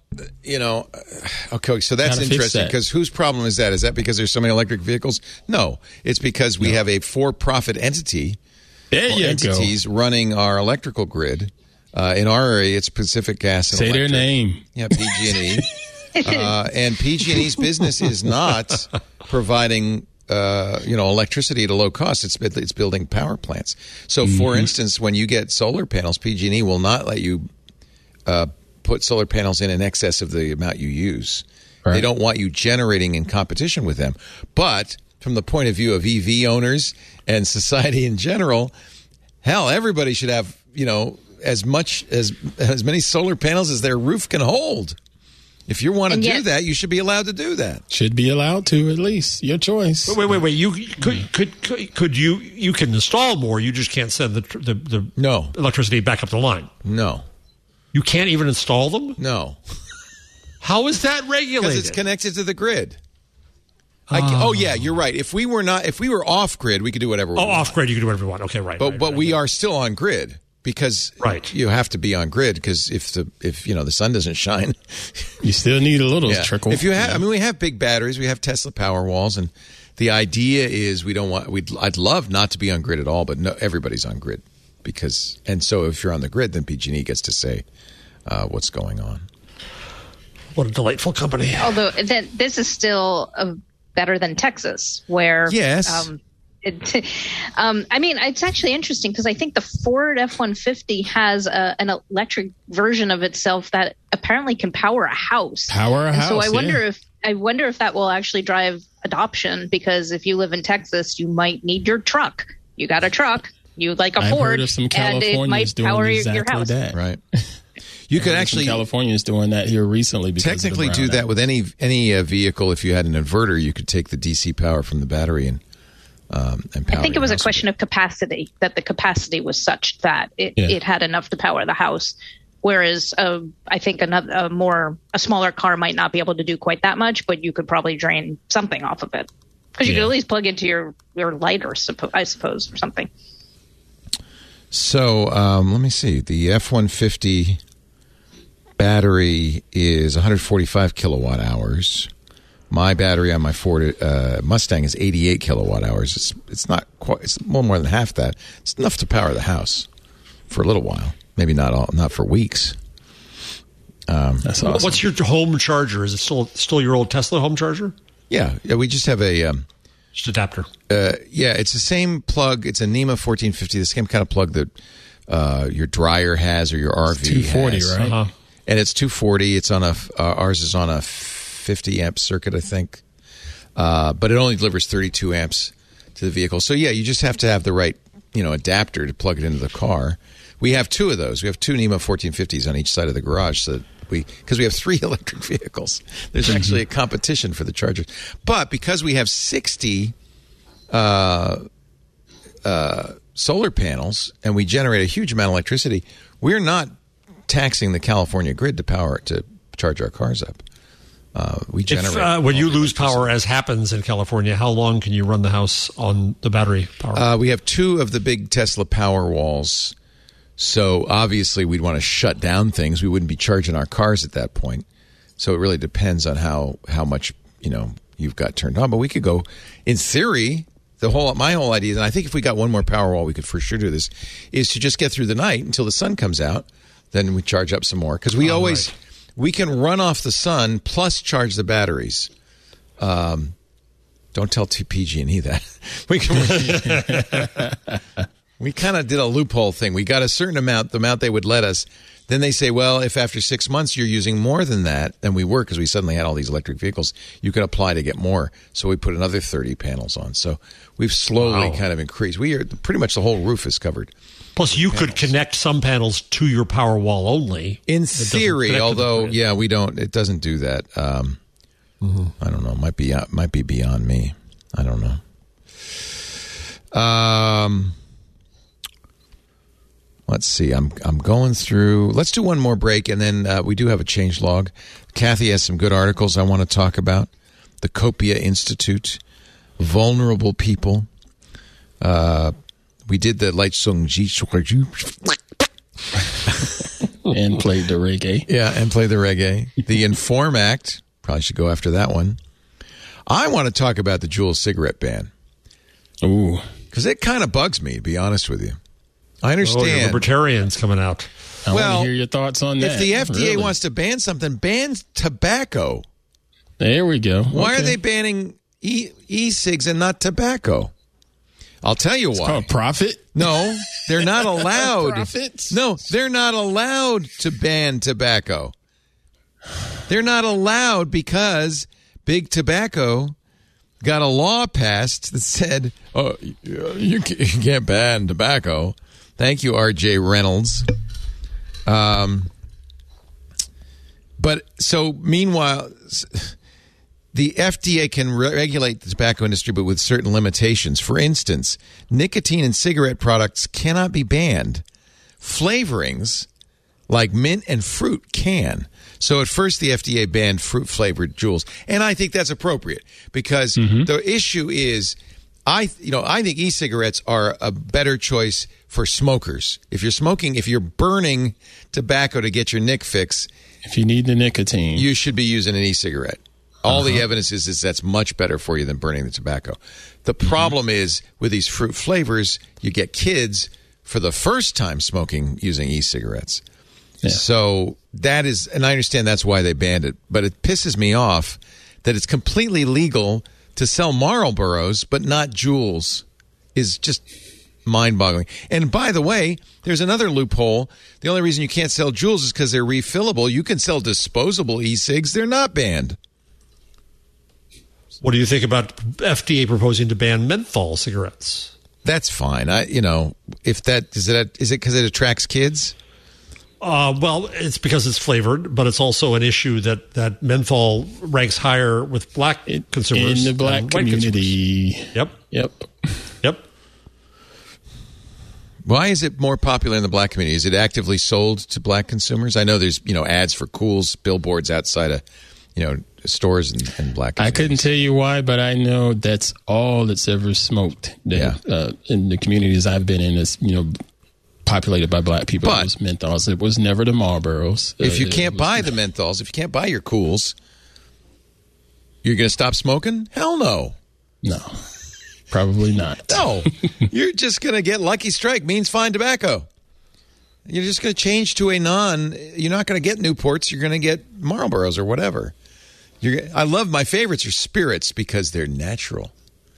okay, so that's Gotta interesting because whose problem is that? Is that because there's so many electric vehicles? No, it's because we have a for-profit entity. Entities running our electrical grid. In our area, it's Pacific Gas and Say Electric. their name. Yeah, PG&E. And PG&E's business is not providing electricity at a low cost. It's building power plants. So, for instance, when you get solar panels, PG&E will not let you put solar panels in excess of the amount you use. Right. They don't want you generating in competition with them. But from the point of view of EV owners and society in general, hell, everybody should have as many solar panels as their roof can hold. If you want to do that, you should be allowed to do that. Should be allowed to, at least. Your choice. Wait. You could you can install more. You just can't send the electricity back up the line. No. You can't even install them? No. How is that regulated? Because it's connected to the grid. Yeah, you're right. If we were off grid, we could do whatever we want. Off grid, you can do whatever you want. Okay, right. But we are still on grid. Because you have to be on grid because if the sun doesn't shine, you still need a little trickle. If you have, we have big batteries, we have Tesla Powerwalls, and the idea is I'd love not to be on grid at all, but no, everybody's on grid so if you're on the grid, then PG&E gets to say what's going on. What a delightful company! Although this is still better than Texas, where I mean, it's actually interesting because I think the Ford F-150 has an electric version of itself that apparently can power a house. So I wonder if that will actually drive adoption, because if you live in Texas, you might need your truck. You got a truck, you like a Ford, heard of some and it might power your house. That. Right. You could actually California's doing that here recently. Technically, do that with any vehicle. If you had an inverter, you could take the DC power from the battery and power. I think it was a question of capacity. That the capacity was such that it had enough to power the house. Whereas I think a smaller car might not be able to do quite that much, but you could probably drain something off of it, because you could at least plug into your lighter, I suppose, or something. So let me see. The F-150 battery is 145 kilowatt hours. My battery on my Ford Mustang is 88 kilowatt hours. It's not quite. It's more than half that. It's enough to power the house for a little while. Maybe not for weeks. That's awesome. What's your home charger? Is it still your old Tesla home charger? Yeah. We just have a just adapter. It's the same plug. It's a NEMA 1450, the same kind of plug that your dryer has or your RV it's 240, has. Right? Uh-huh. And it's 240. It's on ours is on a 50 amp circuit, I think. But it only delivers 32 amps to the vehicle. So yeah, you just have to have the right adapter to plug it into the car. We have two of those. We have two NEMA 1450s on each side of the garage, so because we have 3 electric vehicles. There's actually a competition for the chargers. But because we have 60 solar panels and we generate a huge amount of electricity, we're not taxing the California grid to charge our cars up. We generate when you lose power, as happens in California, how long can you run the house on the battery power? We have 2 of the big Tesla Powerwalls. So obviously we'd want to shut down things. We wouldn't be charging our cars at that point. So it really depends on how much you've got turned on. But we could go, in theory, my whole idea, and I think if we got one more Powerwall, we could for sure do this, is to just get through the night until the sun comes out. Then we charge up some more, because we can run off the sun plus charge the batteries. Don't tell PG&E that. We kind of did a loophole thing. We got a certain amount, the amount they would let us. Then they say, well, if after 6 months you're using more than that, than we were, because we suddenly had all these electric vehicles, you can apply to get more. So we put another 30 panels on. So we've slowly kind of increased. Pretty much the whole roof is covered. Plus, you could connect some panels to your Powerwall only. In theory, although, we don't. It doesn't do that. I don't know. It might be beyond me. I don't know. Let's see. I'm going through. Let's do one more break, and then we do have a change log. Kathy has some good articles I want to talk about. The Copia Institute, vulnerable people. We did the Leitsung Ji and played the reggae. Yeah, and played the reggae. The Inform Act. Probably should go after that one. I want to talk about the Juul cigarette ban. Ooh, because it kind of bugs me, to be honest with you. I understand. Your libertarians coming out. I want to hear your thoughts on that. If the FDA wants to ban something, ban tobacco. There we go. Why are they banning e-cigs and not tobacco? I'll tell you why. It's called profit? No, they're not allowed. Profits? No, they're not allowed to ban tobacco. They're not allowed because Big Tobacco got a law passed that said, oh, you can't ban tobacco. Thank you, R.J. Reynolds. But so meanwhile, the FDA can regulate the tobacco industry, but with certain limitations. For instance, nicotine in cigarette products cannot be banned. Flavorings like mint and fruit can. So at first the FDA banned fruit-flavored Juuls, and I think that's appropriate because the issue is, I think e-cigarettes are a better choice for smokers. If you're burning tobacco to get your nick fix, if you need the nicotine, you should be using an e-cigarette. All the evidence is that's much better for you than burning the tobacco. The problem is with these fruit flavors, you get kids for the first time smoking using e-cigarettes. Yeah. So that is, and I understand that's why they banned it, but it pisses me off that it's completely legal to sell Marlboros, but not Juuls. is just mind-boggling. And by the way, there's another loophole. The only reason you can't sell Juuls is because they're refillable. You can sell disposable e-cigs. They're not banned. What do you think about FDA proposing to ban menthol cigarettes? That's fine. If that is it because it attracts kids? Well, it's because it's flavored, but it's also an issue that menthol ranks higher with black consumers in the black and white community. Consumers. Yep. Why is it more popular in the black community? Is it actively sold to black consumers? I know there's ads for Kools, billboards outside of stores and black communities. I couldn't tell you why, but I know that's all that's ever smoked. In the communities I've been in, is populated by black people. But it was menthols. It was never the Marlboros. If you can't buy the menthols, if you can't buy your Kools, you're going to stop smoking? Hell no. No, probably not. No, you're just going to get Lucky Strike, means fine tobacco. You're just going to change to you're not going to get Newports, you're going to get Marlboros or whatever. I love my favorites are Spirits because they're natural.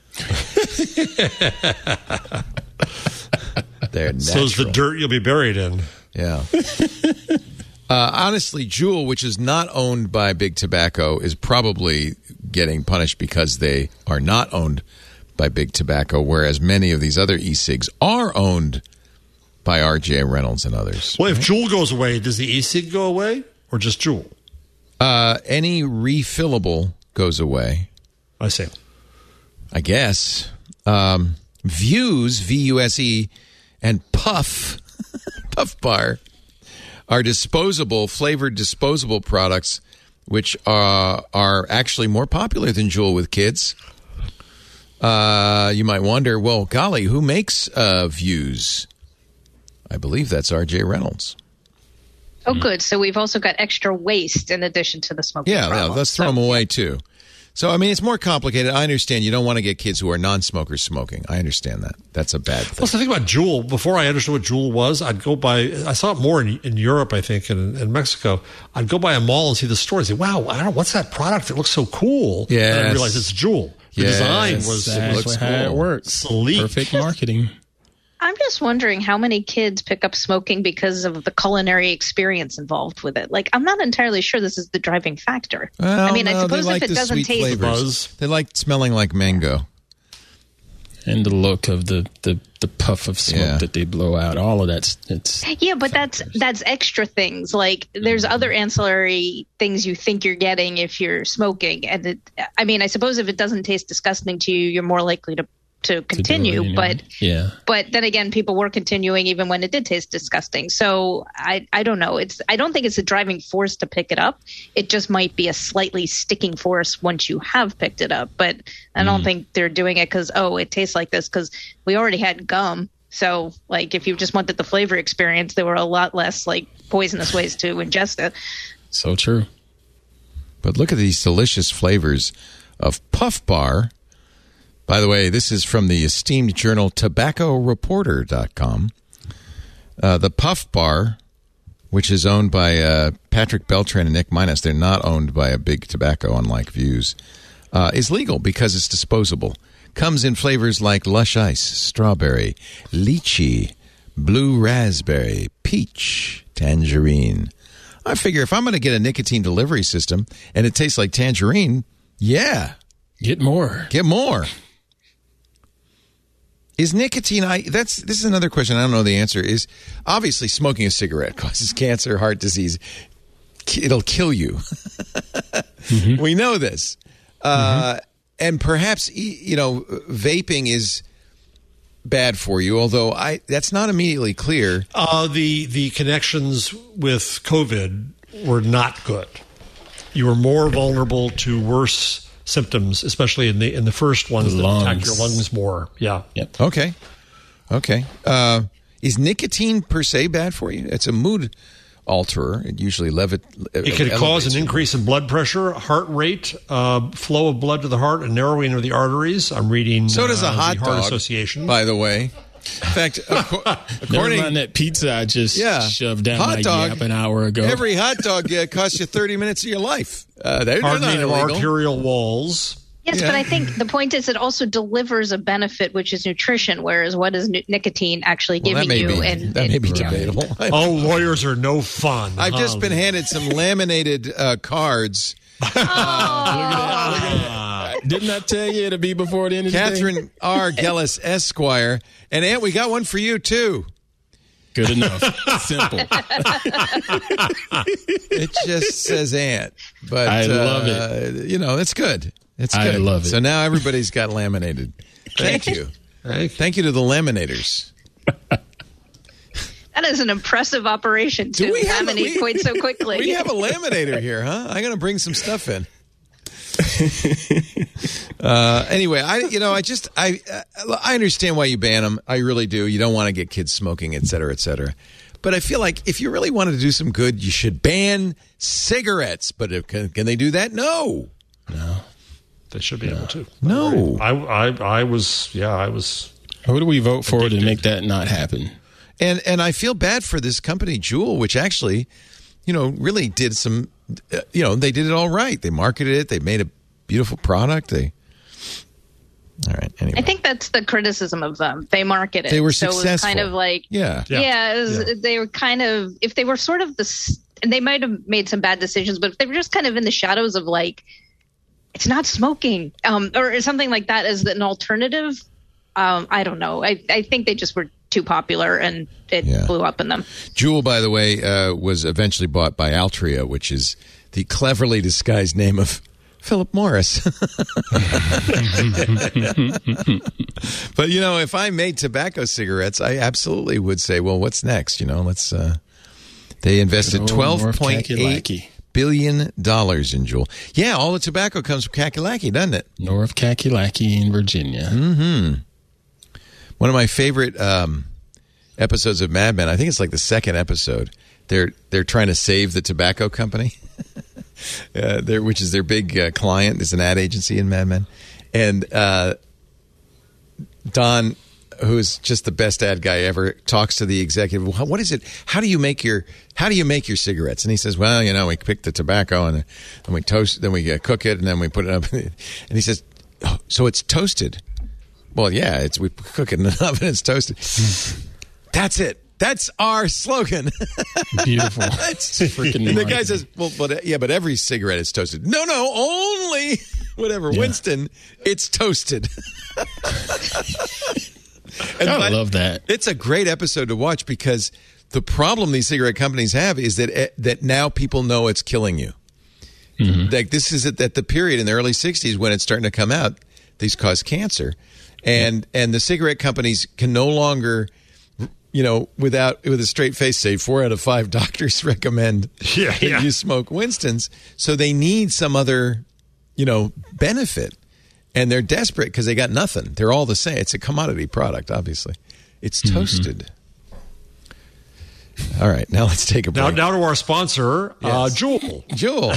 They're natural. So's the dirt you'll be buried in. Yeah. Honestly, Juul, which is not owned by Big Tobacco, is probably getting punished because they are not owned by Big Tobacco, whereas many of these other e-cigs are owned by R.J. Reynolds and others. Well, if Juul goes away, does the e-cig go away or just Juul? Any refillable goes away. I see. I guess. Vuse, V-U-S-E, and Puff Bar are flavored disposable products, which are actually more popular than Juul with kids. You might wonder, well, golly, who makes Vuse? I believe that's R.J. Reynolds. Oh, good. So we've also got extra waste in addition to the smoking problem. Yeah, let's throw them away, too. So, I mean, it's more complicated. I understand you don't want to get kids who are non-smokers smoking. I understand that. That's a bad thing. Well, so the thing about Juul, before I understood what Juul was, I saw it more in Europe, I think, and in Mexico. I'd go by a mall and see the store and say, wow, I don't know, what's that product? It looks so cool. Yes. And I realized it's Juul. The design was exactly how it works. Sleek. Perfect marketing. I'm just wondering how many kids pick up smoking because of the culinary experience involved with it. Like, I'm not entirely sure this is the driving factor. Well, I mean, I suppose if it doesn't taste flavors. They like smelling like mango. And the look of the puff of smoke that they blow out, all of that's yeah, but that's extra things. Like, there's other ancillary things you think you're getting if you're smoking. And I suppose if it doesn't taste disgusting to you, you're more likely to continue, but then again, people were continuing even when it did taste disgusting. So I don't know. I don't think it's a driving force to pick it up. It just might be a slightly sticking force once you have picked it up. But I don't think they're doing it because it tastes like this, because we already had gum. So like if you just wanted the flavor experience, there were a lot less like poisonous ways to ingest it. So true. But look at these delicious flavors of Puff Bar. By the way, this is from the esteemed journal TobaccoReporter.com. The Puff Bar, which is owned by Patrick Beltran and Nick Minas, they're not owned by a Big Tobacco, unlike Vuse, is legal because it's disposable. Comes in flavors like Lush Ice, Strawberry, Lychee, Blue Raspberry, Peach, Tangerine. I figure if I'm going to get a nicotine delivery system and it tastes like tangerine, get more. Get more. Is nicotine, this is another question I don't know the answer, is obviously smoking a cigarette causes cancer, heart disease. It'll kill you. Mm-hmm. We know this. And perhaps, vaping is bad for you, although that's not immediately clear. The connections with COVID were not good. You were more vulnerable to worse symptoms, especially in the first ones that attack your lungs more. Yeah. Yep. Okay. Is nicotine per se bad for you? It's a mood alterer. It usually it can cause an increase in blood pressure, heart rate, flow of blood to the heart, and narrowing of the arteries. I'm reading. So does a hot dog, Heart Association, by the way. In fact, according to that pizza I just shoved down my dog, yap an hour ago. Every hot dog costs you 30 minutes of your life. They're not illegal. Arterial walls. Yes, but I think the point is it also delivers a benefit, which is nutrition, whereas what is nicotine actually giving you? That may be debatable. Oh, lawyers are no fun. I've just been handed some laminated cards. Didn't I tell you it'll be before the end of the day? Catherine R. Gellis, Esquire. And, Aunt, we got one for you, too. Good enough. Simple. It just says Aunt. But I love it. It's good. It's I good. love it. So now everybody's got laminated. Thank you. Thank you to the laminators. That is an impressive operation to laminate quite so quickly. We have a laminator here, huh? I'm going to bring some stuff in. Anyway, I understand why you ban them. I really do. You don't want to get kids smoking, et cetera, et cetera. But I feel like if you really wanted to do some good, you should ban cigarettes. But can they do that? No. They should be able to. No. I was. Who do we vote for to make that not happen? And I feel bad for this company, Juul, which actually, really did some, they did it all right. They marketed it. They made a beautiful product. All right. Anyway. I think that's the criticism of them. They marketed it. They were successful. successful. It was kind of like, they were kind of, if they were sort of and they might have made some bad decisions, but if they were just kind of in the shadows of like, it's not smoking, or something like that as an alternative. I don't know. I think they just were too popular and it blew up in them. Juul, by the way, was eventually bought by Altria, which is the cleverly disguised name of Philip Morris. But, if I made tobacco cigarettes, I absolutely would say, well, what's next? Let's. They invested $12.8 billion in Juul. Yeah, all the tobacco comes from Kakalaki, doesn't it? North Kakalaki in Virginia. Mm-hmm. One of my favorite episodes of Mad Men, I think it's like the second episode. They're trying to save the tobacco company, which is their big client. There's an ad agency in Mad Men, and Don, who's just the best ad guy ever, talks to the executive. What is it? How do you make your cigarettes? And he says, well, we pick the tobacco and we toast, then we cook it, and then we put it up. And he says, oh, so it's toasted. Well, yeah, we cook it in the oven. It's toasted. That's it. That's our slogan. Beautiful. It's freaking. And the guy says, "Well, but every cigarette is toasted." No, only whatever. Yeah. Winston, it's toasted. I love that. It's a great episode to watch because the problem these cigarette companies have is that now people know it's killing you. Mm-hmm. Like this is at the period in the early '60s when it's starting to come out. These cause cancer. And the cigarette companies can no longer, with a straight face say 4 out of 5 doctors recommend that you smoke Winston's. So they need some other, benefit. And they're desperate because they got nothing. They're all the same. It's a commodity product, obviously. It's toasted. All right, now let's take a break. Now to our sponsor, yes. Juul. Juul.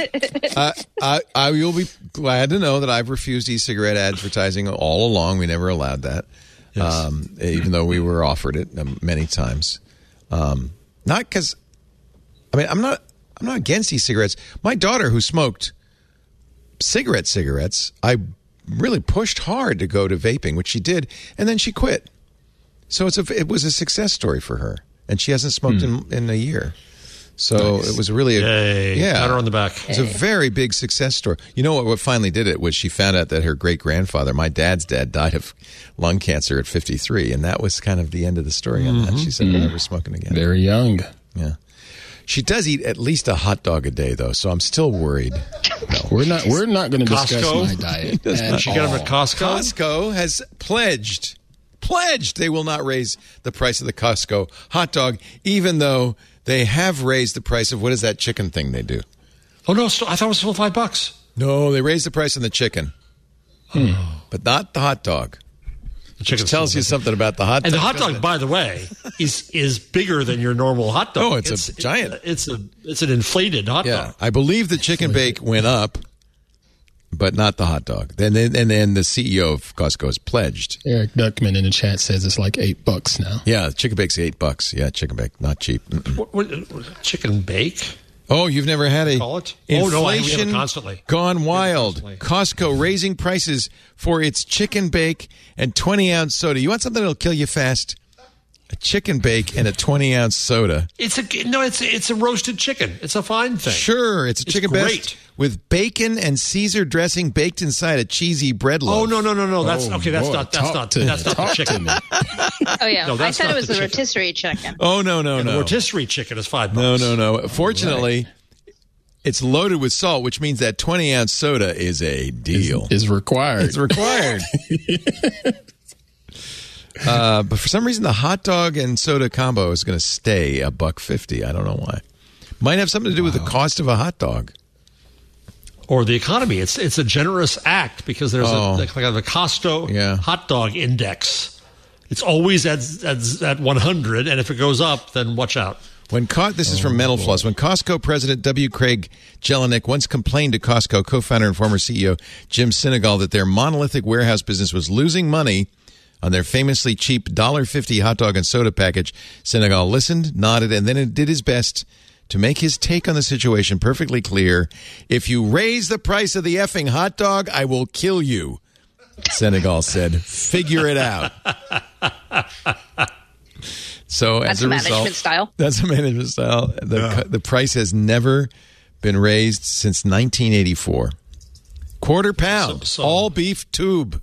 I will be glad to know that I've refused e-cigarette advertising all along. We never allowed that, yes. Even though we were offered it many times. Not because, I'm not against e-cigarettes. My daughter, who smoked cigarettes, I really pushed hard to go to vaping, which she did, and then she quit. So it was a success story for her. And she hasn't smoked in a year. So It was really pat her on the back. It was a very big success story. You know what finally did it was she found out that her great-grandfather, my dad's dad, died of lung cancer at 53. And that was kind of the end of the story on that. She said, I'm never smoking again. Very young. Yeah. She does eat at least a hot dog a day, though, so I'm still worried. No. We're not going to discuss my diet. She got him at Costco? Costco has pledged they will not raise the price of the Costco hot dog, even though they have raised the price of, what is that chicken thing they do? Oh, no, I thought it was still $5. No, they raised the price on the chicken, but not the hot dog. The chicken tells you something about the hot dog. And the hot dog, by the way, is bigger than your normal hot dog. Oh, it's a giant. It's an inflated hot dog. I believe the chicken bake went up, but not the hot dog. And then the CEO of Costco has pledged. Eric Duckman in the chat says it's like $8 now. Yeah, chicken bake's $8. Yeah, chicken bake, not cheap. What, chicken bake? Oh, you've never had a Call it? Oh, no, we have it inflation constantly. gone wild. constantly. Costco raising prices for its chicken bake and 20-ounce soda. You want something that'll kill you fast? A chicken bake and a 20-ounce soda. It's a roasted chicken. It's a fine thing. Sure, it's a chicken great. best with bacon and Caesar dressing baked inside a cheesy bread loaf. Oh no. That's Oh, okay. That's boy, not talk to the chicken. Oh yeah, No, I that's thought not it was the the chicken. rotisserie chicken. Oh, no. The rotisserie chicken is $5. No. Fortunately, it's loaded with salt, which means that 20-ounce soda is a deal. Is required. It's required. But for some reason, the hot dog and soda combo is going to stay $1.50. I don't know why. Might have something to do with the cost of a hot dog. Or the economy. It's a generous act because there's the Costco Yeah. hot dog index. It's always at 100, and if it goes up, then watch out. This is from Mental Floss. When Costco President W. Craig Jelinek once complained to Costco co-founder and former CEO Jim Sinegal that their monolithic warehouse business was losing money on their famously cheap $1.50 hot dog and soda package, Sinegal listened, nodded, and then did his best to make his take on the situation perfectly clear. If you raise the price of the effing hot dog, I will kill you, Sinegal said. Figure it out. So That's as a result, management style. That's a management style. The price has never been raised since 1984. Quarter pound, So- all beef tube.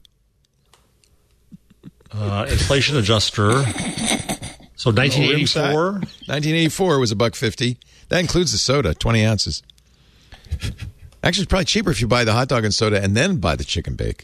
Inflation adjuster. So 1984. 1984 was $1.50. That includes the soda, 20 ounces. Actually, it's probably cheaper if you buy the hot dog and soda and then buy the chicken bake.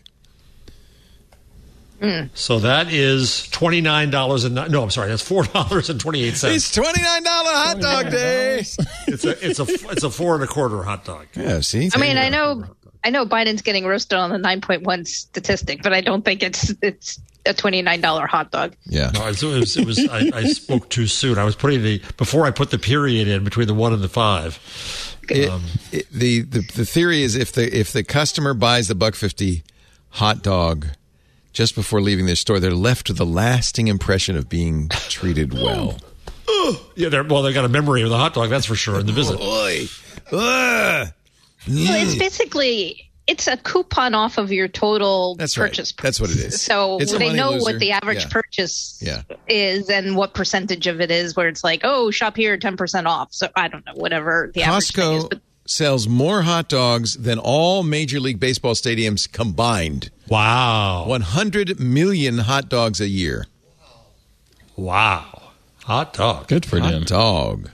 So that is $29. No, I'm sorry. That's $4.28. It's $29 hot dog day. It's a 4 1/4 hot dog. Yeah, see? I mean, I know Biden's getting roasted on the 9.1 statistic, but I don't think it's a $29 hot dog. Yeah. No, it was I spoke too soon. I was putting before I put the period in between the 1 and the 5. The theory is if the customer buys the $1.50 hot dog just before leaving their store, they're left with a lasting impression of being treated well. Yeah, they got a memory of the hot dog, that's for sure, in the visit. Well, it's basically a coupon off of your total That's right. purchase price. That's what it is. So It's a they money know loser. what the average Yeah. purchase Yeah. is and what percentage of it is where it's like, oh, shop here, 10% off. So I don't know, whatever the average thing is. Costco But sells more hot dogs than all Major League Baseball stadiums combined. Wow. 100 million hot dogs a year. Wow. Hot dog. Good for them. Hot dog.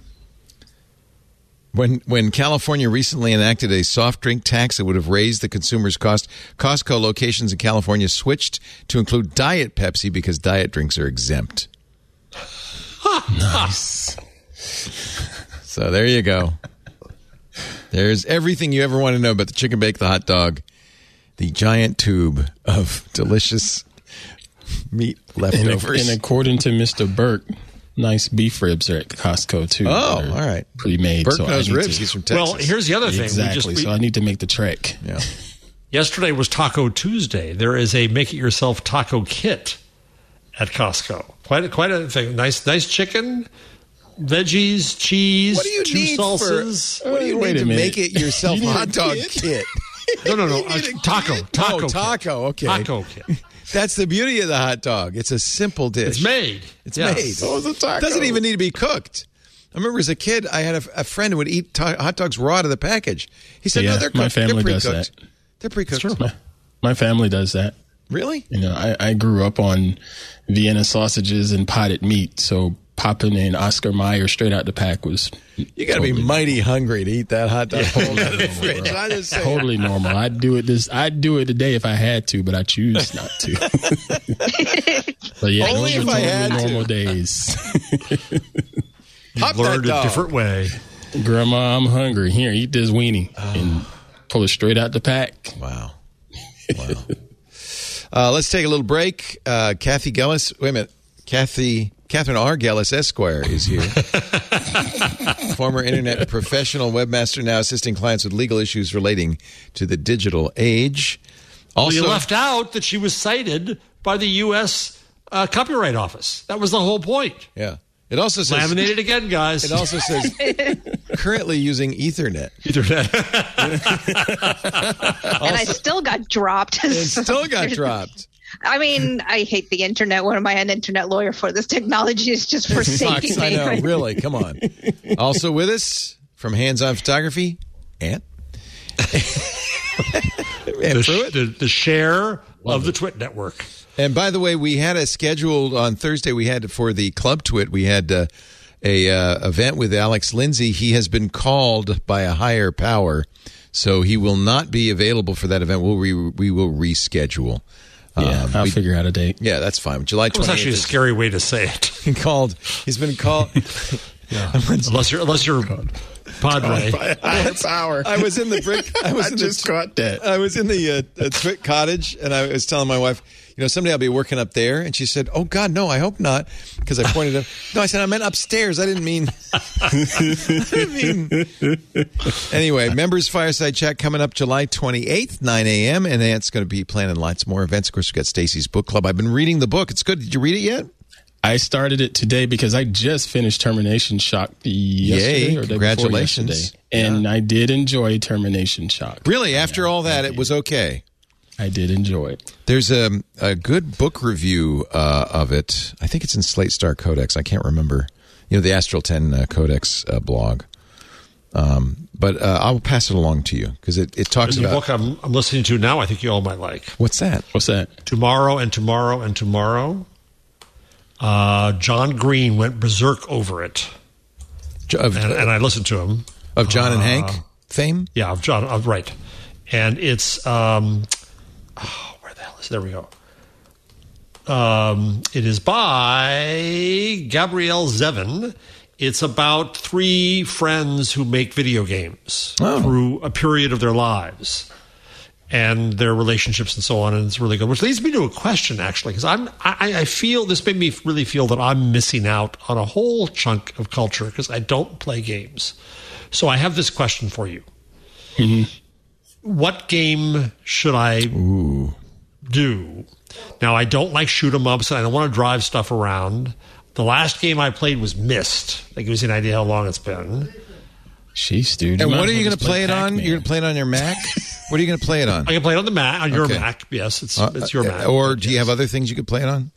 When California recently enacted a soft drink tax that would have raised the consumer's cost, Costco locations in California switched to include Diet Pepsi because diet drinks are exempt. Nice. So there you go. There's everything you ever want to know about the chicken bake, the hot dog, the giant tube of delicious meat leftovers. And according to Mr. Burke, nice beef ribs are at Costco too. Oh, They're all right. pre-made. Burke so I knows need ribs. to- He's from Texas. Well, here's the other thing. Exactly. So I need to make the trek. Yeah. Yesterday was Taco Tuesday. There is a make-it-yourself taco kit at Costco. Quite a thing. Nice chicken, veggies, cheese, What do you 2 need salsas. What do you Wait need a to minute. make it yourself You need a hot dog kit? kit? No. Taco. Oh, kit. taco. Okay. Taco kit. That's the beauty of the hot dog. It's a simple dish. It's made. It's Yes. made. So is a taco. Doesn't even need to be cooked. I remember as a kid, I had a friend who would eat hot dogs raw out of the package. He said, Yeah, "No, they're cooked. my family they're does pre-cooked. that. They're pre-cooked." My family does that. Really? You know, I grew up on Vienna sausages and potted meat, so popping in Oscar Mayer straight out the pack was You got to be mighty hungry to eat that hot dog cold out of the normal, fridge. bro. I just say, totally normal. I'd do it today if I had to, but I choose not to. But yeah, Only those if are I totally had to. normal days. Pop that Learned a dog. different way. Grandma, I'm hungry. Here, eat this weenie and pull it straight out the pack. Wow. Let's take a little break. Kathy Gellis. Wait a minute. Catherine R. Gellis Esquire is here. Former internet professional webmaster, now assisting clients with legal issues relating to the digital age. Well, you Also, left out that she was cited by the U.S. Copyright Office. That was the whole point. yeah. It also says Laminate it again, guys. It also says currently using Ethernet. And I still got dropped. It still got dropped. I mean, I hate the internet. What am I an internet lawyer for? This technology is just forsaking me. I know, really. Come on. Also with us from Hands On Photography, Ant. The share of the Twit network. And by the way, we had a scheduled on Thursday. We had for the Club Twit. We had a event with Alex Lindsay. He has been called by a higher power, so he will not be available for that event. We will reschedule. Yeah, I'll figure out a date. Yeah, that's fine. July 28th. That's actually a scary way to say it. He's been called. Yeah. Unless you're Padre. Higher power. I was in the brick. I just caught that. I was in the Twit cottage, and I was telling my wife, someday I'll be working up there. And she said, "Oh God, no, I hope not," because I pointed up. No, I said I meant upstairs. I didn't mean. Anyway, members fireside chat coming up July 28th, 9 a.m. And Ant's going to be planning lots more events. Of course, we've got Stacy's book club. I've been reading the book. It's good. Did you read it yet? I started it today because I just finished Termination Shock yesterday or day congratulations. Before yesterday. And I did enjoy Termination Shock. Really? After all that, it was okay? I did enjoy it. There's a good book review of it. I think it's in Slate Star Codex. I can't remember. The Astral 10 Codex blog. But I'll pass it along to you because it talks the about... book I'm listening to now, I think you all might like. What's that? Tomorrow and Tomorrow and Tomorrow. John Green went berserk over it. And I listened to him. Of John and Hank fame? Yeah, of John, right. And it's... where the hell is it? There we go. It is by Gabrielle Zevin. It's about 3 friends who make video games through a period of their lives and their relationships and so on, and it's really good. Which leads me to a question, actually, because I feel this made me really feel that I'm missing out on a whole chunk of culture because I don't play games. So I have this question for you. Mm-hmm. What game should I do? Now, I don't like shoot 'em ups, and I don't want to drive stuff around. The last game I played was Myst. That gives you an idea how long it's been. Jeez, dude. And what are you going to play it on? You're going to play it on your Mac? What are you going to play it on? I can play it on the Mac, on your Mac. Yes, it's your Mac. Or do you have other things you could play it on?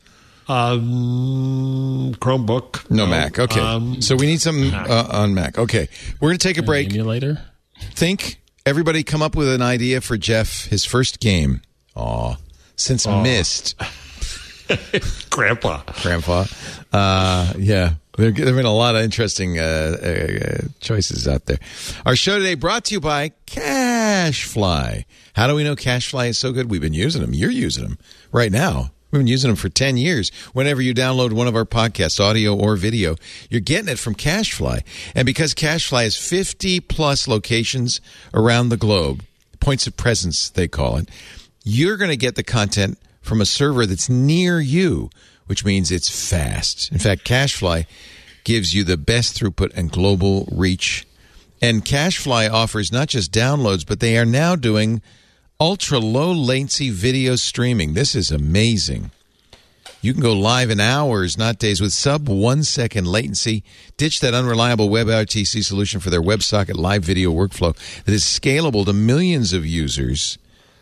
Chromebook. No Mac. Okay. So we need some on Mac. Okay. We're going to take a break. Emulator. Everybody come up with an idea for Jeff, his first game. Since Myst. Grandpa. Yeah. There have been a lot of interesting choices out there. Our show today brought to you by CashFly. How do we know CashFly is so good? We've been using them. You're using them right now. We've been using them for 10 years. Whenever you download one of our podcasts, audio or video, you're getting it from CashFly. And because CashFly has 50-plus locations around the globe, points of presence, they call it, you're going to get the content from a server that's near you, which means it's fast. In fact, CashFly gives you the best throughput and global reach. And CashFly offers not just downloads, but they are now doing ultra-low latency video streaming. This is amazing. You can go live in hours, not days, with sub-1 second latency. Ditch that unreliable WebRTC solution for their WebSocket live video workflow that is scalable to millions of users.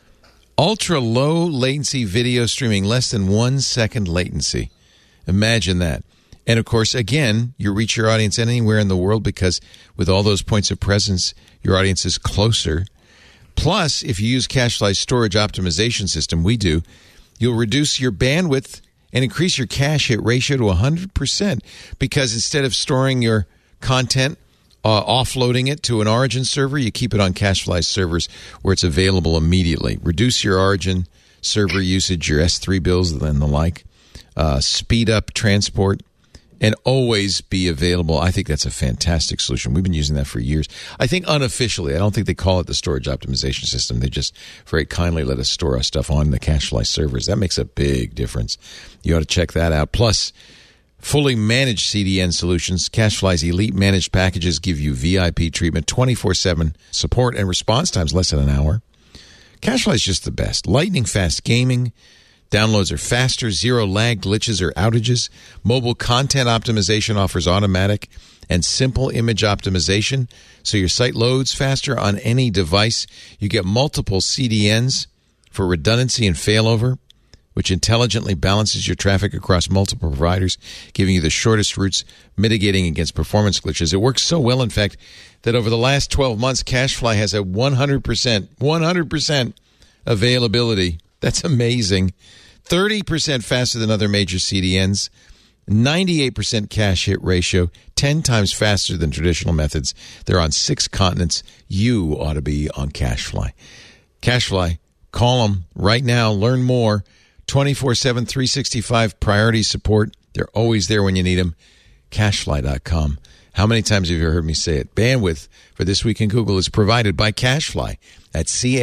Ultra-low latency video streaming, less than 1 second latency. Imagine that. And, of course, again, you reach your audience anywhere in the world because with all those points of presence, your audience is closer. Plus, if you use CashFly's storage optimization system, we do, you'll reduce your bandwidth and increase your cache hit ratio to 100% because instead of storing your content, offloading it to an Origin server, you keep it on CashFly's servers where it's available immediately. Reduce your Origin server usage, your S3 bills and the like. Speed up transport and always be available. I think that's a fantastic solution. We've been using that for years. I think unofficially, I don't think they call it the storage optimization system. They just very kindly let us store our stuff on the CashFly servers. That makes a big difference. You ought to check that out. Plus, fully managed CDN solutions. CashFly's elite managed packages give you VIP treatment, 24/7 support, and response times less than an hour. CashFly is just the best. Lightning fast gaming. Downloads are faster, zero lag, glitches, or outages. Mobile content optimization offers automatic and simple image optimization so your site loads faster on any device. You get multiple CDNs for redundancy and failover, which intelligently balances your traffic across multiple providers, giving you the shortest routes, mitigating against performance glitches. It works so well, in fact, that over the last 12 months, CacheFly has a 100% availability. That's amazing. 30% faster than other major CDNs, 98% cache hit ratio, 10 times faster than traditional methods. They're on 6 continents. You ought to be on CacheFly. CacheFly, call them right now. Learn more. 24/7, 365 priority support. They're always there when you need them. CacheFly.com. How many times have you heard me say it? Bandwidth for This Week in Google is provided by CacheFly at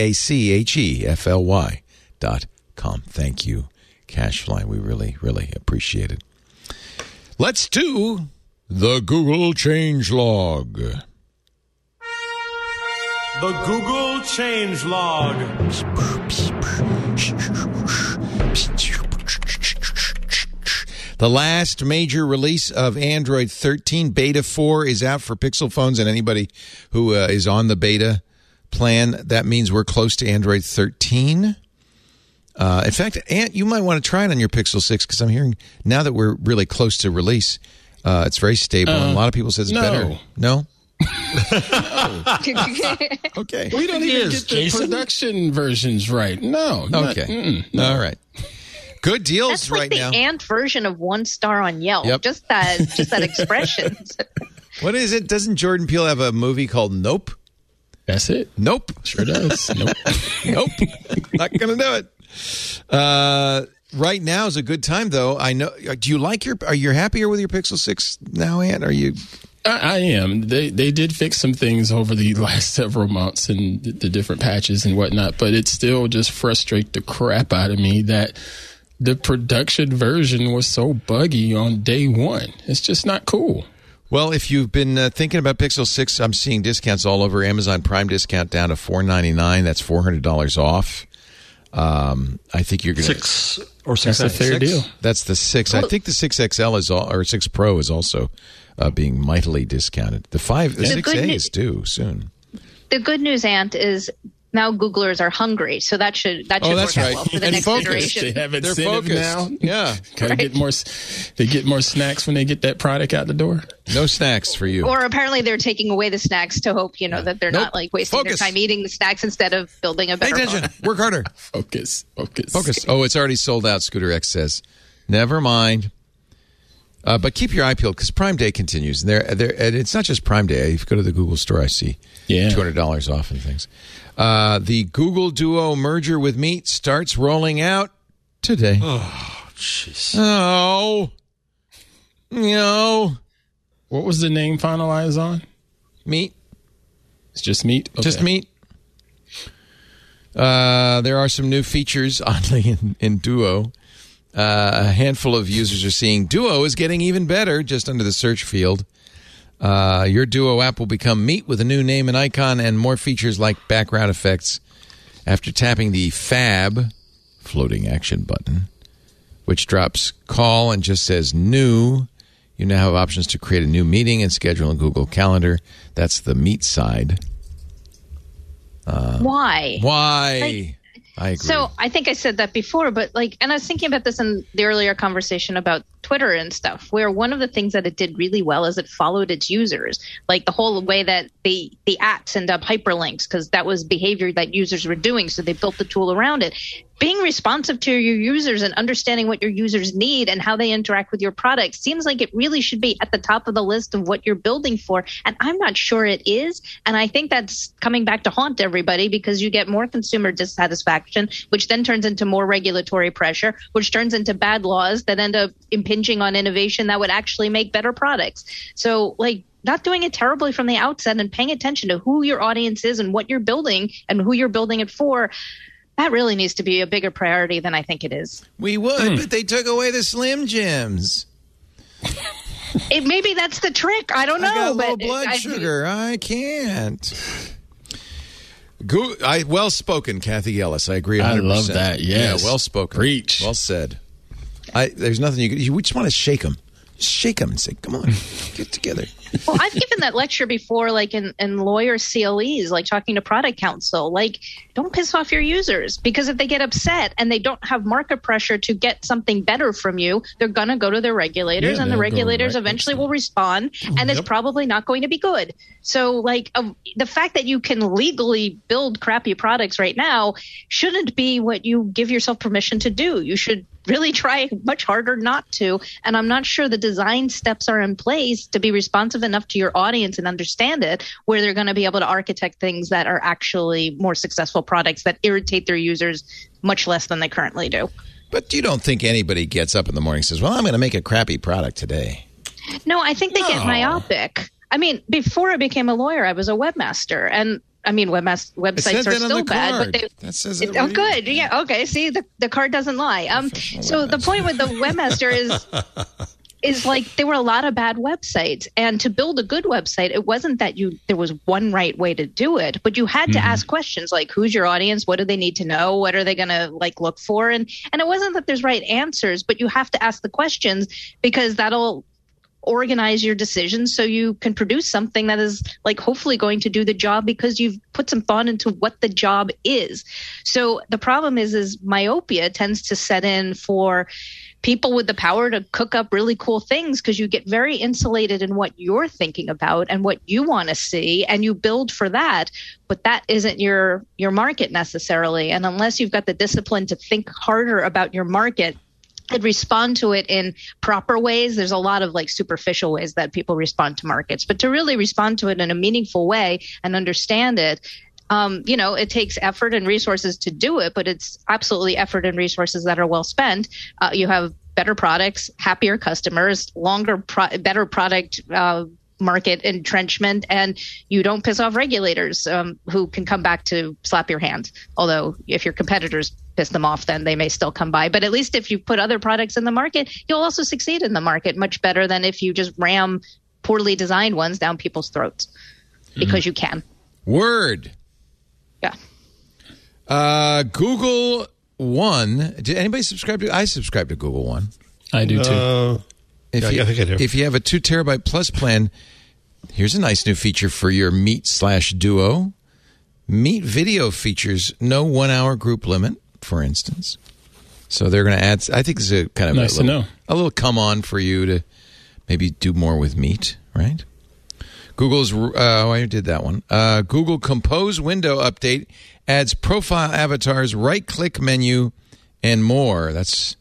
CacheFly.com. Thank you, CacheFly. We really, really appreciate it. Let's do the Google changelog. The Google changelog. The last major release of Android 13, Beta 4, is out for Pixel phones, and anybody who is on the beta plan, that means we're close to Android 13. In fact, Ant, you might want to try it on your Pixel 6, because I'm hearing now that we're really close to release, it's very stable, and a lot of people say it's better. No? Okay. We don't even get the production versions right. No. Okay. No. All right. Good deals That's like right the now. Ant version of 1 star on Yelp. Yep. Just that expression. What is it? Doesn't Jordan Peele have a movie called Nope? That's it. Nope. Sure does. Nope. Nope. Not going to do it. Right now is a good time, though. I know. Do you like are you happier with your Pixel 6 now, Ant? Are you? I am. They did fix some things over the last several months and the different patches and whatnot, but it still just frustrates the crap out of me that the production version was so buggy on day one. It's just not cool. Well, if you've been thinking about Pixel 6, I'm seeing discounts all over. Amazon Prime discount down to $499. That's $400 off. I think you're going to... 6 or 6. That's a fair deal. That's the 6. I think the 6XL is or 6 Pro is also being mightily discounted. The 6A is due soon. The good news, Ant, is now Googlers are hungry, so that should work out well for the next generation. They have They're incentive focused now. Yeah. They get more snacks when they get that product out the door. No snacks for you. Or apparently they're taking away the snacks to hope, that they're not like wasting their time eating the snacks instead of building a better Pay attention. phone. Work harder. Focus. Oh, it's already sold out, Scooter X says. Never mind. But keep your eye peeled because Prime Day continues. And it's not just Prime Day. If you go to the Google store, I see $200 off and things. The Google Duo merger with Meet starts rolling out today. Oh, jeez. Oh. No. What was the name finalized on? Meet. It's just Meet? Okay. Just Meet. There are some new features, oddly, in Duo. A handful of users are seeing Duo is getting even better just under the search field. Your Duo app will become Meet with a new name and icon and more features like background effects after tapping the Fab floating action button, which drops call and just says new. You now have options to create a new meeting and schedule in Google Calendar. That's the Meet side. Why? I agree. So I think I said that before, but and I was thinking about this in the earlier conversation about Twitter and stuff, where one of the things that it did really well is it followed its users, like the whole way that the apps end up hyperlinks, because that was behavior that users were doing. So they built the tool around it. Being responsive to your users and understanding what your users need and how they interact with your product seems like it really should be at the top of the list of what you're building for. And I'm not sure it is. And I think that's coming back to haunt everybody because you get more consumer dissatisfaction, which then turns into more regulatory pressure, which turns into bad laws that end up impinging on innovation that would actually make better products. So not doing it terribly from the outset and paying attention to who your audience is and what you're building and who you're building it for. That really needs to be a bigger priority than I think it is. We would, but they took away the Slim Jims. Maybe that's the trick. I don't know. I got low blood sugar. I can't. Well spoken, Kathy Ellis. I agree 100%. I love that. Yes. Yeah, well spoken. Preach. Well said. There's nothing you just want to shake them. Shake them and say, come on, get together. Well, I've given that lecture before, like in lawyer CLEs, like talking to product counsel, like don't piss off your users, because if they get upset and they don't have market pressure to get something better from you, they're going to go to their regulators, and the regulators eventually will respond, and it's probably not going to be good. So like the fact that you can legally build crappy products right now shouldn't be what you give yourself permission to do. You should really try much harder not to. And I'm not sure the design steps are in place to be responsive enough to your audience and understand it, where they're going to be able to architect things that are actually more successful products that irritate their users much less than they currently do. But you don't think anybody gets up in the morning and says, well, I'm going to make a crappy product today? No, I think they get myopic. I mean, before I became a lawyer, I was a webmaster, and I mean, websites are still bad, but that says it oh, good. Yeah. Okay. See, the card doesn't lie. So the point with the webmaster is like there were a lot of bad websites, and to build a good website, it wasn't that there was one right way to do it, but you had to ask questions like, who's your audience? What do they need to know? What are they going to like look for? And it wasn't that there's right answers, but you have to ask the questions, because that'll organize your decisions so you can produce something that is like hopefully going to do the job, because you've put some thought into what the job is. So the problem is myopia tends to set in for people with the power to cook up really cool things, because you get very insulated in what you're thinking about and what you want to see, and you build for that. But that isn't your market necessarily. And unless you've got the discipline to think harder about your market and respond to it in proper ways. There's a lot of like superficial ways that people respond to markets, but to really respond to it in a meaningful way and understand it, it takes effort and resources to do it, but it's absolutely effort and resources that are well spent. You have better products, happier customers, better product market entrenchment, and you don't piss off regulators who can come back to slap your hand. Although if your competitors piss them off, then they may still come by. But at least if you put other products in the market, you'll also succeed in the market much better than if you just ram poorly designed ones down people's throats, because you can. Word. Yeah. Google One. Did anybody subscribe to? I subscribe to Google One. I do too. I think I do. If you have a 2 terabyte plus plan, here's a nice new feature for your Meet/Duo. Meet video features no 1 hour group limit, for instance. So they're going to add. I think this is a kind of nice a little come on for you to maybe do more with Meet, right? Google's. I did that one. Google Compose window update adds profile avatars, right click menu, and more. That's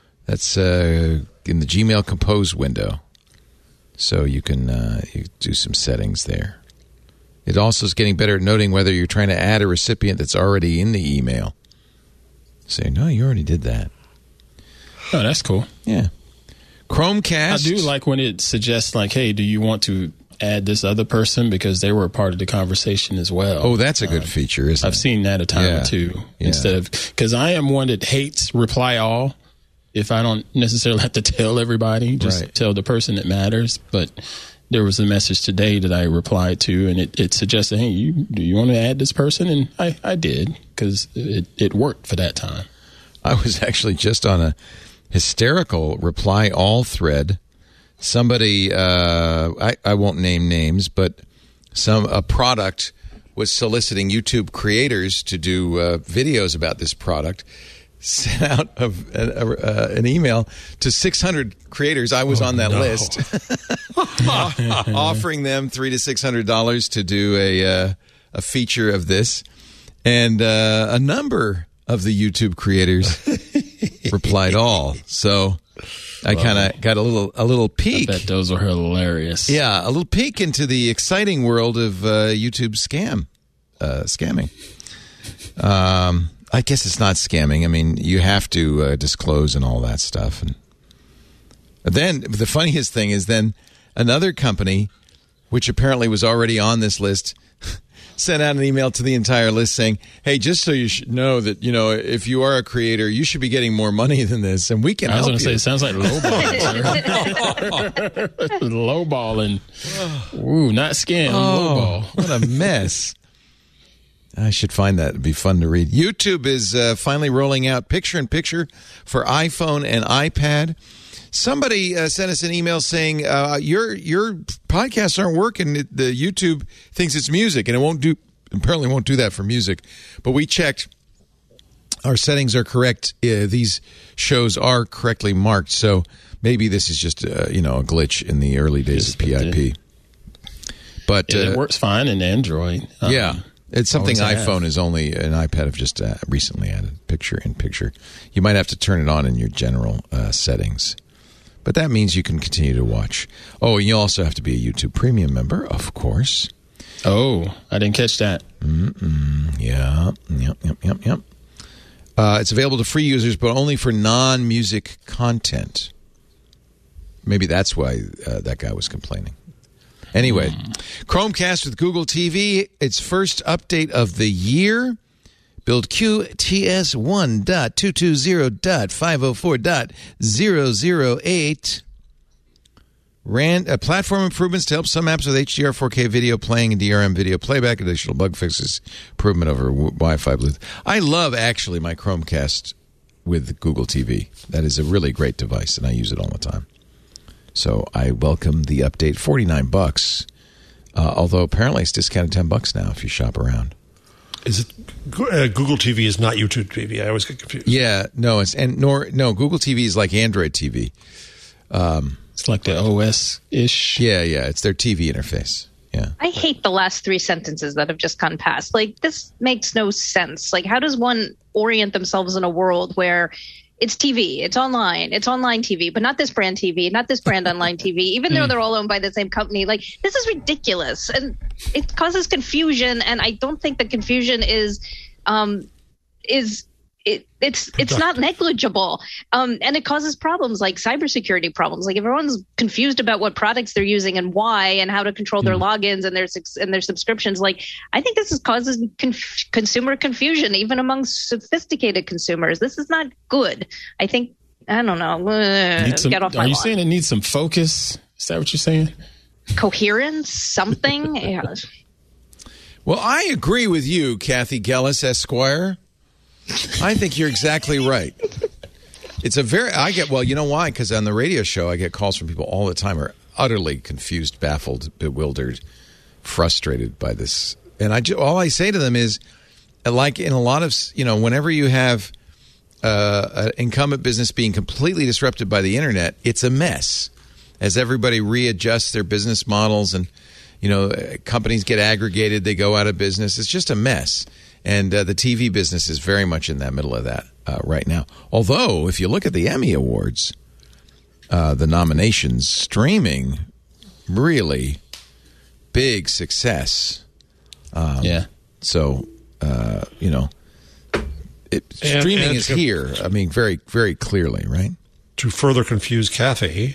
in the Gmail Compose window, so you can you do some settings there. It also is getting better at noting whether you're trying to add a recipient that's already in the email. Say, no, you already did that. Oh, that's cool. Yeah. Chromecast. I do like when it suggests, like, hey, do you want to add this other person because they were a part of the conversation as well? Oh, that's a good feature, isn't it? I've seen that a time or two. Yeah. Instead of, because I am one that hates reply all. If I don't necessarily have to tell everybody, just tell the person that matters. But there was a message today that I replied to, and it suggested, hey, do you want to add this person? And I did, because it worked for that time. I was actually just on a hysterical reply all thread. Somebody, I won't name names, but a product was soliciting YouTube creators to do videos about this product. Sent out an email to 600 creators. I was on that list, offering them $300 to $600 to do a feature of this, and a number of the YouTube creators replied all. So I kind of got a little peek. I bet those were hilarious. Yeah, a little peek into the exciting world of YouTube scamming. I guess it's not scamming. I mean, you have to disclose and all that stuff. And then the funniest thing is then another company, which apparently was already on this list, sent out an email to the entire list saying, hey, just so you should know that, if you are a creator, you should be getting more money than this, and we can help you. I was going to say, it sounds like lowballing. Lowballing. Ooh, not scam, lowball. What a mess. I should find that. It'd be fun to read. YouTube is finally rolling out picture-in-picture for iPhone and iPad. Somebody sent us an email saying your podcasts aren't working. The YouTube thinks it's music, and apparently won't do that for music. But we checked. Our settings are correct. These shows are correctly marked. So maybe this is just a glitch in the early days of PIP. But it works fine in Android. It's something iPhone is only, an iPad have just recently added picture-in-picture. You might have to turn it on in your general settings. But that means you can continue to watch. Oh, and you also have to be a YouTube Premium member, of course. Oh, I didn't catch that. Yeah. Yep. It's available to free users, but only for non-music content. Maybe that's why that guy was complaining. Anyway, Chromecast with Google TV, its first update of the year. Build QTS 1.220.504.008. Platform improvements to help some apps with HDR 4K video playing and DRM video playback. Additional bug fixes, improvement over Wi-Fi Bluetooth. I love, actually, my Chromecast with Google TV. That is a really great device, and I use it all the time. So I welcome the update. $49, although apparently it's discounted $10 now if you shop around. Is it Google TV is not YouTube TV? I always get confused. Yeah, no, Google TV is like Android TV. It's like the OS-ish. Yeah, it's their TV interface. Yeah. I hate the last three sentences that have just gone past. Like, this makes no sense. Like, how does one orient themselves in a world where it's TV, it's online TV, but not this brand TV, not this brand online TV, even though they're all owned by the same company. Like, this is ridiculous. And it causes confusion. And I don't think the confusion is it's not negligible. And it causes problems like cybersecurity problems. Like, everyone's confused about what products they're using and why and how to control their logins and their subscriptions. Like, I think this is causing consumer confusion, even among sophisticated consumers. This is not good. I think, I don't know. Get off my lawn. Are you saying it needs some focus? Is that what you're saying? Coherence? Something? Yeah. Well, I agree with you, Kathy Gellis, Esquire. I think you're exactly right. You know why? Because on the radio show, I get calls from people all the time who are utterly confused, baffled, bewildered, frustrated by this. And all I say to them is, like in a lot of, whenever you have an incumbent business being completely disrupted by the internet, it's a mess. As everybody readjusts their business models and, companies get aggregated, they go out of business. It's just a mess. And the TV business is very much in the middle of that right now. Although, if you look at the Emmy Awards, the nominations, streaming, really big success. So, streaming is here. I mean, very, very clearly, right? To further confuse Kathy,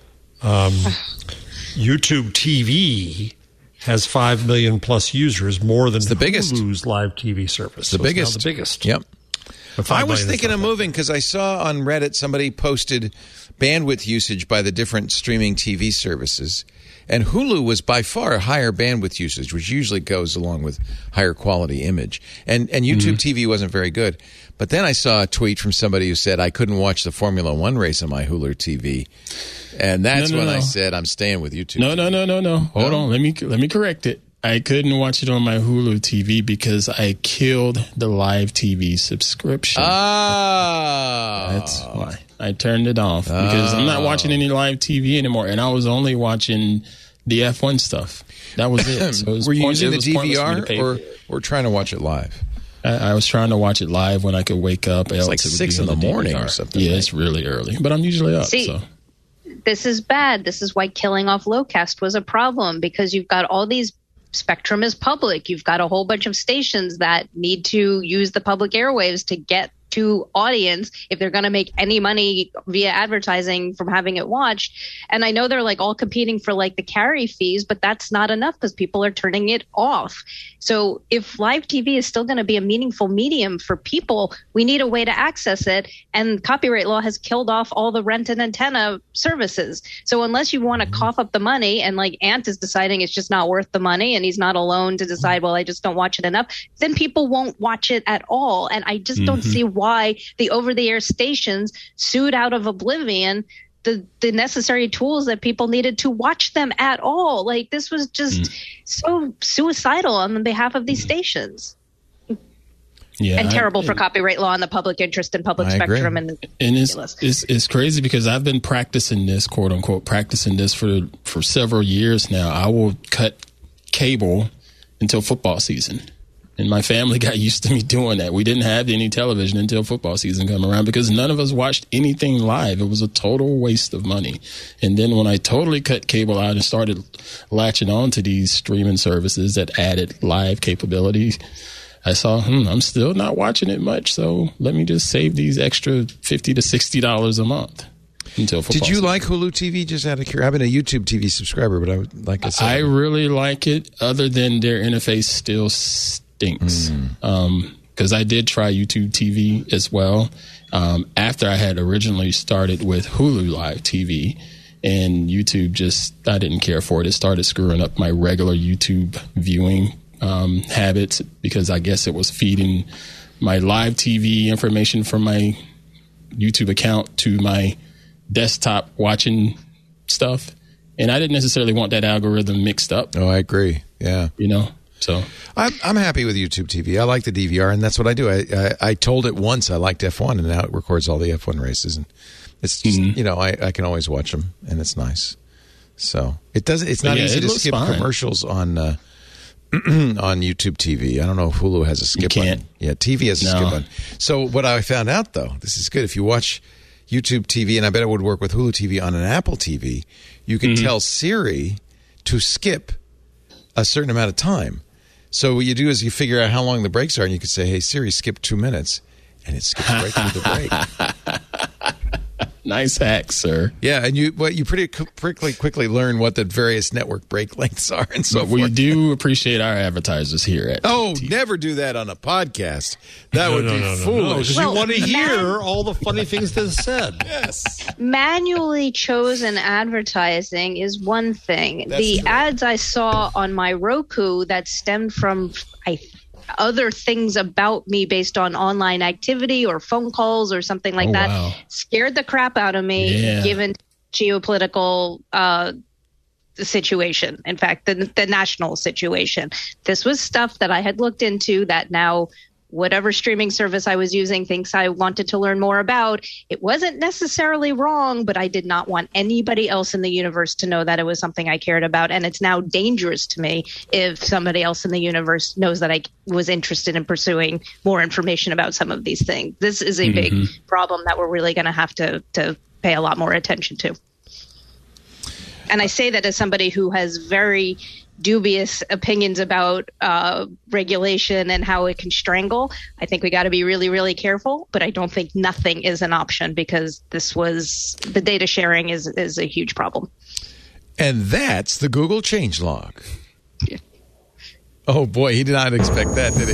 YouTube TV has 5 million plus users, more than Hulu's live TV service. The biggest. It's now the biggest. Yep. I was thinking of moving because I saw on Reddit somebody posted bandwidth usage by the different streaming TV services. And Hulu was by far higher bandwidth usage, which usually goes along with higher quality image. And YouTube TV wasn't very good. But then I saw a tweet from somebody who said I couldn't watch the Formula One race on my Hulu TV. And that's when I said I'm staying with YouTube. No. Hold on. Let me correct it. I couldn't watch it on my Hulu TV because I killed the live TV subscription. That's why I turned it off because I'm not watching any live TV anymore, and I was only watching the F1 stuff. That was it. So were you using the DVR or trying to watch it live? I was trying to watch it live when I could wake up. It's like 6 in the morning or something. Yeah, it's really early, but I'm usually up. So. This is bad. This is why killing off Locast was a problem, because you've got all these. Spectrum is public. You've got a whole bunch of stations that need to use the public airwaves to get to audience if they're going to make any money via advertising from having it watched. And I know they're like all competing for like the carry fees, but that's not enough because people are turning it off. So if live TV is still going to be a meaningful medium for people, we need a way to access it. And copyright law has killed off all the rent and antenna services. So unless you want to cough up the money, and like Ant is deciding it's just not worth the money and he's not alone to decide, well, I just don't watch it enough, then people won't watch it at all. And I just don't see why the over-the-air stations sued out of oblivion the necessary tools that people needed to watch them at all. Like, this was just so suicidal on behalf of these stations. Yeah, and terrible for copyright law and the public interest and public spectrum. And it's crazy because I've been practicing this, quote unquote, for several years now. I will cut cable until football season. And my family got used to me doing that. We didn't have any television until football season come around because none of us watched anything live. It was a total waste of money. And then when I totally cut cable out and started latching on to these streaming services that added live capabilities, I saw, I'm still not watching it much, so let me just save these extra $50 to $60 a month until football. Did you season. like Hulu TV? Just out of curiosity, I've been a YouTube TV subscriber, but I really like it. Other than their interface still stinks, because I did try YouTube TV as well. After I had originally started with Hulu Live TV, and YouTube I didn't care for it. It started screwing up my regular YouTube viewing habits because I guess it was feeding my live TV information from my YouTube account to my desktop watching stuff. And I didn't necessarily want that algorithm mixed up. Oh, I agree. Yeah. So I'm happy with YouTube TV. I like the DVR, and that's what I do. I told it once I liked F1, and now it records all the F1 races. And it's just, I can always watch them, and it's nice. So it's not easy to skip commercials on YouTube TV. I don't know if Hulu has a skip button. Yeah, TV has a skip button. So what I found out, though, this is good. If you watch YouTube TV, and I bet it would work with Hulu TV on an Apple TV, you can tell Siri to skip a certain amount of time. So what you do is you figure out how long the breaks are, and you can say, hey, Siri, skip 2 minutes, and it skips right through the break. Nice hack, sir. Yeah, and you pretty quickly learn what the various network break lengths are and so forth. We do appreciate our advertisers here at TV. Never do that on a podcast. That would be foolish. Because you want to hear all the funny things that are said. Yes. Manually chosen advertising is one thing. That's true. Ads I saw on my Roku that stemmed from other things about me based on online activity or phone calls or something like that scared the crap out of me, given geopolitical situation. In fact, the national situation. This was stuff that I had looked into that now whatever streaming service I was using thinks I wanted to learn more about. It wasn't necessarily wrong, but I did not want anybody else in the universe to know that it was something I cared about. And it's now dangerous to me if somebody else in the universe knows that I was interested in pursuing more information about some of these things. This is a big problem that we're really going to have to pay a lot more attention to. And I say that as somebody who has very dubious opinions about regulation and how it can strangle. I think we got to be really, really careful, but I don't think nothing is an option because the data sharing is a huge problem. And that's the Google changelog. Yeah. Oh boy, he did not expect that, did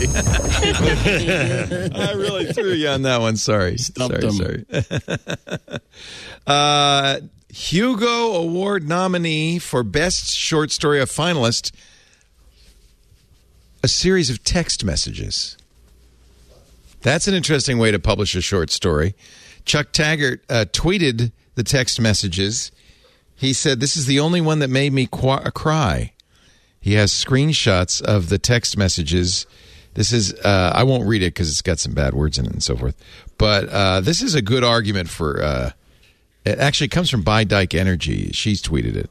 he? I really threw you on that one. Sorry. Sorry. Hugo Award nominee for Best Short Story, a finalist, a series of text messages. That's an interesting way to publish a short story. Chuck Taggart tweeted the text messages. He said, "This is the only one that made me cry." He has screenshots of the text messages. This is, I won't read it because it's got some bad words in it and so forth. But this is a good argument for... It actually comes from By Dyke Energy. She's tweeted it.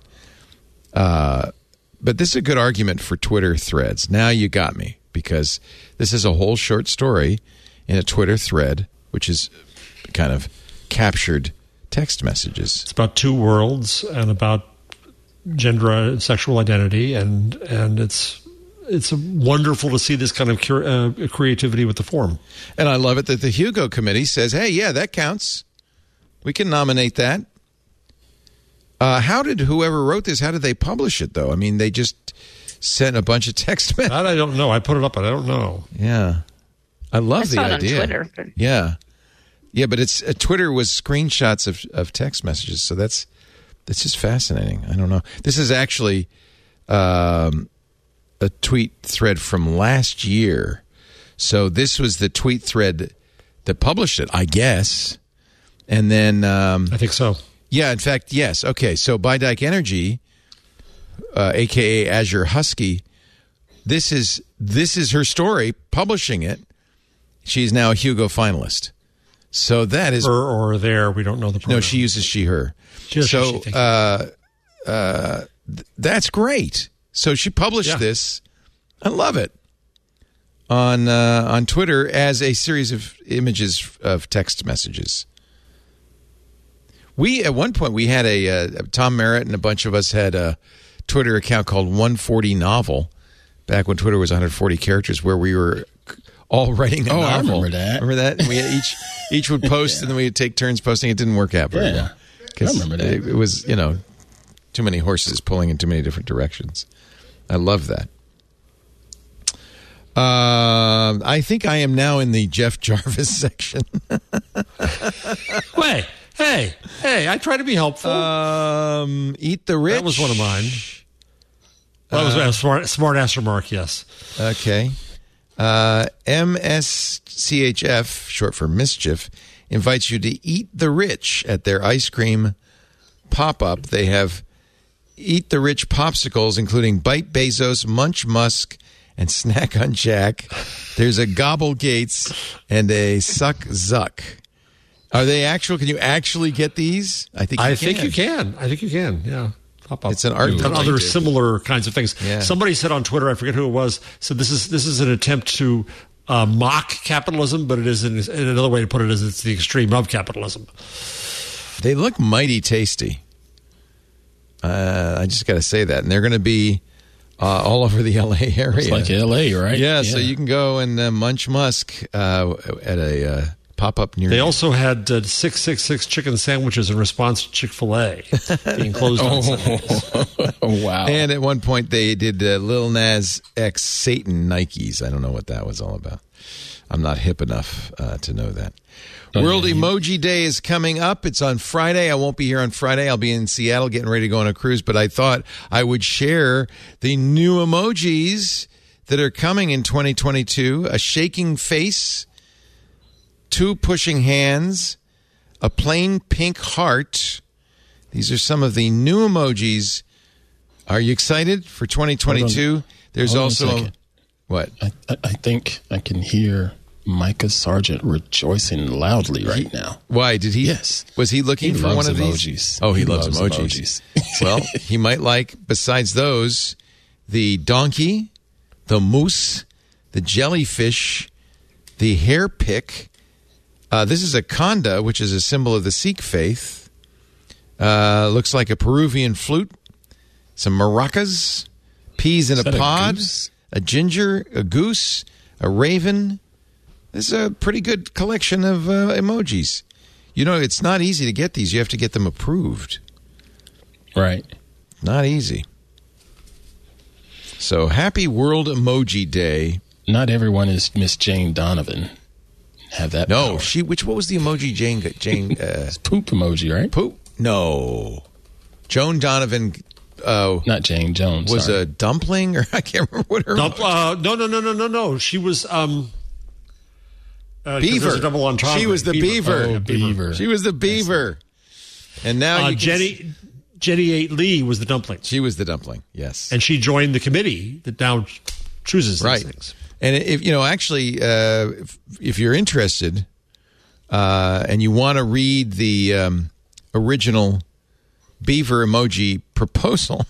But this is a good argument for Twitter threads. Now you got me, because this is a whole short story in a Twitter thread, which is kind of captured text messages. It's about two worlds and about gender and sexual identity, and it's wonderful to see this kind of creativity with the form. And I love it that the Hugo Committee says, hey, yeah, that counts. We can nominate that. How did whoever wrote this, how did they publish it, though? I mean, they just sent a bunch of text messages. That I don't know. I put it up, but I don't know. Yeah. I love the idea. On Twitter. Yeah. Yeah, but it's Twitter was screenshots of text messages, so that's just fascinating. I don't know. This is actually a tweet thread from last year. So this was the tweet thread that published it, I guess. And then... I think so. Yeah, in fact, yes. Okay, so Bidike Energy, a.k.a. Azure Husky, this is her story, publishing it. She's now a Hugo finalist. So that is... Her or there, we don't know the pronoun. No, she uses she, her. So that's great. So she published this. I love it. On Twitter as a series of images of text messages. At one point, we had Tom Merritt and a bunch of us had a Twitter account called 140 Novel, back when Twitter was 140 characters, where we were all writing a novel. I remember that. Remember that? And we each would post, and then we'd take turns posting. It didn't work out very well. I remember that. It was, too many horses pulling in too many different directions. I love that. I think I am now in the Jeff Jarvis section. Wait, hey, I try to be helpful. Eat the Rich. That was one of mine. That was a smart ass remark, yes. Okay. MSCHF, short for Mischief, invites you to Eat the Rich at their ice cream pop-up. They have Eat the Rich popsicles, including Bite Bezos, Munch Musk, and Snack on Jack. There's a Gobble Gates and a Suck Zuck. Are they actual? Can you actually get these? I think you can. Yeah. Pop up. It's an art. And other similar kinds of things. Yeah. Somebody said on Twitter, I forget who it was, said this is an attempt to mock capitalism, but it is another way to put it is it's the extreme of capitalism. They look mighty tasty. I just got to say that, and they're going to be all over the LA area. It's like LA, right? Yeah, so you can go and munch musk at a pop-up near They you. also had 666 chicken sandwiches in response to Chick-fil-A being closed on Sundays. Wow. And at one point they did Lil Nas X Satan Nikes. I don't know what that was all about. I'm not hip enough to know that. World Emoji Day is coming up. It's on Friday. I won't be here on Friday. I'll be in Seattle getting ready to go on a cruise, but I thought I would share the new emojis that are coming in 2022. A shaking face, 2 pushing hands, a plain pink heart. These are some of the new emojis. Are you excited for 2022? There's also what? I think I can hear Micah Sargent rejoicing loudly right now. Why did he? Yes. Was he looking for one of emojis. these? Oh, he loves emojis. Well, he might like, besides those, the donkey, the moose, the jellyfish, the hair pick. This is a conda, which is a symbol of the Sikh faith. Looks like a Peruvian flute, some maracas, peas in a pod, a ginger, a goose, a raven. This is a pretty good collection of emojis. It's not easy to get these. You have to get them approved. Right. Not easy. So happy World Emoji Day. Not everyone is Miss Jane Donovan. Have that power. What was the emoji Jane it's poop emoji, right? Poop? No. Joan Donovan not Jane Jones. Was a dumpling, or I can't remember what her No. She was Beaver. A double entendre. She was the beaver. Oh, Beaver. She was the beaver. And now Jenny 8 Lee was the dumpling. She was the dumpling, yes. And she joined the committee that now chooses these things. And if if you're interested and you want to read the original beaver emoji proposal,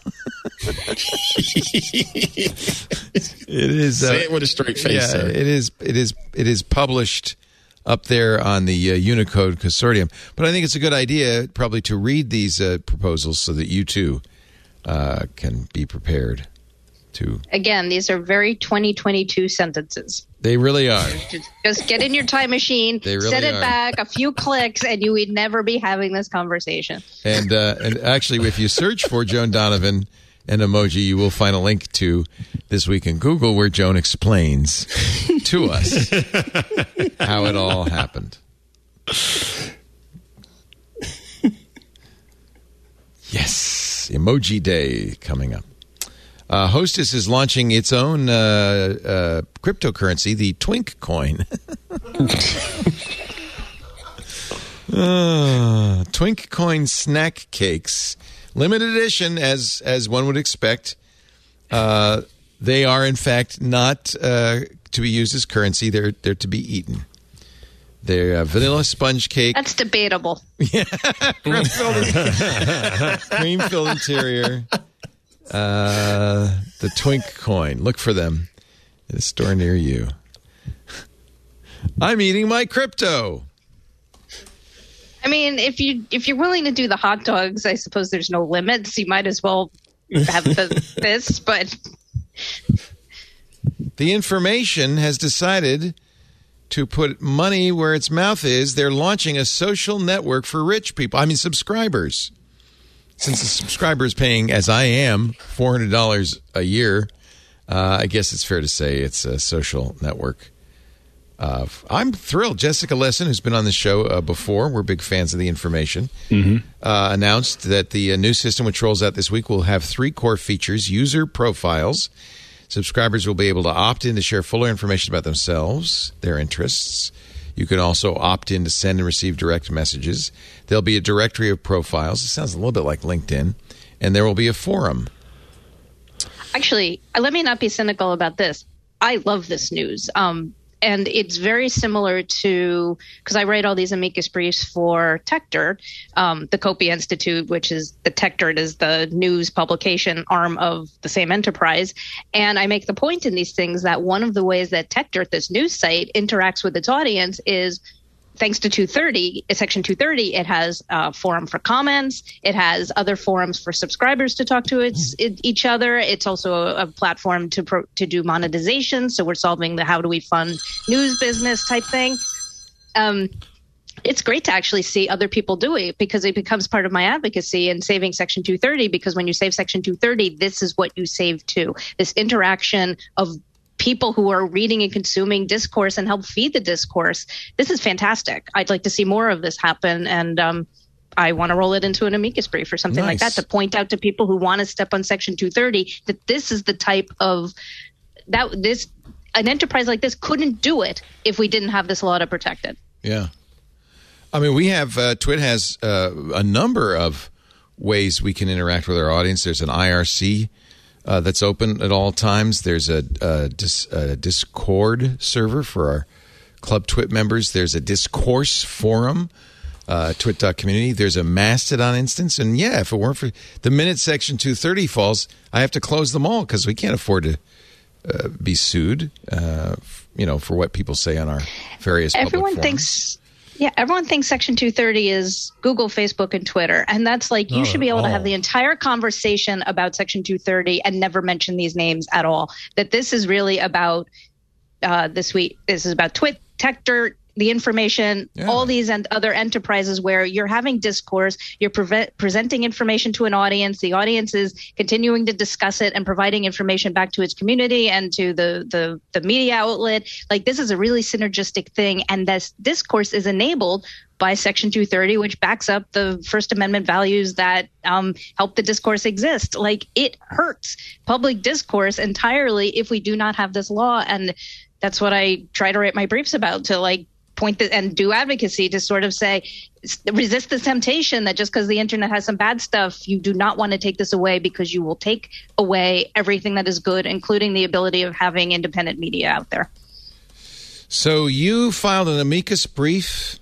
it is say it with a straight face. Yeah, it is published up there on the Unicode Consortium. But I think it's a good idea probably to read these proposals so that you too can be prepared. Again, these are very 2022 sentences. They really are. Just get in your time machine, set it back a few clicks, and you would never be having this conversation. And actually, if you search for Joan Donovan and emoji, you will find a link to This Week in Google, where Joan explains to us how it all happened. Yes, Emoji Day coming up. Hostess is launching its own cryptocurrency, the Twink coin. Twink Coin snack cakes, limited edition, as one would expect. They are, in fact, not to be used as currency. They're to be eaten. They're vanilla sponge cake. That's debatable. Cream-filled interior. The Twink Coin. Look for them in a store near you. I'm eating my crypto. I mean, if you're willing to do the hot dogs, I suppose there's no limits. You might as well have this, but the information has decided to put money where its mouth is. They're launching a social network for rich people. I mean, subscribers. Since the subscriber is paying, as I am, $400 a year, I guess it's fair to say it's a social network. I'm thrilled. Jessica Lesson, who's been on the show before, we're big fans of the information, announced that the new system, which rolls out this week, will have 3 core features: user profiles. Subscribers will be able to opt in to share fuller information about themselves, their interests. You can also opt in to send and receive direct messages. There'll be a directory of profiles. It sounds a little bit like LinkedIn. And there will be a forum. Actually, let me not be cynical about this. I love this news. And it's very similar to, because I write all these amicus briefs for TechDirt, the Copia Institute, which is the TechDirt is the news publication arm of the same enterprise. And I make the point in these things that one of the ways that TechDirt, this news site, interacts with its audience is thanks to Section 230, it has a forum for comments. It has other forums for subscribers to talk to each other. It's also a platform to do monetization. So we're solving the how do we fund news business type thing. It's great to actually see other people do it because it becomes part of my advocacy in saving Section 230, because when you save Section 230, this is what you save to, this interaction of people who are reading and consuming discourse and help feed the discourse. This is fantastic. I'd like to see more of this happen. And I want to roll it into an amicus brief or something like that to point out to people who want to step on Section 230 that this is the type of an enterprise like this couldn't do it if we didn't have this law to protect it. Yeah. I mean, we have, Twit has a number of ways we can interact with our audience. There's an IRC that's open at all times. There's a Discord server for our Club Twit members. There's a discourse forum, twit.community. There's a Mastodon instance. And yeah, if it weren't for the minute Section 230 falls, I have to close them all because we can't afford to be sued, for what people say on our various public forums. Everyone thinks Section 230 is Google, Facebook, and Twitter. And that's like, you should be able to have the entire conversation about Section 230 and never mention these names at all. That this is really about this is about Twit, TechDirt, the information, all these and other enterprises where you're having discourse, you're presenting information to an audience, the audience is continuing to discuss it and providing information back to its community and to the media outlet. Like, this is a really synergistic thing, and this discourse is enabled by Section 230, which backs up the First Amendment values that help the discourse exist. Like, it hurts public discourse entirely if we do not have this law, and that's what I try to write my briefs about, to point and do advocacy to sort of say, resist the temptation that just because the internet has some bad stuff, you do not want to take this away, because you will take away everything that is good, including the ability of having independent media out there. So you filed an amicus brief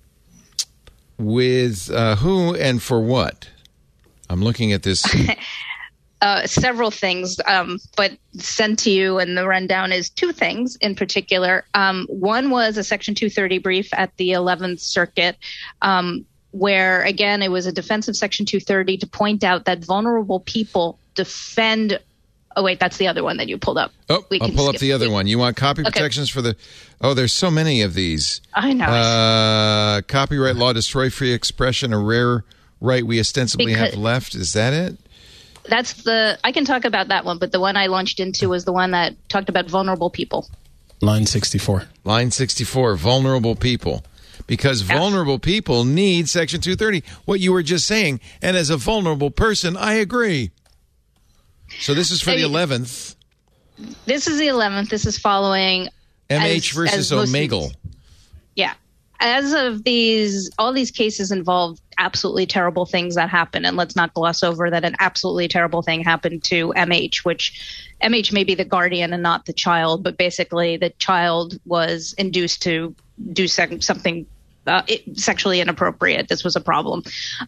with who and for what? I'm looking at this. Several things, but sent to you, and the rundown is 2 things in particular. One was a Section 230 brief at the 11th Circuit, where, again, it was a defense of Section 230 to point out that vulnerable people defend. Oh, wait, that's the other one that you pulled up. Oh, I'll pull up the other one. You want copy protections for the... Oh, there's so many of these. I know. Copyright law destroy free expression, a rare right we ostensibly have left. Is that it? I can talk about that one, but the one I launched into was the one that talked about vulnerable people. Line 64. Line 64, vulnerable people. Because vulnerable people need Section 230, what you were just saying. And as a vulnerable person, I agree. So this is for the 11th. This is the 11th. This is following... MH versus Omegle. Yeah. as of all these cases involve absolutely terrible things that happen. And let's not gloss over that an absolutely terrible thing happened to MH, which MH may be the guardian and not the child, but basically the child was induced to do something sexually inappropriate. This was a problem.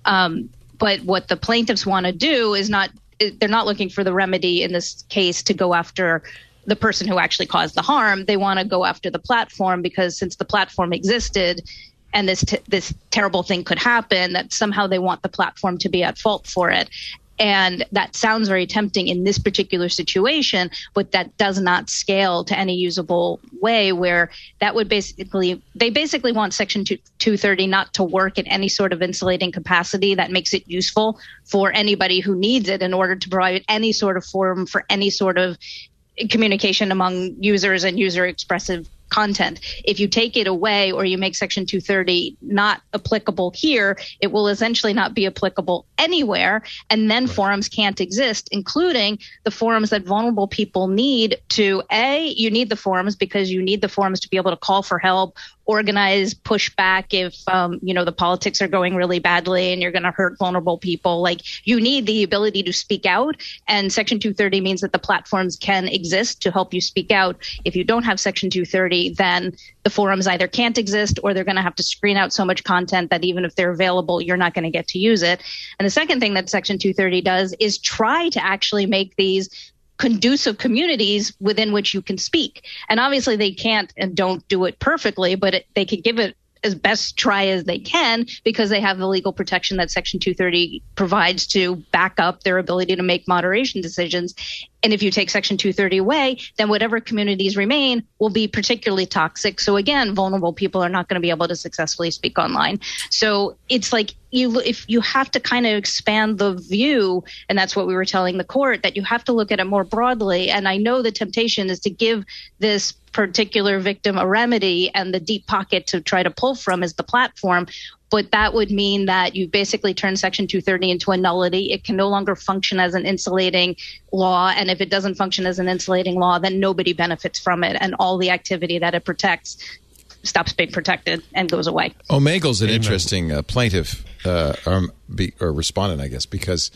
But what the plaintiffs want to do is they're not looking for the remedy in this case to go after the person who actually caused the harm. They want to go after the platform, because since the platform existed and this terrible thing could happen, that somehow they want the platform to be at fault for it. And that sounds very tempting in this particular situation, but that does not scale to any usable way, where that would they basically want Section 230 not to work in any sort of insulating capacity that makes it useful for anybody who needs it in order to provide any sort of forum for any sort of communication among users and user expressive content. If you take it away or you make Section 230 not applicable here, it will essentially not be applicable anywhere. And then forums can't exist, including the forums that vulnerable people need to, you need the forums because you need the forums to be able to call for help, organize, push back if, the politics are going really badly and you're going to hurt vulnerable people. Like, you need the ability to speak out. And Section 230 means that the platforms can exist to help you speak out. If you don't have Section 230, then the forums either can't exist or they're going to have to screen out so much content that even if they're available, you're not going to get to use it. And the second thing that Section 230 does is try to actually make these conducive communities within which you can speak. And obviously they can't and don't do it perfectly, but they can give it as best try as they can, because they have the legal protection that Section 230 provides to back up their ability to make moderation decisions. And if you take Section 230 away, then whatever communities remain will be particularly toxic. So again, vulnerable people are not going to be able to successfully speak online. So it's like if you have to kind of expand the view, and that's what we were telling the court, that you have to look at it more broadly. And I know the temptation is to give this particular victim a remedy, and the deep pocket to try to pull from is the platform. But that would mean that you basically turn Section 230 into a nullity. It can no longer function as an insulating law. And if it doesn't function as an insulating law, then nobody benefits from it. And all the activity that it protects stops being protected and goes away. Omegle's an interesting plaintiff or respondent, I guess, because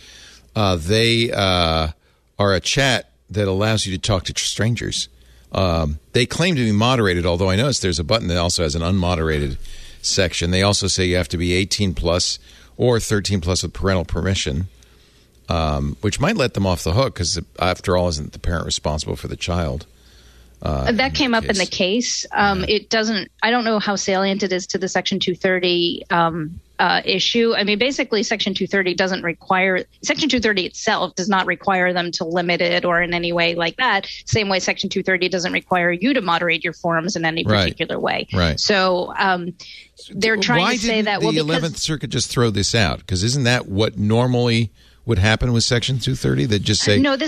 they are a chat that allows you to talk to strangers. They claim to be moderated, although I noticed there's a button that also has an unmoderated section. They also say you have to be 18 plus or 13 plus with parental permission, which might let them off the hook, because after all, isn't the parent responsible for the child? That came up in the case. It doesn't. I don't know how salient it is to the Section 230 issue. I mean, basically, Section 230 doesn't require. Section 230 itself does not require them to limit it or in any way like that. Same way, Section 230 doesn't require you to moderate your forums in any particular way. Right. So they're trying to say that. Why didn't the 11th Circuit just throw this out? Because isn't that what normally would happen with Section 230? They'd just say no.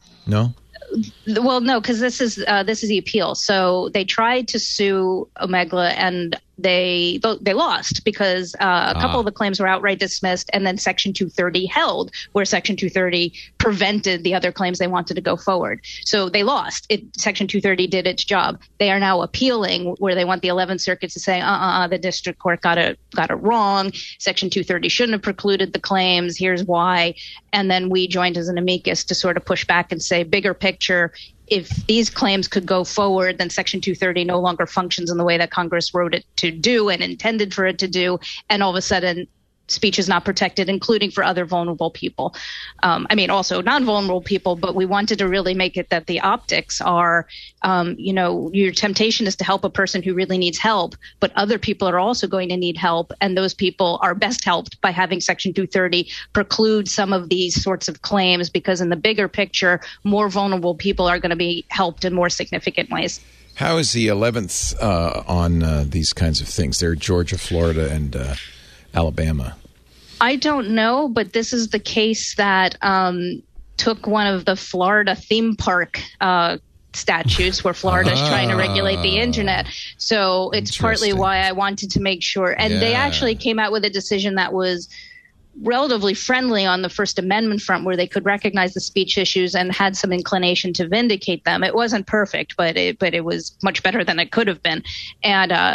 Well, no, because this is the appeal. So they tried to sue Omegle and they lost, because a couple of the claims were outright dismissed, and then Section 230 held, where Section 230 prevented the other claims they wanted to go forward. So they lost. Section 230 did its job. They are now appealing, where they want the 11th Circuit to say, the district court got it wrong. Section 230 shouldn't have precluded the claims. Here's why. And then we joined as an amicus to sort of push back and say, bigger picture, if these claims could go forward, then Section 230 no longer functions in the way that Congress wrote it to do and intended for it to do. And all of a sudden, speech is not protected, including for other vulnerable people. Also non-vulnerable people, but we wanted to really make it that the optics are, your temptation is to help a person who really needs help, but other people are also going to need help. And those people are best helped by having Section 230 preclude some of these sorts of claims, because in the bigger picture, more vulnerable people are going to be helped in more significant ways. How is the 11th on these kinds of things? They're Georgia, Florida, and Alabama. I don't know, but this is the case that took one of the Florida theme park statutes, where Florida is trying to regulate the internet. So it's partly why I wanted to make sure. And they actually came out with a decision that was relatively friendly on the First Amendment front, where they could recognize the speech issues and had some inclination to vindicate them. It wasn't perfect, but it was much better than it could have been. And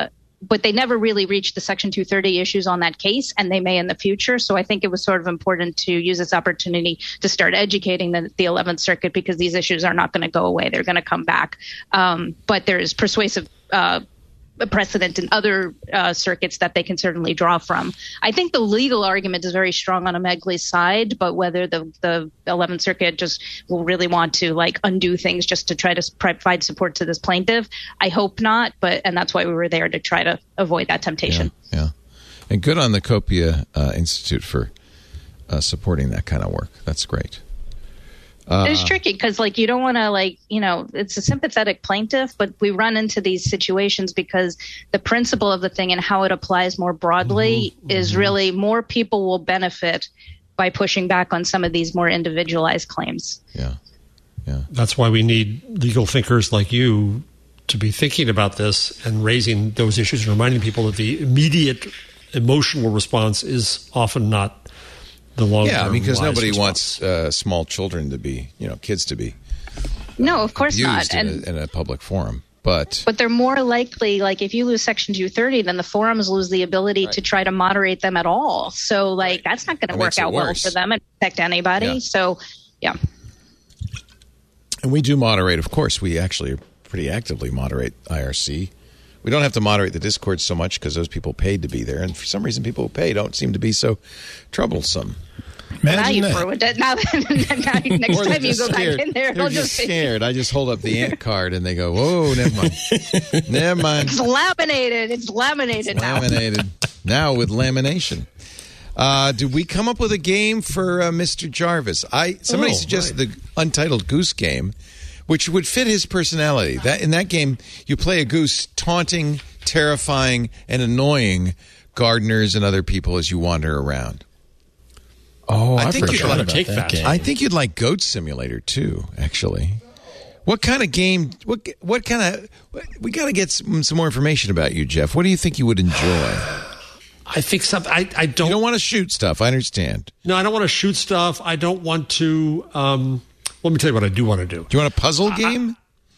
but they never really reached the Section 230 issues on that case, and they may in the future. So I think it was sort of important to use this opportunity to start educating the 11th Circuit, because these issues are not going to go away. They're going to come back. But there is persuasive precedent in other circuits that they can certainly draw from. I think the legal argument is very strong on Omegli's side, but whether the 11th Circuit just will really want to like undo things just to try to provide support to this plaintiff, I hope not. And that's why we were there, to try to avoid that temptation. Yeah. And good on the Copia Institute for supporting that kind of work. That's great. It's tricky because, like, you don't want to, like, you know, it's a sympathetic plaintiff, but we run into these situations because the principle of the thing and how it applies more broadly is really more people will benefit by pushing back on some of these more individualized claims. Yeah. That's why we need legal thinkers like you to be thinking about this and raising those issues and reminding people that the immediate emotional response is often not the long-term. Yeah, because nobody response. wants small children to be, kids to be no, of course not, in a public forum. But they're more likely, like, if you lose Section 230, then the forums lose the ability to try to moderate them at all. So, like, that's not going to work out well for them and protect anybody. Yeah. So, yeah. And we do moderate, of course. We actually pretty actively moderate IRC. We don't have to moderate the Discord so much because those people paid to be there. And for some reason, people who pay don't seem to be so troublesome. Now you throw it. Now, next time you go back in there, they're just scared. I just hold up the ant card and they go, whoa, never mind. Never mind. It's laminated. It's laminated now. Laminated. Now with lamination. Did we come up with a game for Mr. Jarvis? Somebody suggested the Untitled Goose Game, which would fit his personality. In that game, you play a goose taunting, terrifying, and annoying gardeners and other people as you wander around. Oh, I think forgot about that game. I think you'd like Goat Simulator too, actually. What kind of game? What kind of? We got to get some more information about you, Jeff. What do you think you would enjoy? I think something. I don't. You don't want to shoot stuff. I understand. No, I don't want to shoot stuff. I don't want to. Let me tell you what I do want to do. Do you want a puzzle game?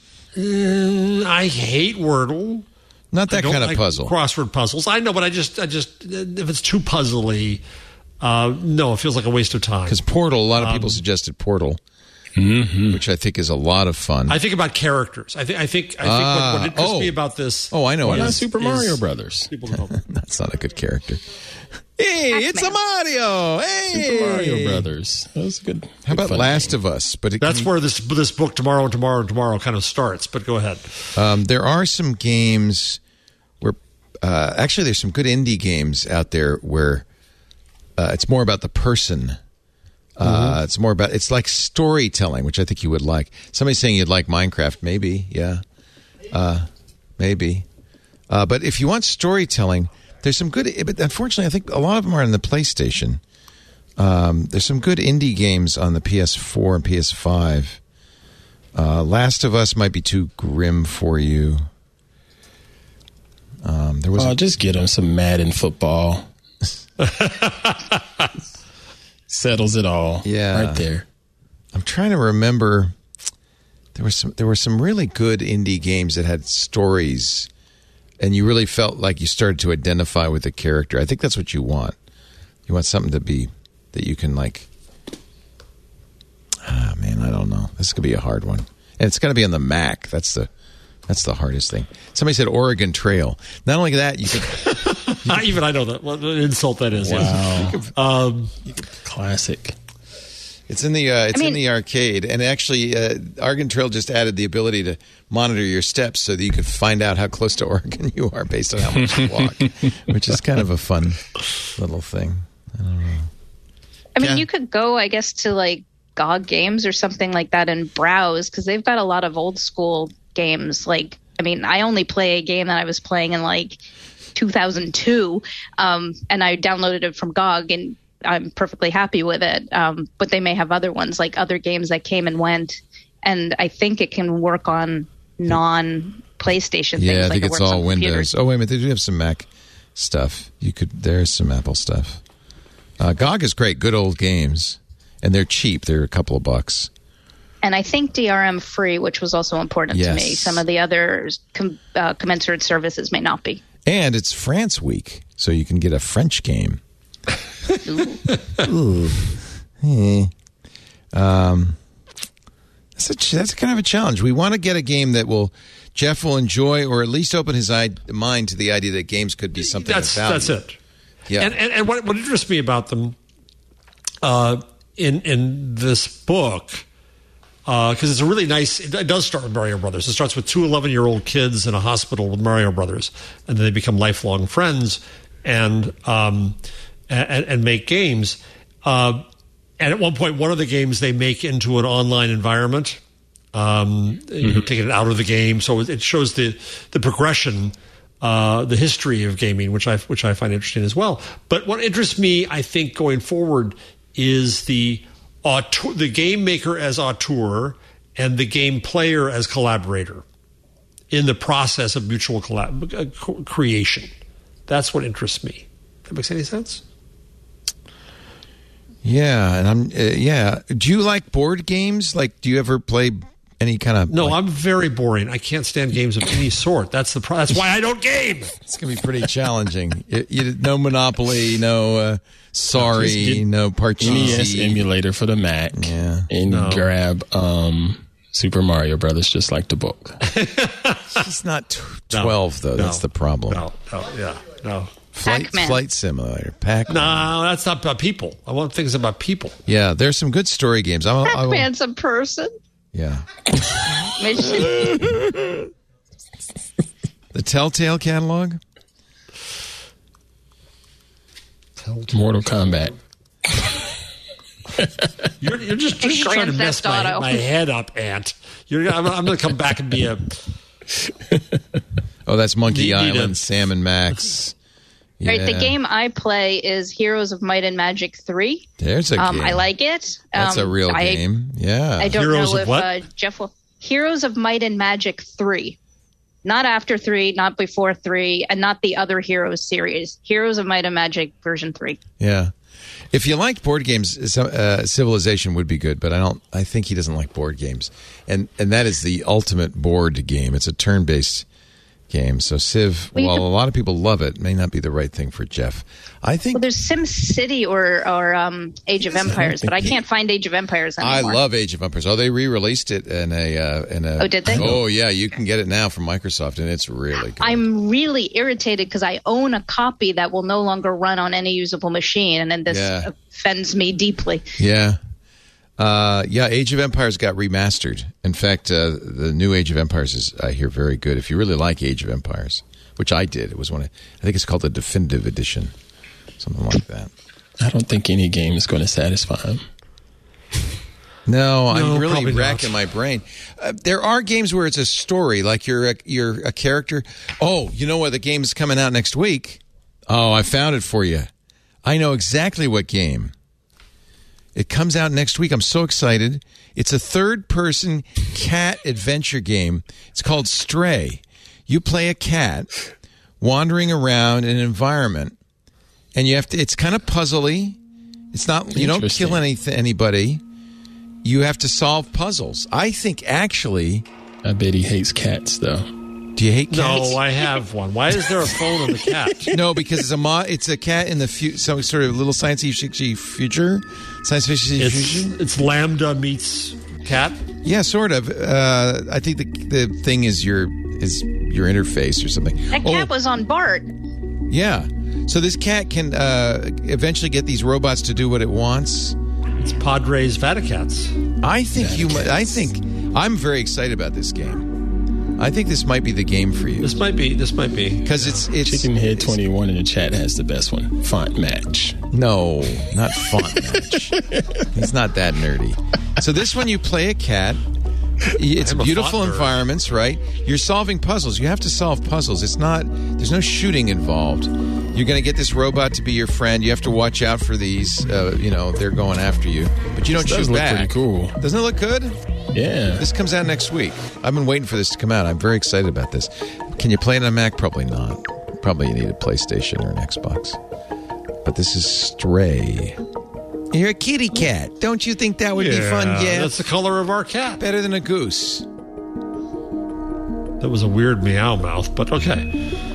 I hate Wordle. Not that kind of puzzle. Crossword puzzles. I know, but I just if it's too puzzly, no, it feels like a waste of time. Because Portal, a lot of people suggested Portal, which I think is a lot of fun. I think about characters. I think what interests me about this. Oh, I know. Why not Super Mario Brothers? That's not a good character. Hey, it's a Mario. Hey, Super Mario Brothers. That was good. How about Last game. of Us? But that's where this book Tomorrow kind of starts. But go ahead. There are some games where actually there's some good indie games out there where it's more about the person. It's like storytelling, which I think you would like. Somebody's saying you'd like Minecraft. Maybe, yeah, maybe. But if you want storytelling. There's some good, but unfortunately, I think a lot of them are on the PlayStation. There's some good indie games on the PS4 and PS5. Last of Us might be too grim for you. Just get him some Madden football. Settles it all. Yeah, right there. I'm trying to remember. There were some really good indie games that had stories. And you really felt like you started to identify with the character. I think that's what you want. You want something to be that you can like. Man, I don't know. This could be a hard one, and it's got to be on the Mac. That's the hardest thing. Somebody said Oregon Trail. Not only that, you could. Not even I know that. What an insult that is. Wow. Classic. It's in the in the arcade, and actually, Oregon Trail just added the ability to monitor your steps so that you could find out how close to Oregon you are based on how much you walk, which is kind of a fun little thing. I don't know. I mean, you could go, I guess, to like GOG Games or something like that and browse because they've got a lot of old school games. Like, I mean, I only play a game that I was playing in like 2002, and I downloaded it from GOG and. I'm perfectly happy with it, but they may have other ones, like other games that came and went, and I think it can work on non-PlayStation things. Yeah, I like think it's all Windows. Oh, wait a minute, they do have some Mac stuff. There's some Apple stuff. GOG is great, good old games, and they're cheap. They're a couple of bucks. And I think DRM free, which was also important to me. Some of the other commensurate services may not be. And it's France week, so you can get a French game. Ooh. That's kind of a challenge. We want to get a game that Jeff will enjoy, or at least open his mind to the idea that games could be something of value. That's it. Yeah. And what interests me about them in this book, because it's a really nice, it does start with Mario Brothers. It starts with two 11-year-old kids in a hospital with Mario Brothers, and then they become lifelong friends and make games. And at one point, one of the games they make into an online environment, taking it out of the game. So it shows the progression, the history of gaming, which I find interesting as well. But what interests me, I think, going forward is the game maker as auteur and the game player as collaborator in the process of mutual creation. That's what interests me. That makes any sense? Yeah, and do you like board games? Like, do you ever play any kind of? No, I'm very boring. I can't stand games of any sort. That's that's why I don't game. It's gonna be pretty challenging. No Monopoly, no Sorry, no Parcheesi. NES emulator for the Mac. Yeah, and grab Super Mario Brothers, just like the book. It's not 12 though. That's the problem. No. Flight Simulator, Pac-Man. No, that's not about people. I want things about people. Yeah, there's some good story games. Pac-Man's a person. Yeah. Mission. The Telltale catalog? Mortal Kombat. You're just trying to mess my head up, Ant. I'm going to come back and be a... Oh, that's Monkey Island, Sam and Max. Yeah. Right, the game I play is Heroes of Might and Magic 3. There's a game. I like it. That's a real game. Yeah. I don't Heroes know of if what? Jeff will... Heroes of Might and Magic 3. Not after 3, not before 3, and not the other Heroes series. Heroes of Might and Magic version 3. Yeah. If you liked board games, Civilization would be good, but I think he doesn't like board games. And that is the ultimate board game. It's a turn-based game. So Civ, while a lot of people love it, may not be the right thing for Jeff. I think there's SimCity or Age of Empires, but I can't find Age of Empires anymore. I love Age of Empires. Oh, they re-released it in a Oh, did they? Oh, yeah, you can get it now from Microsoft, and it's really good. I'm really irritated because I own a copy that will no longer run on any usable machine, and then this offends me deeply. Yeah. Age of Empires got remastered. In fact, the new Age of Empires is, I hear, very good. If you really like Age of Empires, which I did, it was I think it's called the Definitive Edition, something like that. I don't think any game is going to satisfy him. No, I'm really racking my brain. There are games where it's a story, like you're a character. Oh, you know what? The game is coming out next week. Oh, I found it for you. I know exactly what game. It comes out next week. I'm so excited. It's a third-person cat adventure game. It's called Stray. You play a cat wandering around in an environment, and you have to. It's kind of puzzly. It's not. You don't kill anybody. You have to solve puzzles. I think actually. I bet he hates cats, though. Do you hate cats? No, I have one. Why is there a phone on the cat? No, because it's a cat in the some sort of little science-y future. Science fiction future. It's Lambda meets cat. Yeah, sort of. I think the thing is your interface or something. That cat was on Bart. Yeah. So this cat can eventually get these robots to do what it wants. It's Padres Vaticats. I think I'm very excited about this game. I think this might be the game for you. This might be because it's Chickenhead 21 in the chat has the best one. Font Match. No, not Font Match. He's not that nerdy. So this one, you play a cat. It's beautiful environments, right? You're solving puzzles. You have to solve puzzles. There's no shooting involved. You're going to get this robot to be your friend. You have to watch out for these. They're going after you, but you don't shoot back. Pretty cool. Doesn't it look good? Yeah. This comes out next week. I've been waiting for this to come out. I'm very excited about this. Can you play it on Mac? Probably not. Probably you need a PlayStation or an Xbox. But this is Stray. You're a kitty cat. Don't you think that would be fun? Yeah. That's the color of our cat. Better than a goose. That was a weird meow mouth, but okay.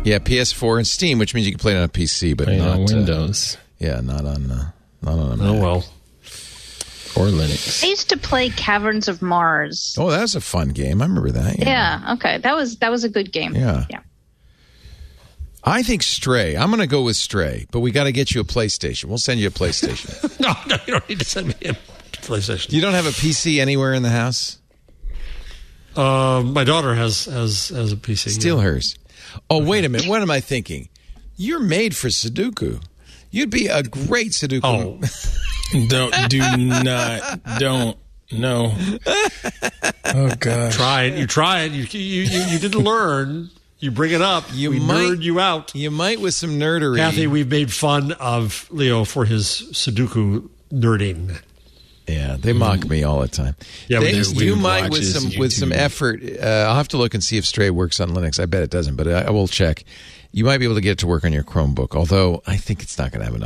Yeah, PS4 and Steam, which means you can play it on a PC, but Playing not on Windows not on a Mac. Oh, well. or Linux. I used to play Caverns of Mars. Oh, that was a fun game. I remember that. Yeah. Okay. That was a good game. Yeah. Yeah. I think Stray. I'm going to go with Stray, but we got to get you a PlayStation. We'll send you a PlayStation. No, you don't need to send me a PlayStation. You don't have a PC anywhere in the house? My daughter has a PC. Steal hers. Oh, wait a minute. What am I thinking? You're made for Sudoku. You'd be a great Sudoku. Oh. Don't. No. Oh, God. Try it. You try it. You didn't learn. You bring it up. We nerd you out. You might with some nerdery. Kathy, we've made fun of Leo for his Sudoku nerding. Yeah, they mock me all the time. Yeah, you might with watches some YouTube. effort. I'll have to look and see if Stray works on Linux. I bet it doesn't, but I will check. You might be able to get it to work on your Chromebook, although I think it's not going to have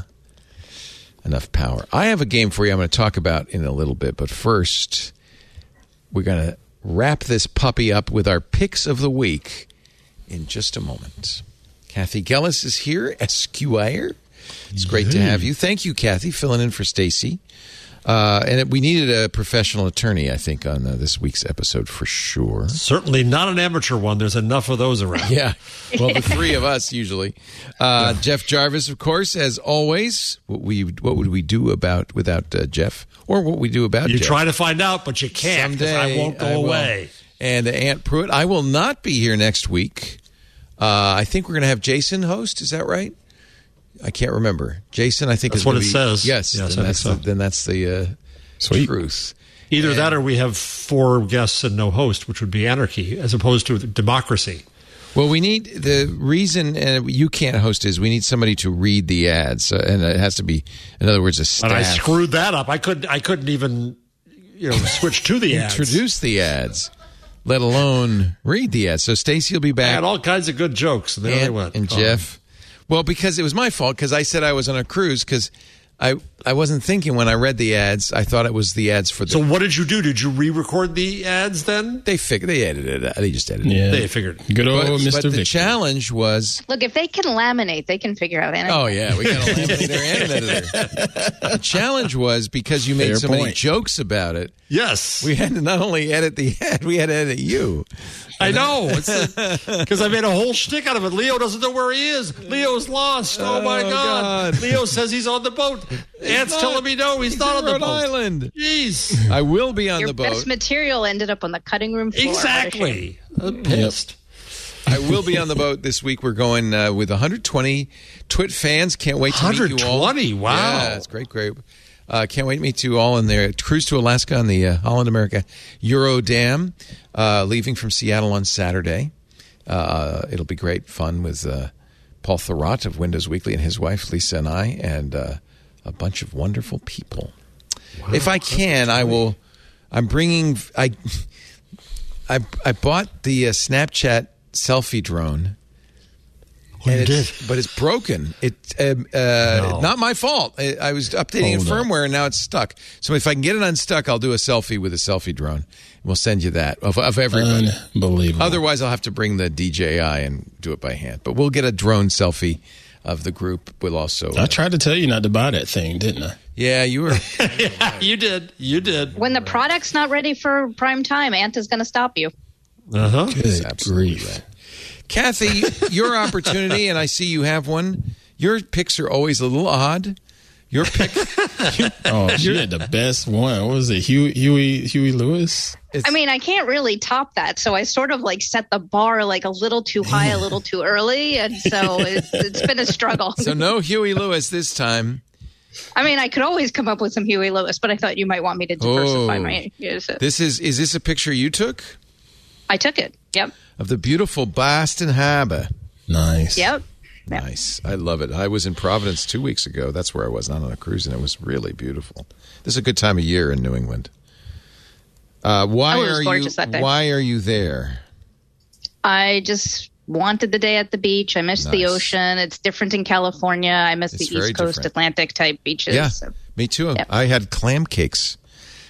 enough power. I have a game for you I'm going to talk about in a little bit, but first we're going to wrap this puppy up with our picks of the week in just a moment. Kathy Gellis is here, Esquire. It's great to have you. Thank you, Kathy, filling in for Stacy. And we needed a professional attorney, I think, on this week's episode for sure. Certainly not an amateur one. There's enough of those around. Yeah. Well, the three of us usually. Jeff Jarvis, of course, as always. What would we do without Jeff? Or what we do about You Jeff? try to find out, but you can't because I Someday won't go I will. away. And Aunt Pruitt. I will not be here next week. I think we're going to have Jason host. Is that right? I can't remember. Jason, I think That's is what gonna it be, says. Yes, Yes, then I think so. then that's the Sweet. truth. Either that or we have 4 guests and no host, which would be anarchy, as opposed to democracy. Well, we need the reason you can't host is we need somebody to read the ads, and it has to be, in other words, a staff. And I screwed that up. I couldn't even switch to the ads. Introduce the ads, let alone read the ads. So Stacy will be I back. had all kinds of good jokes, and there they and, went. and Jeff. Well, because it was my fault, because I said I was on a cruise, because I wasn't thinking when I read the ads. I thought it was the ads for the. So what did you do? Did you re-record the ads then? They edited it. They just edited it. Yeah. They figured. Good old But Mr. the Victor. challenge was. Look, if they can laminate, they can figure out anything. Oh yeah, we got a laminator and an editor. The challenge was because you made Fair so many point. jokes about it. Yes. We had to not only edit the ad, we had to edit you. I know. Because I made a whole shtick out of it. Leo doesn't know where he is. Leo's lost. Oh, my Oh, God. God. Leo says he's on the boat. Aunt's not. telling me no, he's not on in the Rhode boat. Island. Jeez. I will be on Your the boat. best material ended up on the cutting room floor. Exactly. I'm pissed. I will be on the boat this week. We're going with 120 Twit fans. Can't wait to meet you all. 120? Wow. Yeah, it's great. Can't wait to meet you all in their cruise to Alaska on the Holland America Euro Dam, leaving from Seattle on Saturday. It'll be great fun with Paul Thurrott of Windows Weekly and his wife Lisa and I, and a bunch of wonderful people. Wow, if I can, I will. I'm bringing. I bought the Snapchat selfie drone. Oh, you did? But it's broken. Not my fault. I was updating firmware, and now it's stuck. So if I can get it unstuck, I'll do a selfie with a selfie drone. We'll send you that of everybody. Unbelievable. Otherwise, I'll have to bring the DJI and do it by hand. But we'll get a drone selfie of the group. We'll also. I tried to tell you not to buy that thing, didn't I? Yeah, you were. Yeah, you did. You did. When the product's not ready for prime time, Aunt is going to stop you. Uh-huh. Good Absolutely grief. right. Kathy, your opportunity, and I see you have one. Your picks are always a little odd. Your pick. Oh, she had the best one. What was it? Huey Lewis? I mean, I can't really top that, so I sort of set the bar a little too high, a little too early, and so it's been a struggle. So no Huey Lewis this time. I mean, I could always come up with some Huey Lewis, but I thought you might want me to diversify my use. Is this a picture you took? I took it. Yep. Of the beautiful Boston Harbor. Nice. Yep. Nice. I love it. I was in Providence 2 weeks ago. That's where I was, not on a cruise, and it was really beautiful. This is a good time of year in New England. Why are you there? I just wanted the day at the beach. I miss the Nice. ocean. It's different in California. I miss It's the very East Coast different. Atlantic type beaches. Yeah, So. me too. Yep. I had clam cakes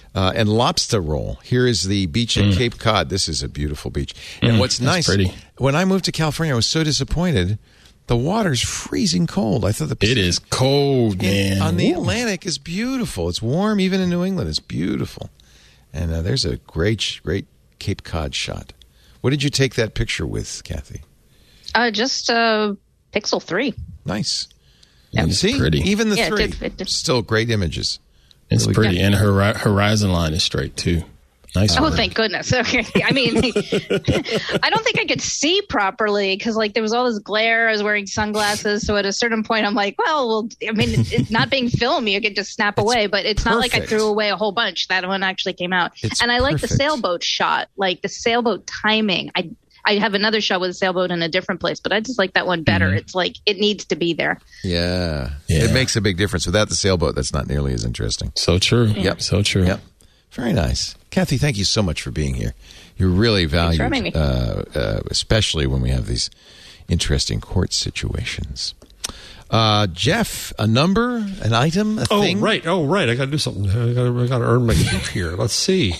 and lobster roll. Here is the beach at Cape Cod. This is a beautiful beach. And what's nice, pretty. When I moved to California, I was so disappointed. The water's freezing cold. I thought It is cold, man. on the Atlantic is beautiful. It's warm even in New England. It's beautiful. And there's a great Cape Cod shot. What did you take that picture with, Kathy? Just Pixel 3. Nice. It's See, pretty. even the Yeah, 3, it did. still great images. It's Really pretty. good. And her horizon line is straight, too. Nice Oh, work. thank goodness. Okay. I mean, I don't think I could see properly because, like, there was all this glare. I was wearing sunglasses. So at a certain point, I'm like, well, I mean, it's not being filmed. You could just snap away. But it's not like I perfect. threw away a whole bunch. That one actually came out. It's and I like the perfect. sailboat shot, like the sailboat timing. I have another shot with a sailboat in a different place, but I just like that one better. It's like it needs to be there. Yeah. Yeah. It makes a big difference. Without the sailboat, that's not nearly as interesting. So true. Yep. So true. Yep. Very nice. Kathy, thank you so much for being here. You're really valued, having me. especially when we have these interesting court situations. Jeff, a number, an item, a thing? Right. I got to do something. I got to earn my keep here. Let's see.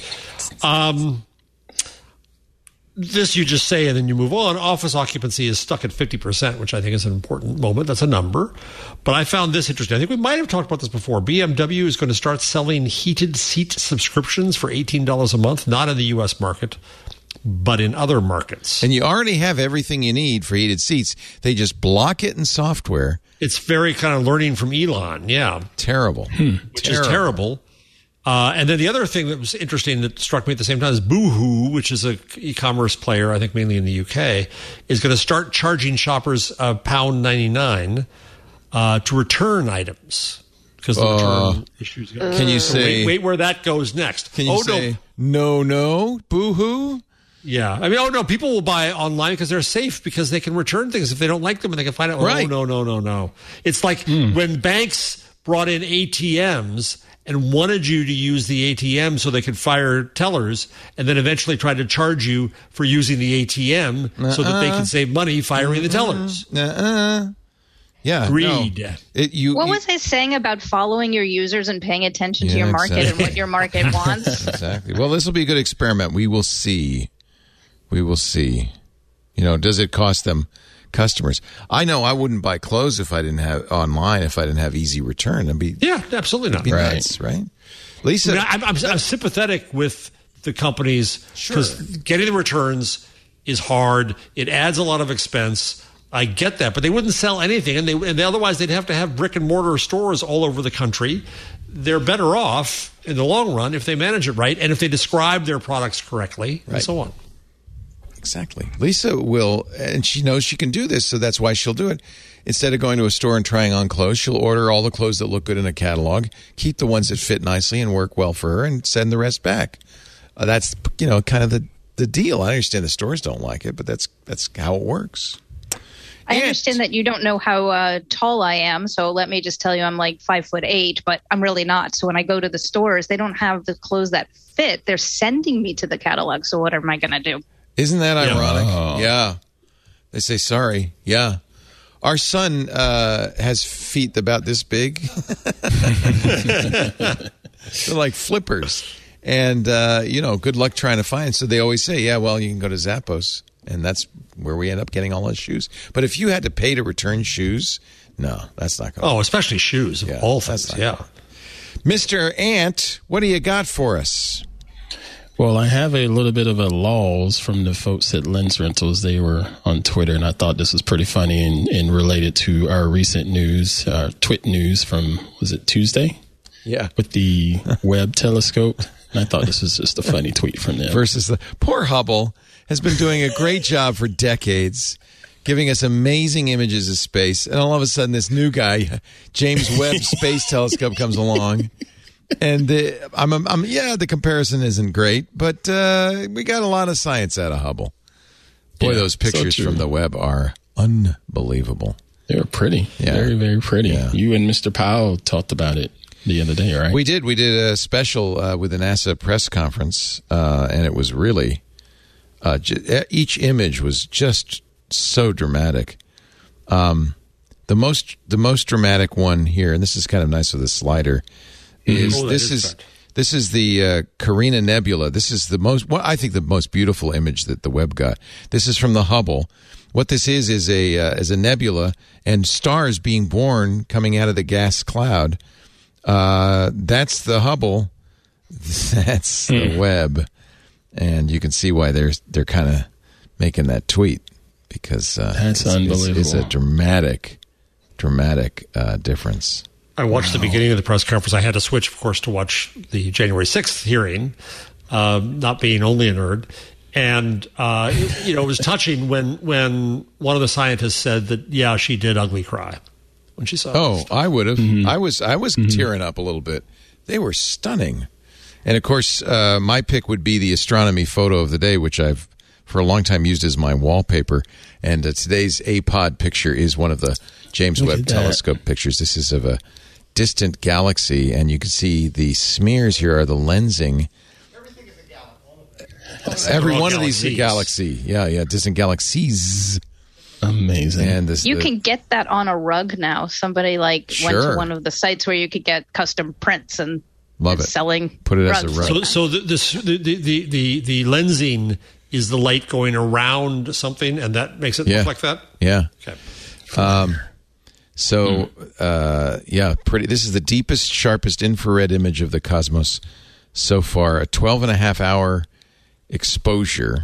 This you just say and then you move on. Office occupancy is stuck at 50%, which I think is an important moment. That's a number. But I found this interesting. I think we might have talked about this before. BMW is going to start selling heated seat subscriptions for $18 a month, not in the U.S. market, but in other markets. And you already have everything you need for heated seats. They just block it in software. It's very kind of learning from Elon, yeah, Terrible. which is terrible. And then the other thing that was interesting that struck me at the same time is Boohoo, which is an e-commerce player, I think mainly in the UK, is going to start charging shoppers £1.99 to return items because the return issues. Can you say? Wait where that goes next. Can you say? No, boo-hoo. Yeah. I mean, people will buy online because they're safe because they can return things if they don't like them and they can find out. Right. No. It's like when banks brought in ATMs and wanted you to use the ATM so they could fire tellers and then eventually tried to charge you for using the ATM so that they could save money firing the tellers. Yeah. Greed. No. What was I saying about following your users and paying attention to Yeah, your market exactly. and what your market wants? Exactly. Well, this will be a good experiment. We will see. Does it cost them customers? I know I wouldn't buy clothes if I didn't have online, if I didn't have easy return. It'd be Yeah, absolutely not. nuts, right? Lisa, I mean, I'm sympathetic with the companies because getting the returns is hard. It adds a lot of expense. I get that, but they wouldn't sell anything, and otherwise they'd have to have brick and mortar stores all over the country. They're better off in the long run if they manage it right and if they describe their products correctly and so on. exactly. Lisa will, and she knows she can do this, so that's why she'll do it. Instead of going to a store and trying on clothes, she'll order all the clothes that look good in a catalog, keep the ones that fit nicely and work well for her, and send the rest back. That's kind of the deal. I understand the stores don't like it, but that's how it works. I understand that you don't know how tall I am, so let me just tell you I'm like 5'8", but I'm really not. So when I go to the stores, they don't have the clothes that fit. They're sending me to the catalog, so what am I going to do? Isn't that ironic? Oh. Yeah. They say sorry. Yeah. Our son has feet about this big. They're like flippers. And, good luck trying to find. So they always say, yeah, well, you can go to Zappos. And that's where we end up getting all those shoes. But if you had to pay to return shoes, no, that's not going to Oh, especially shoes of all things. not Yeah. Mr. Ant, what do you got for us? Well, I have a little bit of a laws from the folks at Lens Rentals. They were on Twitter, and I thought this was pretty funny and related to our recent news, Twit news from, was it Tuesday? Yeah. With the Webb telescope. And I thought this was just a funny tweet from them. Versus the poor Hubble has been doing a great job for decades, giving us amazing images of space. And all of a sudden, this new guy, James Webb Space Telescope, comes along. And the comparison isn't great, but we got a lot of science out of Hubble. Boy, Yeah, those pictures so true. from the Webb are unbelievable. They were pretty. Yeah. Very, very pretty. Yeah. You and Mr. Powell talked about it the other day, right? We did a special with the NASA press conference, and it was really each image was just so dramatic. The most dramatic one here, and this is kind of nice with the slider, is This is the Carina Nebula. This is I think the most beautiful image that the web got. This is from the Hubble. What this is a nebula and stars being born coming out of the gas cloud. That's the Hubble. That's the Webb, and you can see why they're kind of making that tweet, because that's unbelievable. It's a dramatic difference. I watched the beginning of the press conference. I had to switch, of course, to watch the January 6th hearing, not being only a nerd. And, it was touching when one of the scientists said that, yeah, she did ugly cry when she saw it. Oh, I would have. Mm-hmm. I was tearing up a little bit. They were stunning. And, of course, my pick would be the astronomy photo of the day, which I've for a long time used as my wallpaper. And today's APOD picture is one of the James Webb Telescope pictures. This is of a distant galaxy, and you can see the smears here are the lensing. Everything is a galaxy. Every one of these is a galaxy. Yeah, distant galaxies. Amazing. And you can get that on a rug now. Somebody went to one of the sites where you could get custom prints and love it. Selling. Put it rugs. as a rug. So the lensing is the light going around something, and that makes it look like that? Yeah. Okay. Pretty. This is the deepest, sharpest infrared image of the cosmos so far. A 12.5-hour exposure.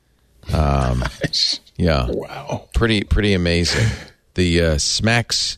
Yeah. Wow. Pretty amazing. The SMACS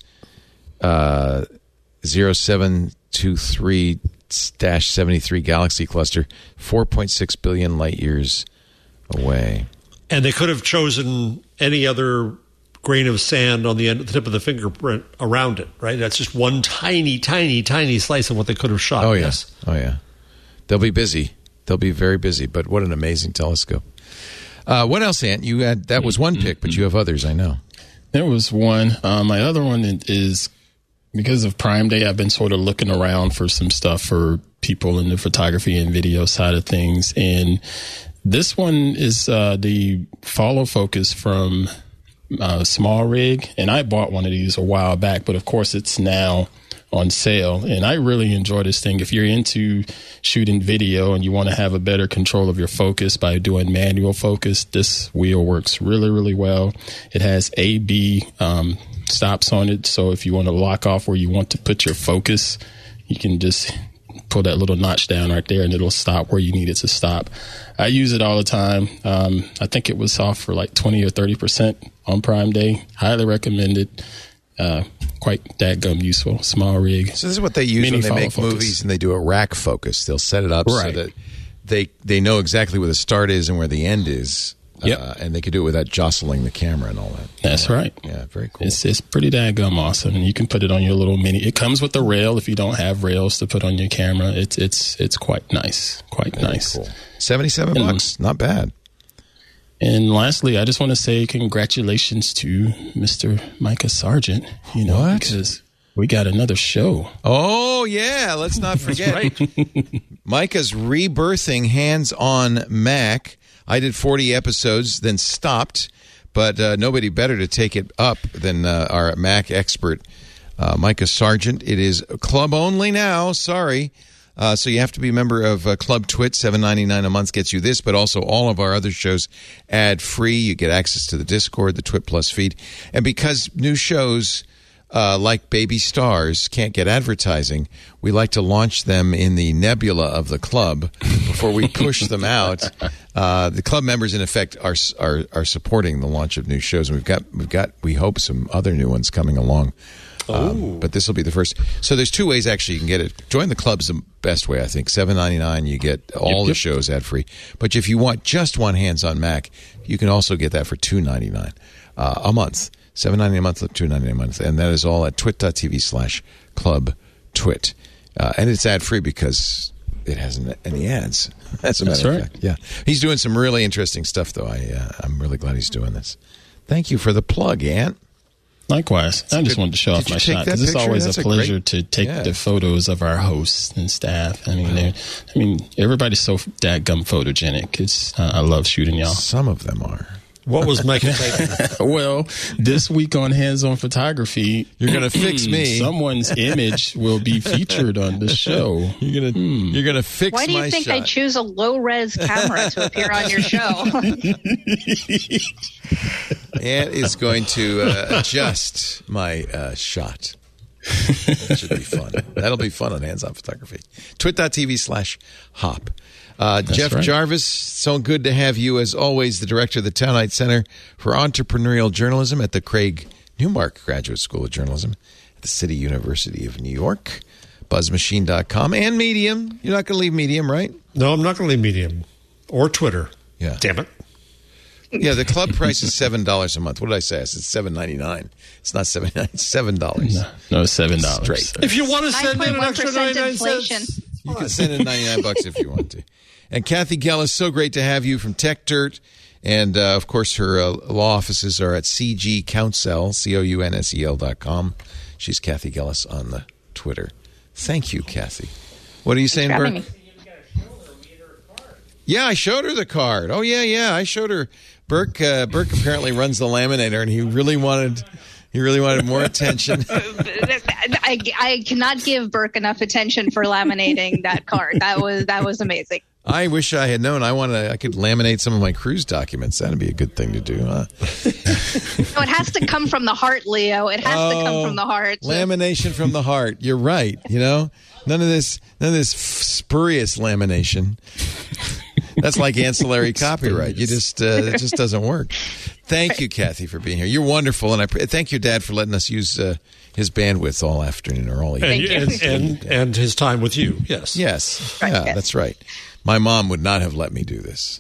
0723-73 galaxy cluster, 4.6 billion light years away. And they could have chosen any other grain of sand on the tip of the fingerprint around it, right? That's just one tiny, tiny, tiny slice of what they could have shot. Oh, yeah. Yes. Oh, yeah. They'll be busy. They'll be very busy, but what an amazing telescope. What else, Ant? You had, that was one pick, but you have others, I know. There was one. My other one is, because of Prime Day, I've been sort of looking around for some stuff for people in the photography and video side of things. And this one is the follow focus from Small Rig. And I bought one of these a while back, but of course it's now on sale. And I really enjoy this thing. If you're into shooting video and you want to have a better control of your focus by doing manual focus, this wheel works really, really well. It has A/B stops on it. So if you want to lock off where you want to put your focus, you can just pull that little notch down right there and it'll stop where you need it to stop. I use it all the time. I think it was off for like 20 or 30% on Prime Day. Highly recommend it. Quite dadgum useful. Small Rig. So this is what they use when they make movies and they do a rack focus. They'll set it up so that they know exactly where the start is and where the end is. And they can do it without jostling the camera and all that. That's right. Yeah, very cool. It's pretty dadgum awesome. And you can put it on your little mini. It comes with a rail if you don't have rails to put on your camera. It's quite nice. Quite very nice. Cool. $77. Not bad. And lastly, I just want to say congratulations to Mr. Micah Sargent. Because we got another show. Oh, yeah. Let's not forget. Micah's rebirthing Hands on Mac. I did 40 episodes, then stopped. But nobody better to take it up than our Mac expert, Micah Sargent. It is club only now. Sorry. So you have to be a member of Club Twit. $7.99 a month gets you this, but also all of our other shows ad-free. You get access to the Discord, the Twit Plus feed. And because new shows like Baby Stars can't get advertising, we like to launch them in the nebula of the club before we push them out. The club members, in effect, are supporting the launch of new shows. And we've got we hope, some other new ones coming along. But this will be the first. So there's two ways actually you can get it. Join the club's the best way, I think. $7.99, you get all the shows ad-free. But if you want just one Hands on Mac, you can also get that for $2.99 a month. $7.99 a month, $2.99 a month. And that is all at twit.tv/clubtwit. And it's ad-free because it hasn't any ads. That's of fact. Yeah. He's doing some really interesting stuff, though. I'm really glad he's doing this. Thank you for the plug, Ant. Likewise. I just wanted to show off my shot because it's always a pleasure to take the photos of our hosts and staff. I mean, everybody's so dadgum photogenic. I love shooting y'all. Some of them are. What was Micah taking? Well, this week on Hands On Photography, You're going to fix me. Someone's image will be featured on the show. You're gonna fix my shot. Why do you think I choose a low-res camera to appear on your show? Ant is going to adjust my shot. That should be fun. That'll be fun on Hands On Photography. twit.tv/hop. Jeff right. Jarvis, so good to have you as always, the director of the Townite Center for Entrepreneurial Journalism at the Craig Newmark Graduate School of Journalism at the City University of New York. BuzzMachine.com and Medium. You're not going to leave Medium, right? No, I'm not going to leave Medium or Twitter. Yeah. Damn it. Yeah, the club price is $7 a month. What did I say? I said $7.99. It's not $7.99. It's $7. No, $7. Straight. If you want to send in an extra 99 inflation. cents. You can send in $99 if you want to. And Kathy Gellis, so great to have you from Tech Dirt. And, of course, her law offices are at CG Counsel, COUNSEL.com. She's Kathy Gellis on the Twitter. Thank you, Kathy. What are you saying, Burke? Yeah, I showed her the card. Oh, yeah. I showed her. Burke apparently runs the laminator, and he really wanted more attention. I cannot give Burke enough attention for laminating that card. That was amazing. I wish I had known. I could laminate some of my cruise documents. That'd be a good thing to do, huh? No, it has to come from the heart, Leo. It has to come from the heart. Lamination from the heart. You're right. You know, none of this spurious lamination. That's like ancillary copyright. It just doesn't work. Thank you, Kathy, for being here. You're wonderful, and I thank your dad for letting us use his bandwidth all afternoon or all evening. And his time with you. Yes. Yes. Right, Yeah, yes. that's right. My mom would not have let me do this.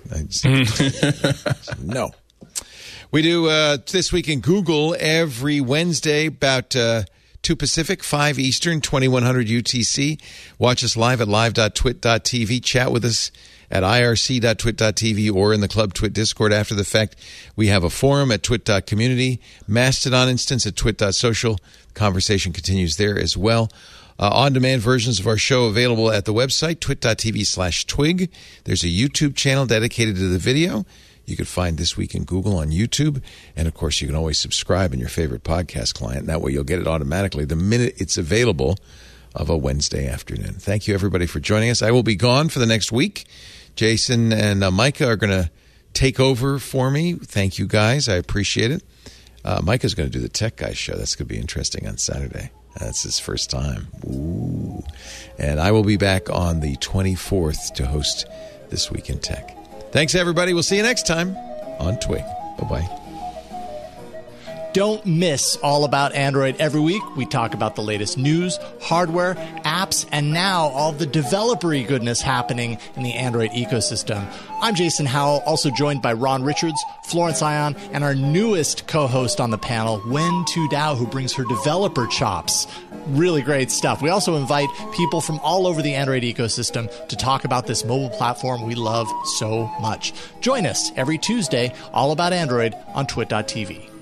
No. We do This Week in Google every Wednesday about 2 Pacific, 5 Eastern, 2100 UTC. Watch us live at live.twit.tv. Chat with us at irc.twit.tv or in the Club Twit Discord after the fact. We have a forum at twit.community, Mastodon instance at twit.social. The conversation continues there as well. On-demand versions of our show available at the website, twit.tv/twig. There's a YouTube channel dedicated to the video. You can find This Week in Google on YouTube. And, of course, you can always subscribe in your favorite podcast client. That way you'll get it automatically the minute it's available of a Wednesday afternoon. Thank you, everybody, for joining us. I will be gone for the next week. Jason and Micah are going to take over for me. Thank you, guys. I appreciate it. Micah's going to do the Tech Guys show. That's going to be interesting on Saturday. That's his first time. Ooh. And I will be back on the 24th to host This Week in Tech. Thanks, everybody. We'll see you next time on Twig. Bye-bye. Don't miss All About Android every week. We talk about the latest news, hardware, apps, and now all the developer-y goodness happening in the Android ecosystem. I'm Jason Howell, also joined by Ron Richards, Florence Ion, and our newest co-host on the panel, Wen Tu Dao, who brings her developer chops. Really great stuff. We also invite people from all over the Android ecosystem to talk about this mobile platform we love so much. Join us every Tuesday, All About Android on twit.tv.